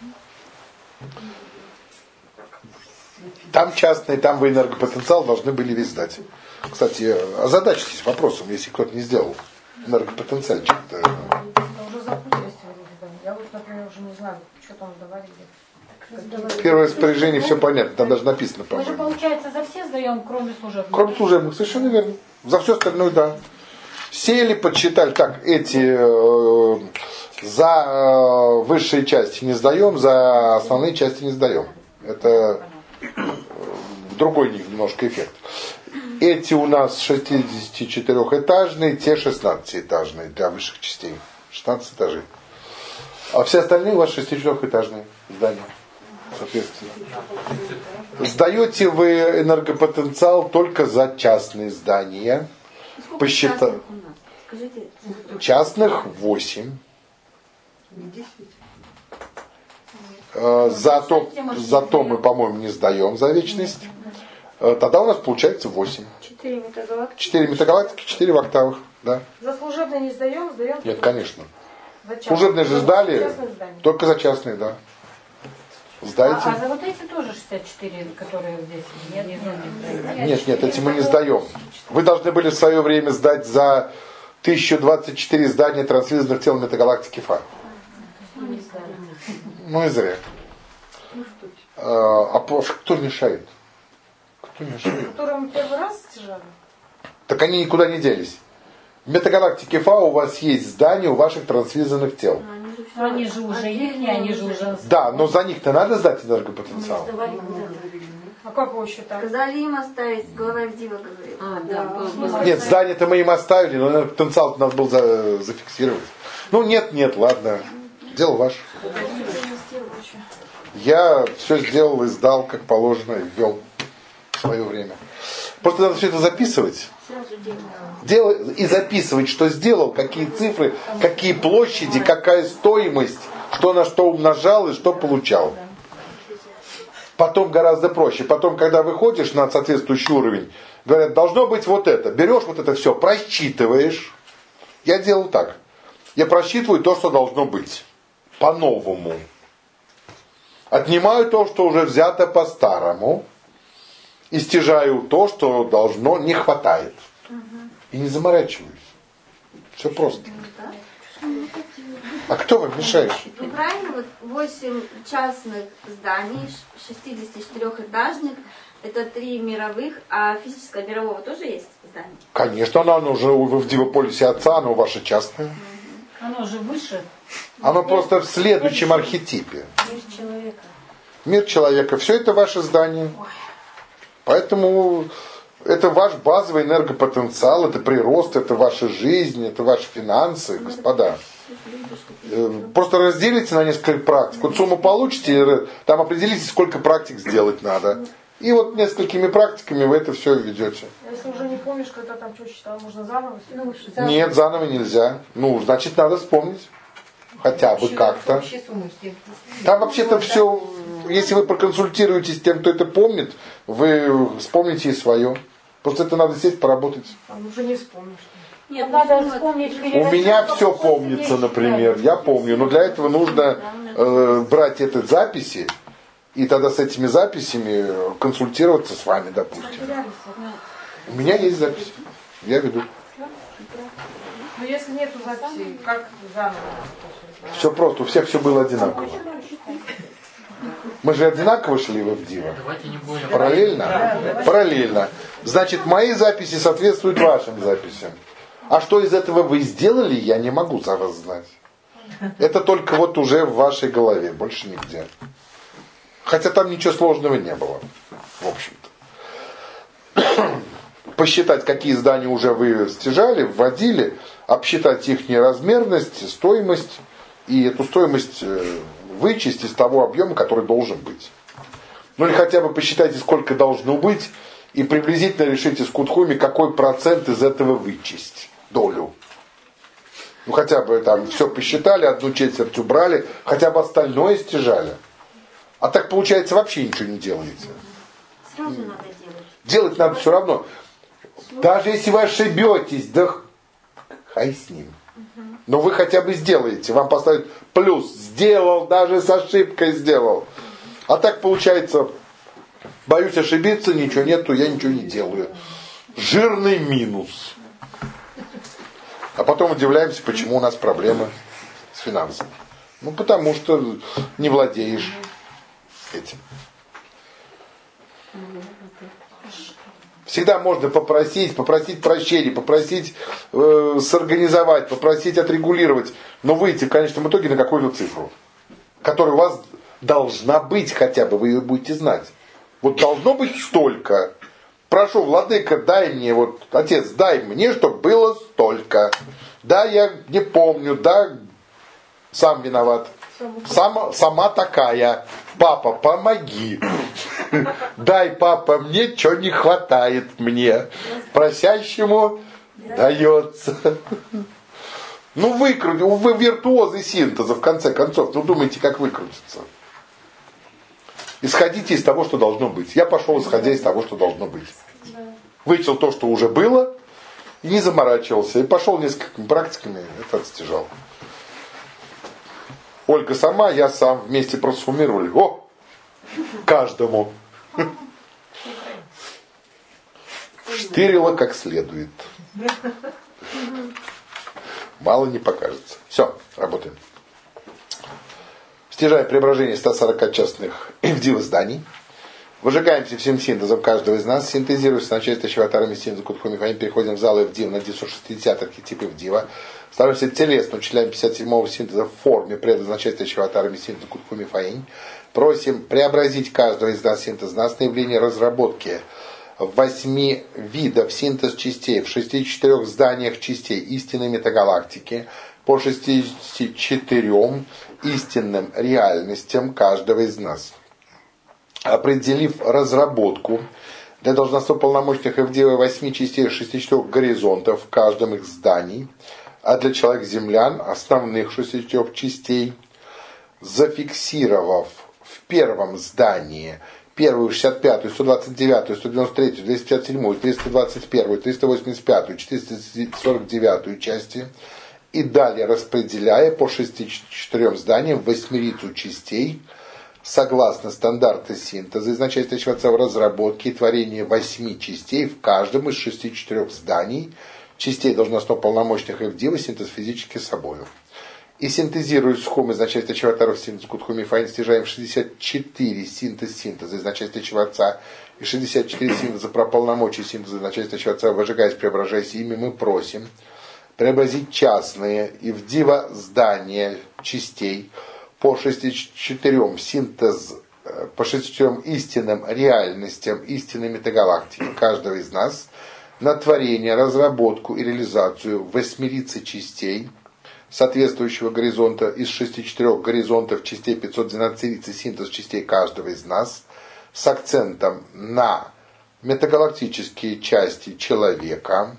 Там частные, там вы энергопотенциал должны были весь сдать. Кстати, озадачьтесь вопросом, если кто-то не сделал энергопотенциальчик. Это уже запутались. Я вот, например, уже не знаю, что там сдавали где. Первое распоряжение, все понятно, там даже написано, Мы же, по-моему. получается, за все сдаем, кроме служебных. Кроме служебных, совершенно верно. За все остальное, да. Сели, подсчитали, так, эти э, за э, высшие части не сдаем, за основные части не сдаем. Это другой немножко эффект. Эти у нас шестидесятичетырёхэтажные, те шестнадцатиэтажные для высших частей. шестнадцать этажей. А все остальные у вас шестидесятичетырёхэтажные здания. Соответственно. Сдаете вы энергопотенциал только за частные здания. Посчитал. Частных восемь. Зато, зато мы, по-моему, не сдаем за вечность. Тогда у нас получается восемь. Четыре метагалактики. Четыре метагалактики, четыре в октавах. Да. За служебные не сдаем, сдаем? Нет, конечно. За Служебные же сдали, только за частные, да. Сдайте. А, а за вот эти тоже шестьдесят четыре, которые здесь нет, не сдаем. Нет, нет, эти мы не сдаем. Вы должны были в свое время сдать за тысяча двадцать четыре здания транслизорных тел метагалактики Фа. Ну и зря. А, а кто мешает? Кто мешает? Которые мы первый раз стяжали? Так они никуда не делись. В метагалактике Фа у вас есть здания у ваших трансвизорных тел. Они же уже их, они же уже... Да, но за них-то надо сдать энергопотенциал. А как его считать? Сказали им оставить, глава Дива говорит. А, да, было, было. Нет, здание-то мы им оставили, но энергопотенциал надо было за, зафиксировать. Ну нет, нет, ладно. Дело ваше. Я все сделал и сдал, как положено, и ввел в свое время. Просто надо все это записывать. Дело, и записывать, что сделал, какие цифры, какие площади, какая стоимость, что на что умножал и что получал. Потом гораздо проще. Потом, когда выходишь на соответствующий уровень, говорят, должно быть вот это. Берешь вот это все, просчитываешь. Я делал так. Я просчитываю то, что должно быть. По-новому. Отнимаю то, что уже взято по-старому. И стяжаю то, что должно, не хватает. И не заморачиваюсь. Все просто. А кто вам мешает? Ну правильно, вот восемь частных зданий, шестидесятичетырёхэтажных, это три мировых, а физическое мирового тоже есть здание? Конечно, оно, оно уже в Дивополисе Отца, оно ваше частное. Оно же выше. Оно просто в следующем архетипе. Мир человека. Мир человека. Все это ваше здание. Поэтому это ваш базовый энергопотенциал, это прирост, это ваша жизнь, это ваши финансы, господа. Просто разделите на несколько практик. Вот сумму получите, там определите, сколько практик сделать надо. И вот несколькими практиками вы это все ведете. Если уже не помнишь, когда там что читал, можно заново? Ну, Нет, заново нельзя. Ну, значит, надо вспомнить. Хотя бы как-то. Там вообще-то все, если вы проконсультируетесь с тем, кто это помнит, вы вспомните и свое. Просто это надо сесть, поработать. Там уже не вспомнишь. Нет, надо вспомнить. У меня все помнится, например. Я помню. Но для этого нужно э, брать эти записи и тогда с этими записями консультироваться с вами, допустим. У меня есть записи. Я веду. Но если нету записи, как заново? Все просто. У всех все было одинаково. Мы же одинаково шли в Дива. Параллельно? Параллельно. Значит, мои записи соответствуют вашим записям. А что из этого вы сделали, я не могу за вас знать. Это только вот уже в вашей голове, больше нигде. Хотя там ничего сложного не было, в общем-то. Посчитать, какие здания уже вы стяжали, вводили, обсчитать их размерность, стоимость, и эту стоимость вычесть из того объема, который должен быть. Ну или хотя бы посчитайте, сколько должно быть, и приблизительно решите с Кутхуми, какой процент из этого вычесть. Долю. Ну хотя бы там все посчитали, одну четверть убрали, хотя бы остальное стяжали. А так получается вообще ничего не делаете. Сразу надо делать. Делать надо все равно. Даже если вы ошибетесь, да хай с ним. Но вы хотя бы сделаете. Вам поставят плюс. Сделал, даже с ошибкой сделал. А так получается, боюсь ошибиться, ничего нету, я ничего не делаю. Жирный минус. А потом удивляемся, почему у нас проблемы с финансами. Ну, потому что не владеешь этим. Всегда можно попросить, попросить прощения, попросить э, сорганизовать, попросить отрегулировать, но выйти в конечном итоге на какую-то цифру, которая у вас должна быть хотя бы, вы ее будете знать. Вот должно быть столько. Прошу, владыка, дай мне, вот, отец, дай мне, чтобы было столько. Да, я не помню, да, сам виноват. Сама, сама такая. Папа, помоги. Дай, папа, мне, что не хватает мне. Просящему дается. Ну, выкрути, вы виртуозы синтеза, в конце концов. Ну, думайте, как выкрутиться. Исходите из того, что должно быть. Я пошел, исходя из того, что должно быть. Вычел то, что уже было, и не заморачивался. И пошел несколькими практиками, это отстяжал. Ольга сама, я сам вместе просуммировали. О! Каждому. Штырило как следует. Мало не покажется. Все, работаем. Стяжаем преображение ста сорока частных Ивдива зданий. Выжигаемся всем синтезом каждого из нас. Синтезируясь с начальствующего атарами синтеза Кутхуми Фаим, переходим в зал Ивдив на девятьсот шестьдесят архетип Ивдива. Становимся телесно, учителяем пятьдесят седьмого синтеза в форме предназначающего атарами синтеза Кутхуми Фаим. Просим преобразить каждого из нас синтез нас на явление разработки восьми видов синтез частей в шестидесяти четырёх зданиях частей истинной метагалактики по шестидесяти четырем истинным реальностям каждого из нас. Определив разработку для должностных полномочных Ивдива восьми частей шестидесяти четырёх горизонтов в каждом их здании, а для человек-землян основных шестидесяти четырёх частей, зафиксировав в первом здании первую, шестьдесят пятую, сто двадцать девятую, сто девяносто третью, двести пятьдесят седьмую, триста двадцать первую, триста восемьдесят пятую, четыреста сорок девятую части, и далее распределяя по шестидесяти четырем зданиям восьмерицу частей, согласно стандарта синтеза, изначально в разработке и творении восьми частей в каждом из шестидесяти четырёх зданий. Частей должностно полномочных Эвдива синтез физически собою. И синтезируя схемы изначально чеватаров синтез кутхуми файн, стяжаем шестьдесят четыре синтез синтеза изначально чеватца и шестьдесят четыре синтеза про полномочия синтеза изначально чеватца, выжигаясь, преображаясь ими, мы просим преобразить частные Эвдива здания частей по шестидесяти четырем синтез, по шестидесяти четырем истинным реальностям, истинной метагалактики каждого из нас на творение, разработку и реализацию восьмерицы частей соответствующего горизонта из шестидесяти четырёх горизонтов частей пятьсот двенадцать синтез частей каждого из нас с акцентом на метагалактические части человека,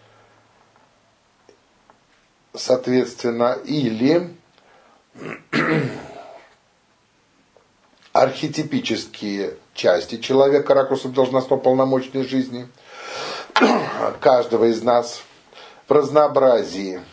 соответственно, или архетипические части человека, ракурсом должностно-полномочной жизни каждого из нас в разнообразии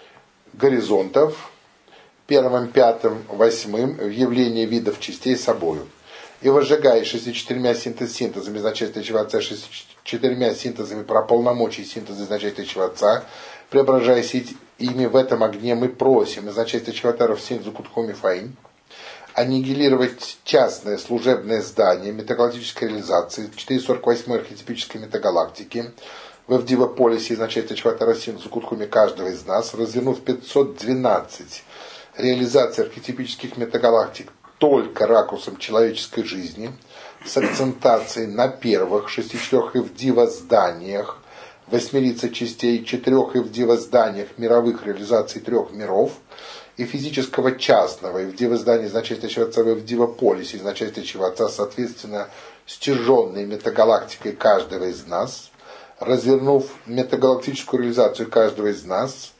горизонтов, первым, пятым, восьмым, в явлении видов частей собою. И возжигая шестьдесят четырьмя синтез синтезами значительной чеватца, шестьдесят четырьмя синтезами про полномочий синтеза значительной чеватца, преображаясь ими в этом огне, мы просим изначально чеватаров синтезу кутхуми фаин аннигилировать частное служебное здание метагалактической реализации четыреста сорок восьмой архетипической метагалактики в Эвдива-полисе изначально чеватара синтезу кутхуми каждого из нас, развернув пятьсот двенадцать реализаций архетипических метагалактик только ракурсом человеческой жизни, с акцентацией на первых шестидесяти четырёх Эвдива зданиях, восьмерица частей, четырех Эвдива зданиях мировых реализаций трех миров и физического частного Эвдива здания изначально чеватца в Эвдива-полисе изначально чеватца, соответственно, стяженной метагалактикой каждого из нас, развернув метагалактическую реализацию каждого из нас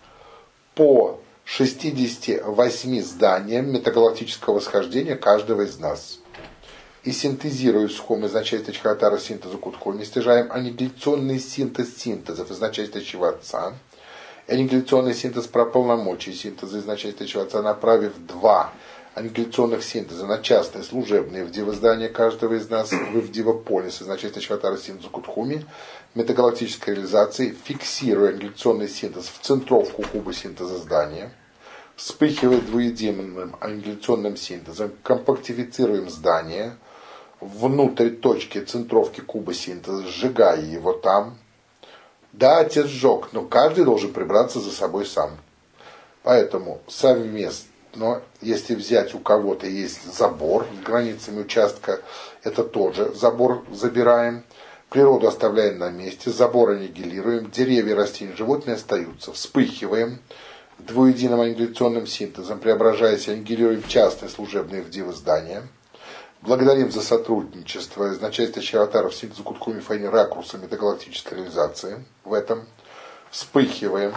по шестидесяти восьми зданиям метагалактического восхождения каждого из нас. И синтезируя схемы изначально чхатара синтеза кутхуми, стяжаем аннигиляционный синтез синтезов изначально чеватца, аннигиляционный синтез про полномочия синтеза изначально чеватца, направив два аннигиляционных синтеза на частные служебные Эвдива здания каждого из нас в Эвдива-полис изначально чхатара синтеза кутхуми, метагалактической реализации, фиксируя аннигиляционный синтез в центровку куба синтеза здания, вспыхивая двуединым аннигиляционным синтезом, компактифицируем здание внутрь точки центровки куба синтеза, сжигая его там. Да, отец сжег, но каждый должен прибраться за собой сам. Поэтому совместно, если взять у кого-то есть забор с границами участка, это тоже забор забираем. Природу оставляем на месте, забор аннигилируем, деревья, растения, животные остаются, вспыхиваем двуединым аннигиляционным синтезом, преображаясь, аннигилируем частные служебные Эвдива здания, благодарим за сотрудничество изначально чеватаров синтеза кутхуми файни ракурса метагалактической реализации в этом, вспыхиваем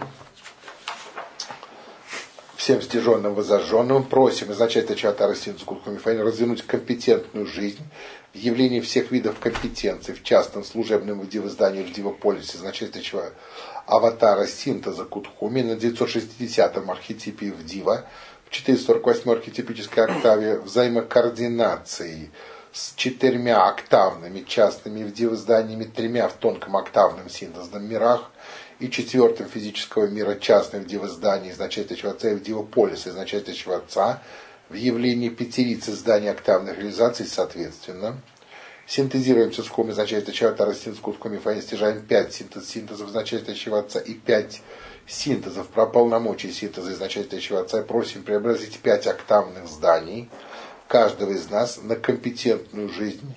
всем стяженным возожженным, просим изначально чеватара синтеза кутхуми файни развернуть компетентную жизнь в явлении всех видов компетенций в частном служебном Эвдива здании Эвдива-полисе изначально аватара синтеза кутхуми на девятьсот шестидесятом архетипе Эвдива, в четыреста сорок восьмой архетипической октаве взаимокоординации с четырьмя октавными частными Эвдива зданиями, тремя в тонком октавном синтезном мирах и четвертым физического мира частных Эвдива зданий изначально чеватца Эвдива-полиса изначально чеватца в явлении пятерицы зданий октавных реализаций соответственно. Синтезируем схемы изначально чеватара синтез кутхуми файни, стяжаем пять синтез синтезов изначально чеватца и пять синтезов про полномочия синтеза изначально чеватца, и просим преобразить пять октавных зданий каждого из нас на компетентную жизнь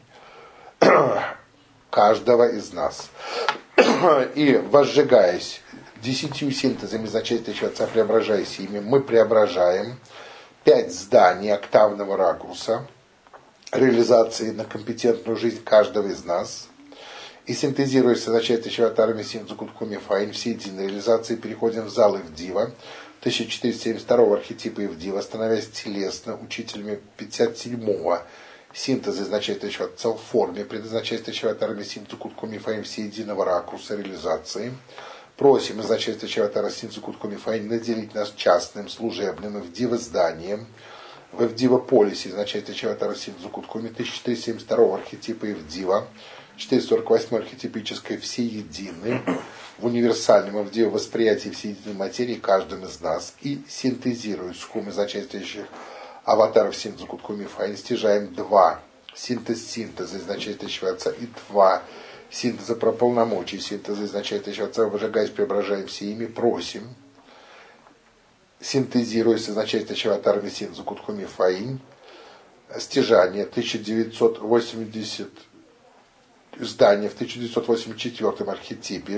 каждого из нас. И возжигаясь десятью синтезами изначально чеватца, преображаясь ими, мы преображаем пять зданий октавного ракурса реализации на компетентную жизнь каждого из нас. И синтезируясь с изначально чеватарами синтеза кутхуми файн, все единые реализации переходим в зал Эвдива, тысяча четыреста семьдесят второго архетипа Эвдива, становясь телесно учителями пятьдесят седьмого Синтез изначальствующего отца в форме, предназначающего от армии синтезу кутку мифаим всеединого ракурса реализации. Просим изначальствующего от армии синтезу кутку мифаим наделить нас частным, служебным и вдивозданием. В Эвдива-полисе изначальствующего от армии синтезу кутку тысяча четыреста семьдесят второго архетипа Эвдива, четыреста сорок восьмой архетипической всеединой, в универсальном Эвдива восприятии всеединой материи каждым из нас и синтезируя схемы изначальствующих аватаров синтеза кутку мифаим, стяжаем два синтез синтеза изначальствующего отца и два синтеза про полномочия синтеза изначальствующего отца, выжигаясь, преображаем все ими, просим, синтезируя с изначальствующего аватарами синтеза кутку мифаим, стяжание тысяча девятьсот восемьдесят здание в тысяча девятьсот восемьдесят четвёртом архетипе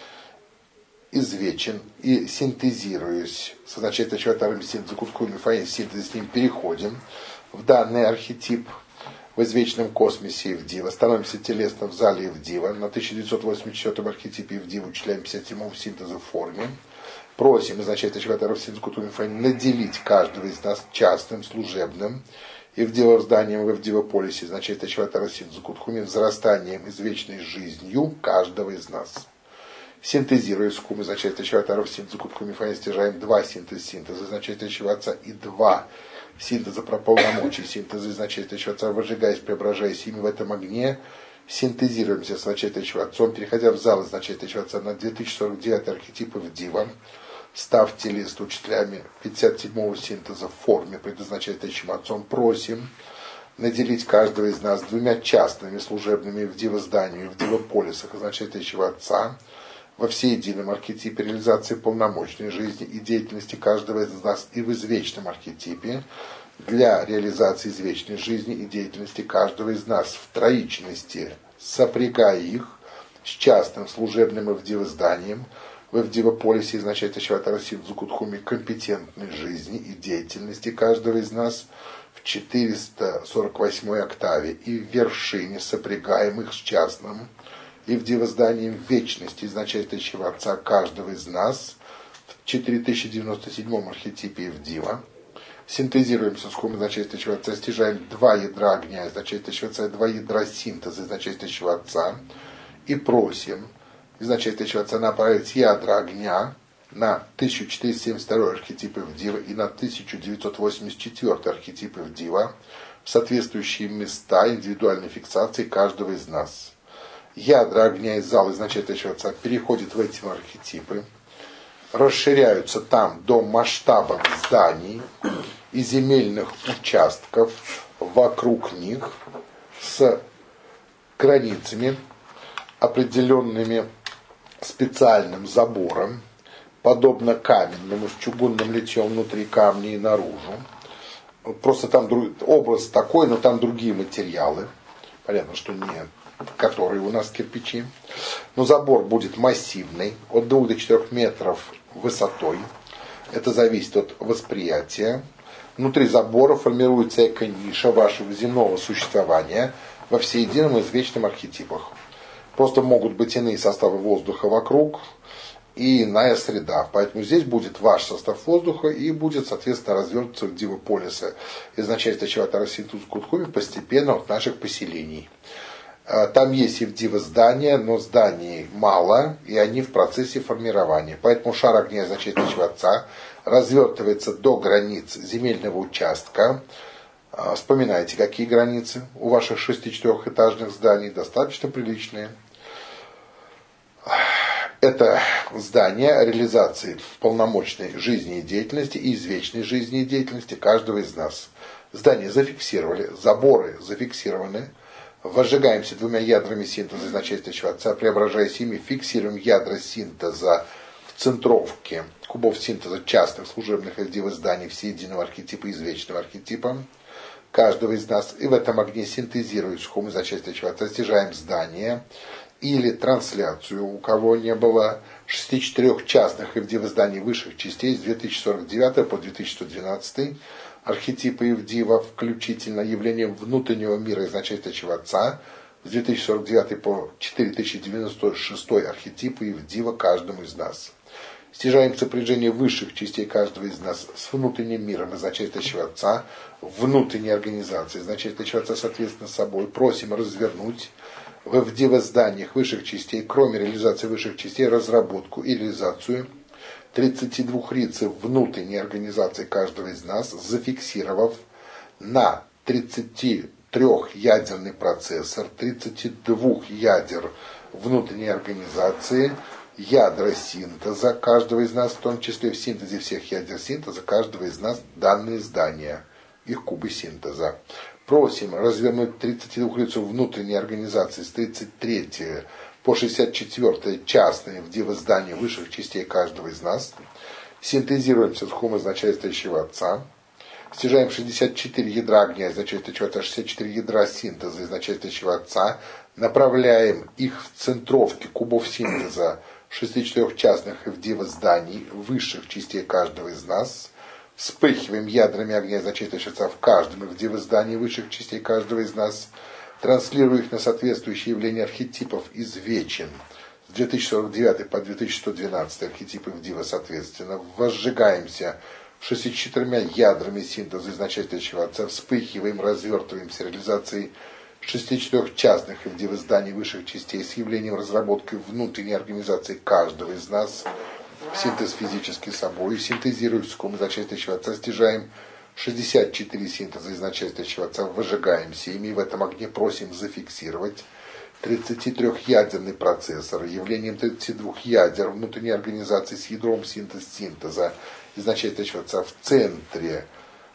извечен и синтезируясь с изначальствующего аватарами синтеза кутку мифаим, синтез с ним переходим в данный архетип в извечном космосе Эвдива, становимся телесно в зале Эвдива, на тысяча девятьсот восемьдесят четвёртом архетипе Эвдива учитляем пятьдесят седьмого синтеза в форме, просим изначальствующего аватаров синтеза кутку мифаим наделить каждого из нас частным, служебным, Эвдива зданием в Эвдива-полисе, изначальствующего аватара синтеза кутку мифаим, взрастанием извечной жизнью каждого из нас. Синтезируя скум изначальствующего аватаров синтеза кутку мифаим, стяжаем два синтез синтеза изначальствующего отца и два синтеза про полномочия синтеза изначальствующего отца, выжигаясь, преображаясь ими в этом огне, синтезируемся с изначальствующего отцом, переходя в зал изначальствующего отца на две тысячи сорок девятый архетип Эвдива, став телесно учителями пятьдесят седьмого синтеза в форме, предназначающим отцом, просим наделить каждого из нас двумя частными служебными Эвдива-зданию, Эвдива-полисах изначальствующего отца, во всеедином архетипе реализации полномочной жизни и деятельности каждого из нас и в извечном архетипе для реализации извечной жизни и деятельности каждого из нас в троичности, сопрягая их с частным служебным Эвдива-зданием, в Эвдива-полисе изначальствующего аватара синтеза кутхуми компетентной жизни и деятельности каждого из нас в четыреста сорок восьмой октаве и в вершине, сопрягаемых с частным Эвдива-зданием вечности изначальствующего отца каждого из нас в четыре тысячи девяносто седьмом архетипе Эвдива. Синтезируемся с хом изначальствующего отца, стяжаем два ядра огня изначальствующего отца и два ядра синтеза изначальствующего отца и просим изначальствующего отца направить ядра огня на тысяча четыреста семьдесят второй архетип Эвдива и на тысяча девятьсот восемьдесят четвёртый архетип Эвдива в соответствующие места индивидуальной фиксации каждого из нас. Ядра огня из зала изначальствующего отца переходят в эти архетипы, расширяются там до масштабов зданий и земельных участков вокруг них с границами, определенными специальным забором, подобно каменному, с чугунным литьем внутри камня и наружу. Просто там образ такой, но там другие материалы. Понятно, что не которые у нас кирпичи. Но забор будет массивный, от двух до четырёх метров высотой. Это зависит от восприятия. Внутри забора формируется эко-ниша вашего земного существования во всеедином извечном архетипах. Просто могут быть иные составы воздуха вокруг и иная среда. Поэтому здесь будет ваш состав воздуха и будет, соответственно, развертываться в Дива-полиса изначальствующего аватара синтеза кутхуми постепенно от наших поселений. Там есть Эвдива здания, но зданий мало, и они в процессе формирования. Поэтому шар огня изначальствующего отца развертывается до границ земельного участка. Вспоминайте, какие границы у ваших шести-четырехэтажных зданий, достаточно приличные. Это здание реализации полномочной жизни и деятельности и извечной жизни и деятельности каждого из нас. Здание зафиксировали, заборы зафиксированы. Возжигаемся двумя ядрами синтеза изначальствующего отца, преображаясь ими, фиксируем ядра синтеза в центровке кубов синтеза частных служебных Эвдива зданий всеединого архетипа и извечного архетипа каждого из нас. И в этом огне синтезируя схему изначальствующего отца, стяжаем здание или трансляцию, у кого не было шести-четырех частных Эвдива зданий высших частей с две тысячи сорок девятого по две тысячи сто двенадцатый архетипы Эвдива, включительно явлением внутреннего мира изначальствующего отца, с две тысячи сорок девятого по четыре тысячи девяносто шестой архетипы Эвдива каждому из нас. стяжаем сопряжение высших частей каждого из нас с внутренним миром из начальствующего Отца, внутренней организации из начальствующего Отца, соответственно, собой, просим развернуть в вдевозданиях высших частей, кроме реализации высших частей, разработку и реализацию тридцати двух рицев внутренней организации каждого из нас, зафиксировав на тридцати трёх ядерный процессор, тридцати двух ядер внутренней организации, ядра синтеза каждого из нас, в том числе в синтезе всех ядер синтеза каждого из нас данные здания, их кубы синтеза. Просим развернуть тридцать двух лицов внутренней организации с тридцать третьего по шестьдесят четвёртое частные в дивоздания высших частей каждого из нас. Синтезируемся с хум из начальствующего Отца. Стяжаем шестьдесят четыре ядра огня из начальствующего Отца, шестьдесят четыре ядра синтеза из начальствующего Отца. Направляем их в центровки кубов синтеза шестидесяти четырёх частных в дивозданий высших частей каждого из нас. Вспыхиваем ядрами огня из начальствующего Отца в каждом в дивоздании высших частей каждого из нас. Транслируя их на соответствующие явления архетипов из вечен с две тысячи сорок девятый по две тысячи сто двенадцатый архетипы в дива соответственно. Возжигаемся шестьюдесятью четырьмя ядрами синтеза из начальствующего Отца. Вспыхиваем, развертываемся реализацией шестидесяти четырёх частных в дивозданий высших частей с явлением разработки внутренней организации каждого из нас. Синтез физически собой. Синтезируя с ком из начальствующего Отца, стяжаем шестьдесят четыре синтеза из начальствующего Отца, выжигаемся ими, в этом огне просим зафиксировать тридцатитрёхъядерный процессор, явлением тридцати двух ядер внутренней организации с ядром синтез синтеза из начальствующего Отца в центре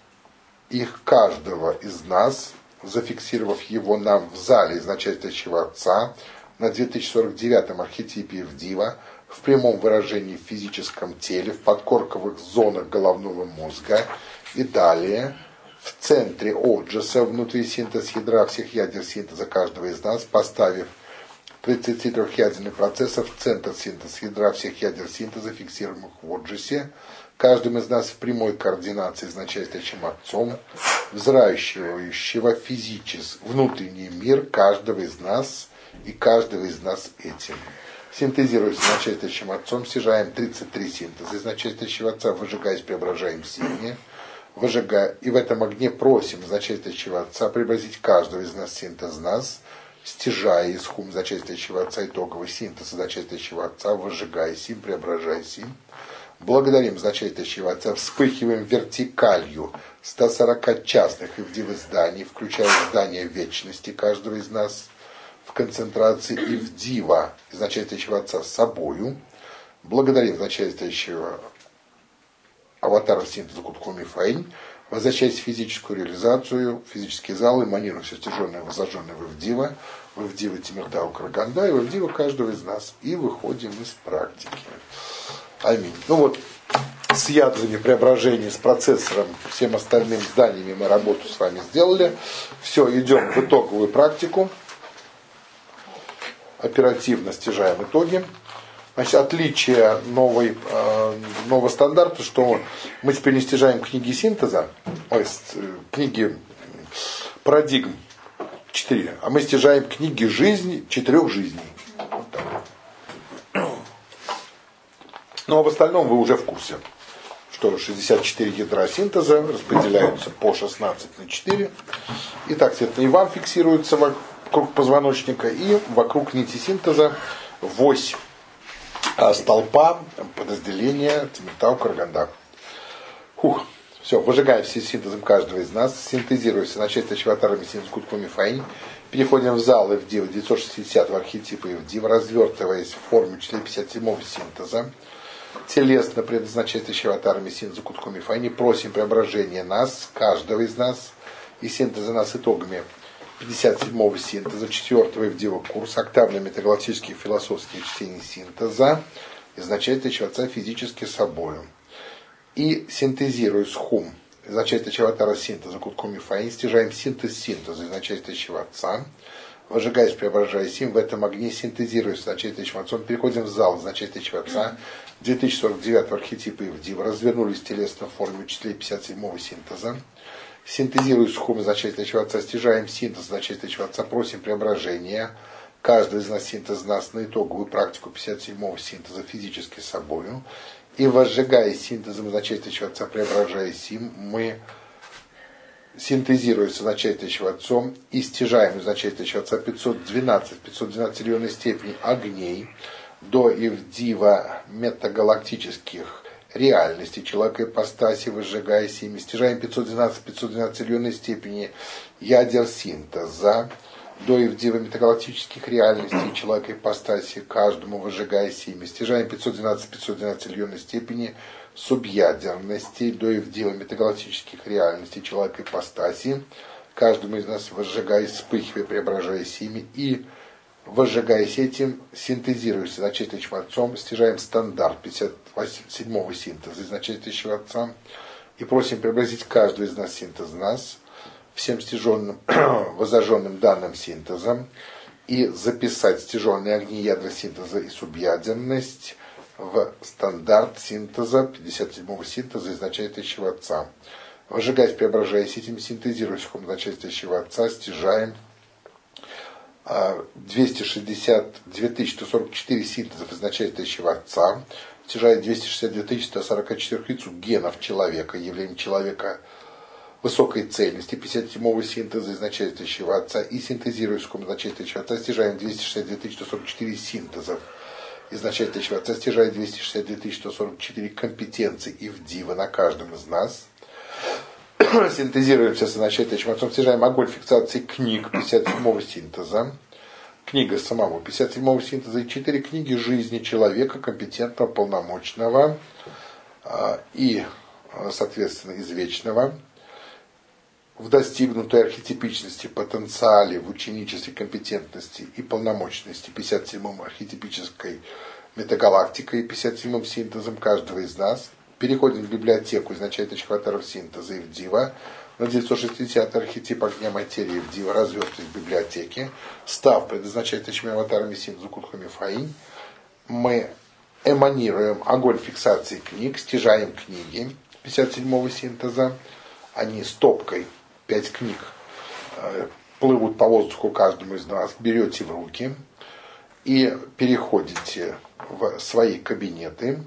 их каждого из нас, зафиксировав его нам в зале из начальствующего Отца на две тысячи сорок девятом архетипе Евдива, в прямом выражении в физическом теле, в подкорковых зонах головного мозга и далее в центре Оджаса, внутри синтез ядра всех ядер синтеза каждого из нас, поставив тридцатитрёхъядерный процессор в центр синтез ядра всех ядер синтеза, фиксируемых в Оджасе, каждым из нас в прямой координации с начальствующим Отцом, взращивающего физический внутренний мир каждого из нас и каждого из нас этим. Синтезируясь с начальствующим Отцом, стяжаем тридцать три синтеза из начальствующего Отца, выжигаясь, преображаем синие, выжигая, и в этом огне просим из начальствующего Отца преобразить каждого из нас синтез нас, стяжая из хум начальствующего Отца итоговый синтез начальствующего Отца, выжигая сим, преображая сим. Благодарим начальствующего Отца, вспыхиваем вертикалью ста сорока частных и в зданий, включая здание вечности каждого из нас, в концентрации и в дива из начальствующего Отца с собою. Благодарим начальствующего аватара синтеза Кутхуми Фаинь, возвращаясь в физическую реализацию, физические залы, манируем все стяженное, возложенное в Ивдива, в Ивдива Тимиртау Караганда и в Ивдива каждого из нас. И выходим из практики. Аминь. Ну вот, с ядрами преображения, с процессором, всем остальным зданиями мы работу с вами сделали. Все, идем в итоговую практику. Оперативно стяжаем итоги. Значит, отличие новой, э, нового стандарта, что мы теперь не стяжаем книги синтеза, то есть книги парадигм четыре, а мы стяжаем книги жизни, четырех жизней. Вот так. Ну а в остальном вы уже в курсе, что шестьдесят четыре ядра синтеза распределяются по шестнадцать на четыре. И так, соответственно, и вам фиксируется вокруг позвоночника, и вокруг нити синтеза восемь столпа подразделения Тимиртау Караганда. Фух. Все, выжигаем все синтезом каждого из нас, синтезируемся начальствующим аватарами синтез Куткуми Фаинь, переходим в зал Ивдива девятьсот шестидесятого архетипа Ивдива, развертываясь в форме числа пятьдесят седьмого синтеза, телесно предназначающего аватарами синтеза Куткуми Фаинь, просим преображения нас, каждого из нас, и синтеза нас итогами пятьдесят седьмого синтеза, четвертого Ивдива курс, октавных метагалактических философских чтений синтеза, изначающего Отца физически собою. И синтезируя с хум, изначающего аватара синтеза Куткуми Фаинь, стяжаем синтез синтеза изначающего Отца, выжигаясь, преображая сим, в этом огне синтезируя с изначающим Отцом, переходим в зал изначающего Отца, две тысячи сорок девятого архетипа Ивдива, развернулись телесно в форме учителей пятьдесят седьмого синтеза, синтезируя с хум изначающего Отца, стяжаем синтез изначающего Отца, просим преображения, каждый из нас синтез нас на итоговую практику пятьдесят седьмого синтеза физически собою, И возжигая синтезом изначальствующего Отца, преображая сим, мы синтезируя с изначальствующего Отцом и стяжаем изначальствующего Отца пятьсот двенадцать, пятьсот двенадцать триллионной степени огней до и в дива метагалактических реальностей человека ипостаси, возжигая сими, стяжаем пятьсот двенадцать, пятьсот двенадцать триллионной степени ядер синтеза до и в дива метагалактических реальностей человека ипостаси, каждому возжигая сими, стяжаем пятьсот двенадцать, пятьсот двенадцать триллионной степени субъядерности до и в дива метагалактических реальностей человека ипостаси, каждому из нас возжигая, вспыхивая, преображая сими и возжигаясь этим, синтезируясь с изначальствующим Отцом, стяжаем стандарт пятьдесят седьмого синтеза изначальствующего Отца и просим преобразить каждого из нас синтез нас всем стяженным, возожженным данным синтезом и записать стяженные огни ядра синтеза и субъядерность в стандарт синтеза пятьдесят седьмого синтеза изначальствующего Отца. Возжигаясь, преображаясь этим, синтезируясь в изначальствующего Отца, стяжаем двести шестьдесят две тысячи сто сорок четыре синтезов изначальствующего Отца, стяжая двести шестьдесят две тысячи сто сорок четыре яйцу генов человека, явлением человека высокой цельности, пятьдесят седьмого синтеза изначальствующего Отца и синтезируя в изначальствующего Отца, стяжаем двести шестьдесят две тысячи сто сорок четыре синтезов изначальствующего Отца, стяжая двести шестьдесят две тысячи сто сорок четыре компетенций и вдива на каждом из нас. Синтезируемся с изначальствующим Отцом, стяжаем огонь фиксации книг пятьдесят седьмого синтеза, книга самого пятьдесят седьмого синтеза и четыре книги жизни человека, компетентного, полномочного и, соответственно, извечного, в достигнутой архетипичности, потенциале, в ученичестве, компетентности и полномочности пятьдесят седьмой архетипической метагалактикой, пятьдесят седьмым синтезом каждого из нас. Переходим в библиотеку изначальствующих аватаров синтеза и в дива. На девятьсот шестидесятый архетип огня материи в дива, развертый в библиотеке. Став предназначающими аватарами синтеза Кутхуми Фаинь, мы эманируем огонь фиксации книг, стяжаем книги пятьдесят седьмого синтеза. Они стопкой, пять книг, плывут по воздуху каждому из нас, берете в руки и переходите в свои кабинеты.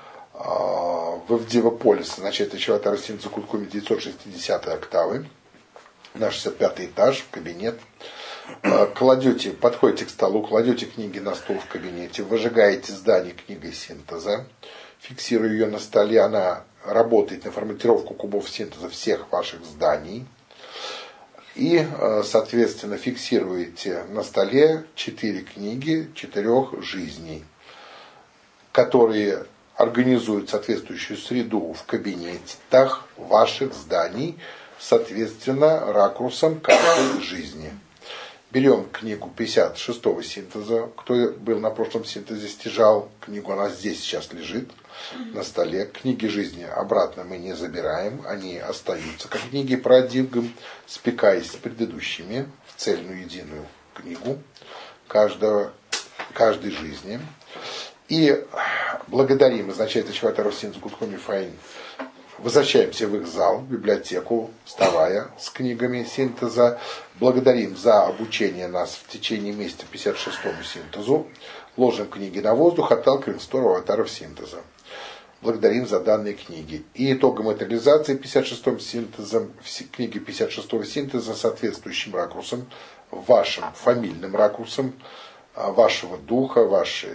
В Дивополис, значит, еще от Арсинца Куткуми девятьсот шестидесятой октавы, на шестьдесят пятый этаж, в кабинет. Кладете, подходите к столу, кладете книги на стол в кабинете, выжигаете здание книгой синтеза, фиксируя ее на столе, она работает на форматировку кубов синтеза всех ваших зданий. И, соответственно, фиксируете на столе четыре книги четырех жизней, которые организуют соответствующую среду в кабинетах ваших зданий, соответственно, ракурсом каждой жизни. Берем книгу пятьдесят шестого синтеза. Кто был на прошлом синтезе, стяжал книгу, она здесь сейчас лежит на столе. Книги жизни обратно мы не забираем, они остаются как книги парадигм, спекаясь с предыдущими в цельную единую книгу каждого, каждой жизни. И благодарим изначальствующего аватаров синтеза Кутхуми Фаинь. Возвращаемся в их зал, в библиотеку, вставая с книгами синтеза. Благодарим за обучение нас в течение месяца пятьдесят шестому синтезу. Ложим книги на воздух, отталкиваем в сторону аватаров синтеза. Благодарим за данные книги. И итогом этой реализации пятьдесят шестым синтезом, книги пятьдесят шестого синтеза соответствующим ракурсом, вашим фамильным ракурсом, вашего духа, вашей,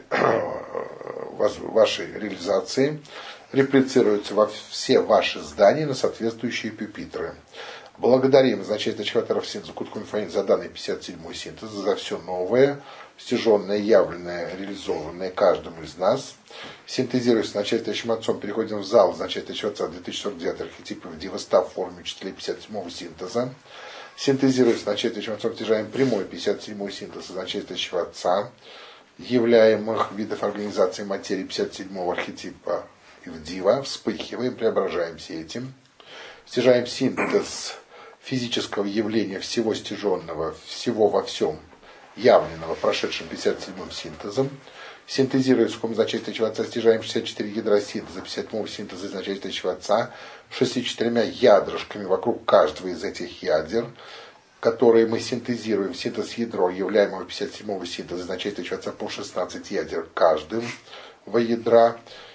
вашей реализации, реплицируются во все ваши здания на соответствующие пюпитры. Благодарим значительных аватаров синтеза Кутхуми Фаинь за данный пятьдесят седьмой синтез, за все новое, стяженное, явленное, реализованное каждому из нас. Синтезируясь с начальствующим Отцом, переходим в зал значительного Отца две тысячи сорок девятый архетипа в Дивостав в форме учителей пятьдесят седьмого синтеза. Синтезируясь с начальствующим Отцом, стяжаем прямой пятьдесят седьмой синтез начальствующего Отца, являемых видов организации материи пятьдесят седьмого архетипа и в Дива, вспыхиваем, преображаемся этим. Стяжаем синтез физического явления всего стяженного, всего во всем явленного, прошедшим пятьдесят седьмым синтезом. Синтезируя сухом значительного Отца, стяжаем шестьдесят четыре ядра синтеза, пятьдесят седьмого синтеза значительного Отца, шестьдесят четырьмя ядрышками вокруг каждого из этих ядер, которые мы синтезируем, синтез ядро, являемого пятьдесят седьмого синтеза значительного Отца по шестнадцать ядер каждым во ядра.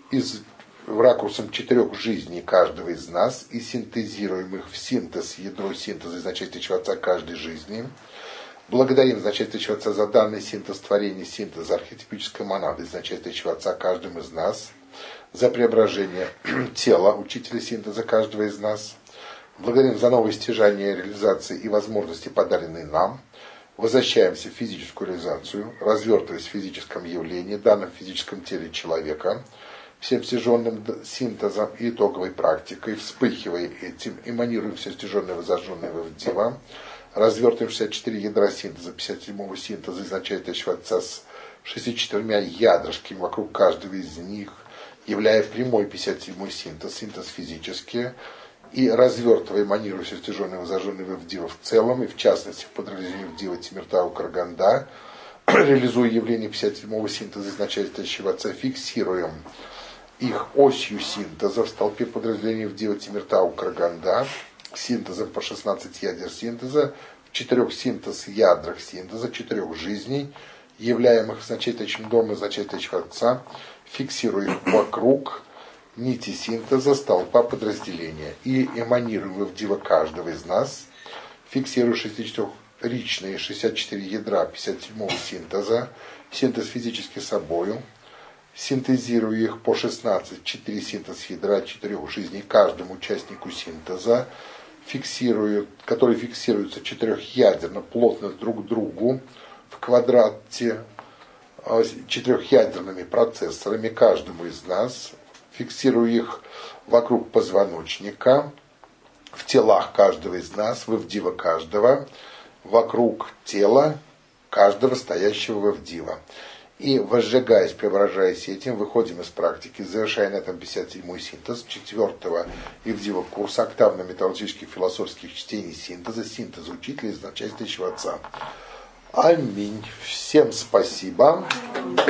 из ракурсом четырех жизней каждого из нас и синтезируем их в синтез, ядро синтеза изначальствующего Отца каждой жизни. Благодарим изначальствующего Отца за данный синтез творения, синтеза архетипической монады изначальствующего Отца каждым из нас, за преображение тела учителя синтеза каждого из нас. Благодарим за новые стяжания реализации и возможности, подаренные нам. Возвращаемся в физическую реализацию, развертываясь в физическом явлении, данном физическом теле человека, всем стяженным синтезом и итоговой практикой, вспыхивая этим, эманируем все стяженное и зажженное в Дива, развертываем шестьдесят четыре ядра синтеза, пятьдесят седьмого синтеза изначальствующего Отца с шестьдесят четырьмя ядрышками вокруг каждого из них, являя прямой пятьдесят седьмой синтез, синтез физический, и развертывая, эманируя все стяженное и зажженное в Дива в целом, и в частности в подразделении в Дива Тимиртау Караганда, реализуя явление пятьдесят седьмого синтеза изначальствующего Отца, фиксируем их осью синтеза в столпе подразделений в Дива Тимиртау Караганда, синтезом по шестнадцать ядер синтеза, в четырех синтез ядрах синтеза, четырех жизней, являемых изначальствующим домом изначальствующего Отца, фиксируя их вокруг нити синтеза столпа подразделения и эманируем в Дива каждого из нас, фиксируя шестидесятичетырёхричные шестьдесят четыре ядра пятьдесят седьмого синтеза, синтез физически собою, синтезируя их по шестнадцать, четыре синтез ядра четырех жизней каждому участнику синтеза, фиксируют, которые фиксируются четырехъядерно, плотно друг к другу в квадрате четырехъядерными процессорами каждому из нас, фиксируя их вокруг позвоночника, в телах каждого из нас, в Дива каждого, вокруг тела каждого стоящего в Дива. И, возжигаясь, преображаясь этим, выходим из практики, завершая на этом пятьдесят седьмой синтез четвертого Ивдива курса октавно-металлургических философских чтений синтеза, синтеза учителя изначальствующего Отца. Аминь. Всем спасибо.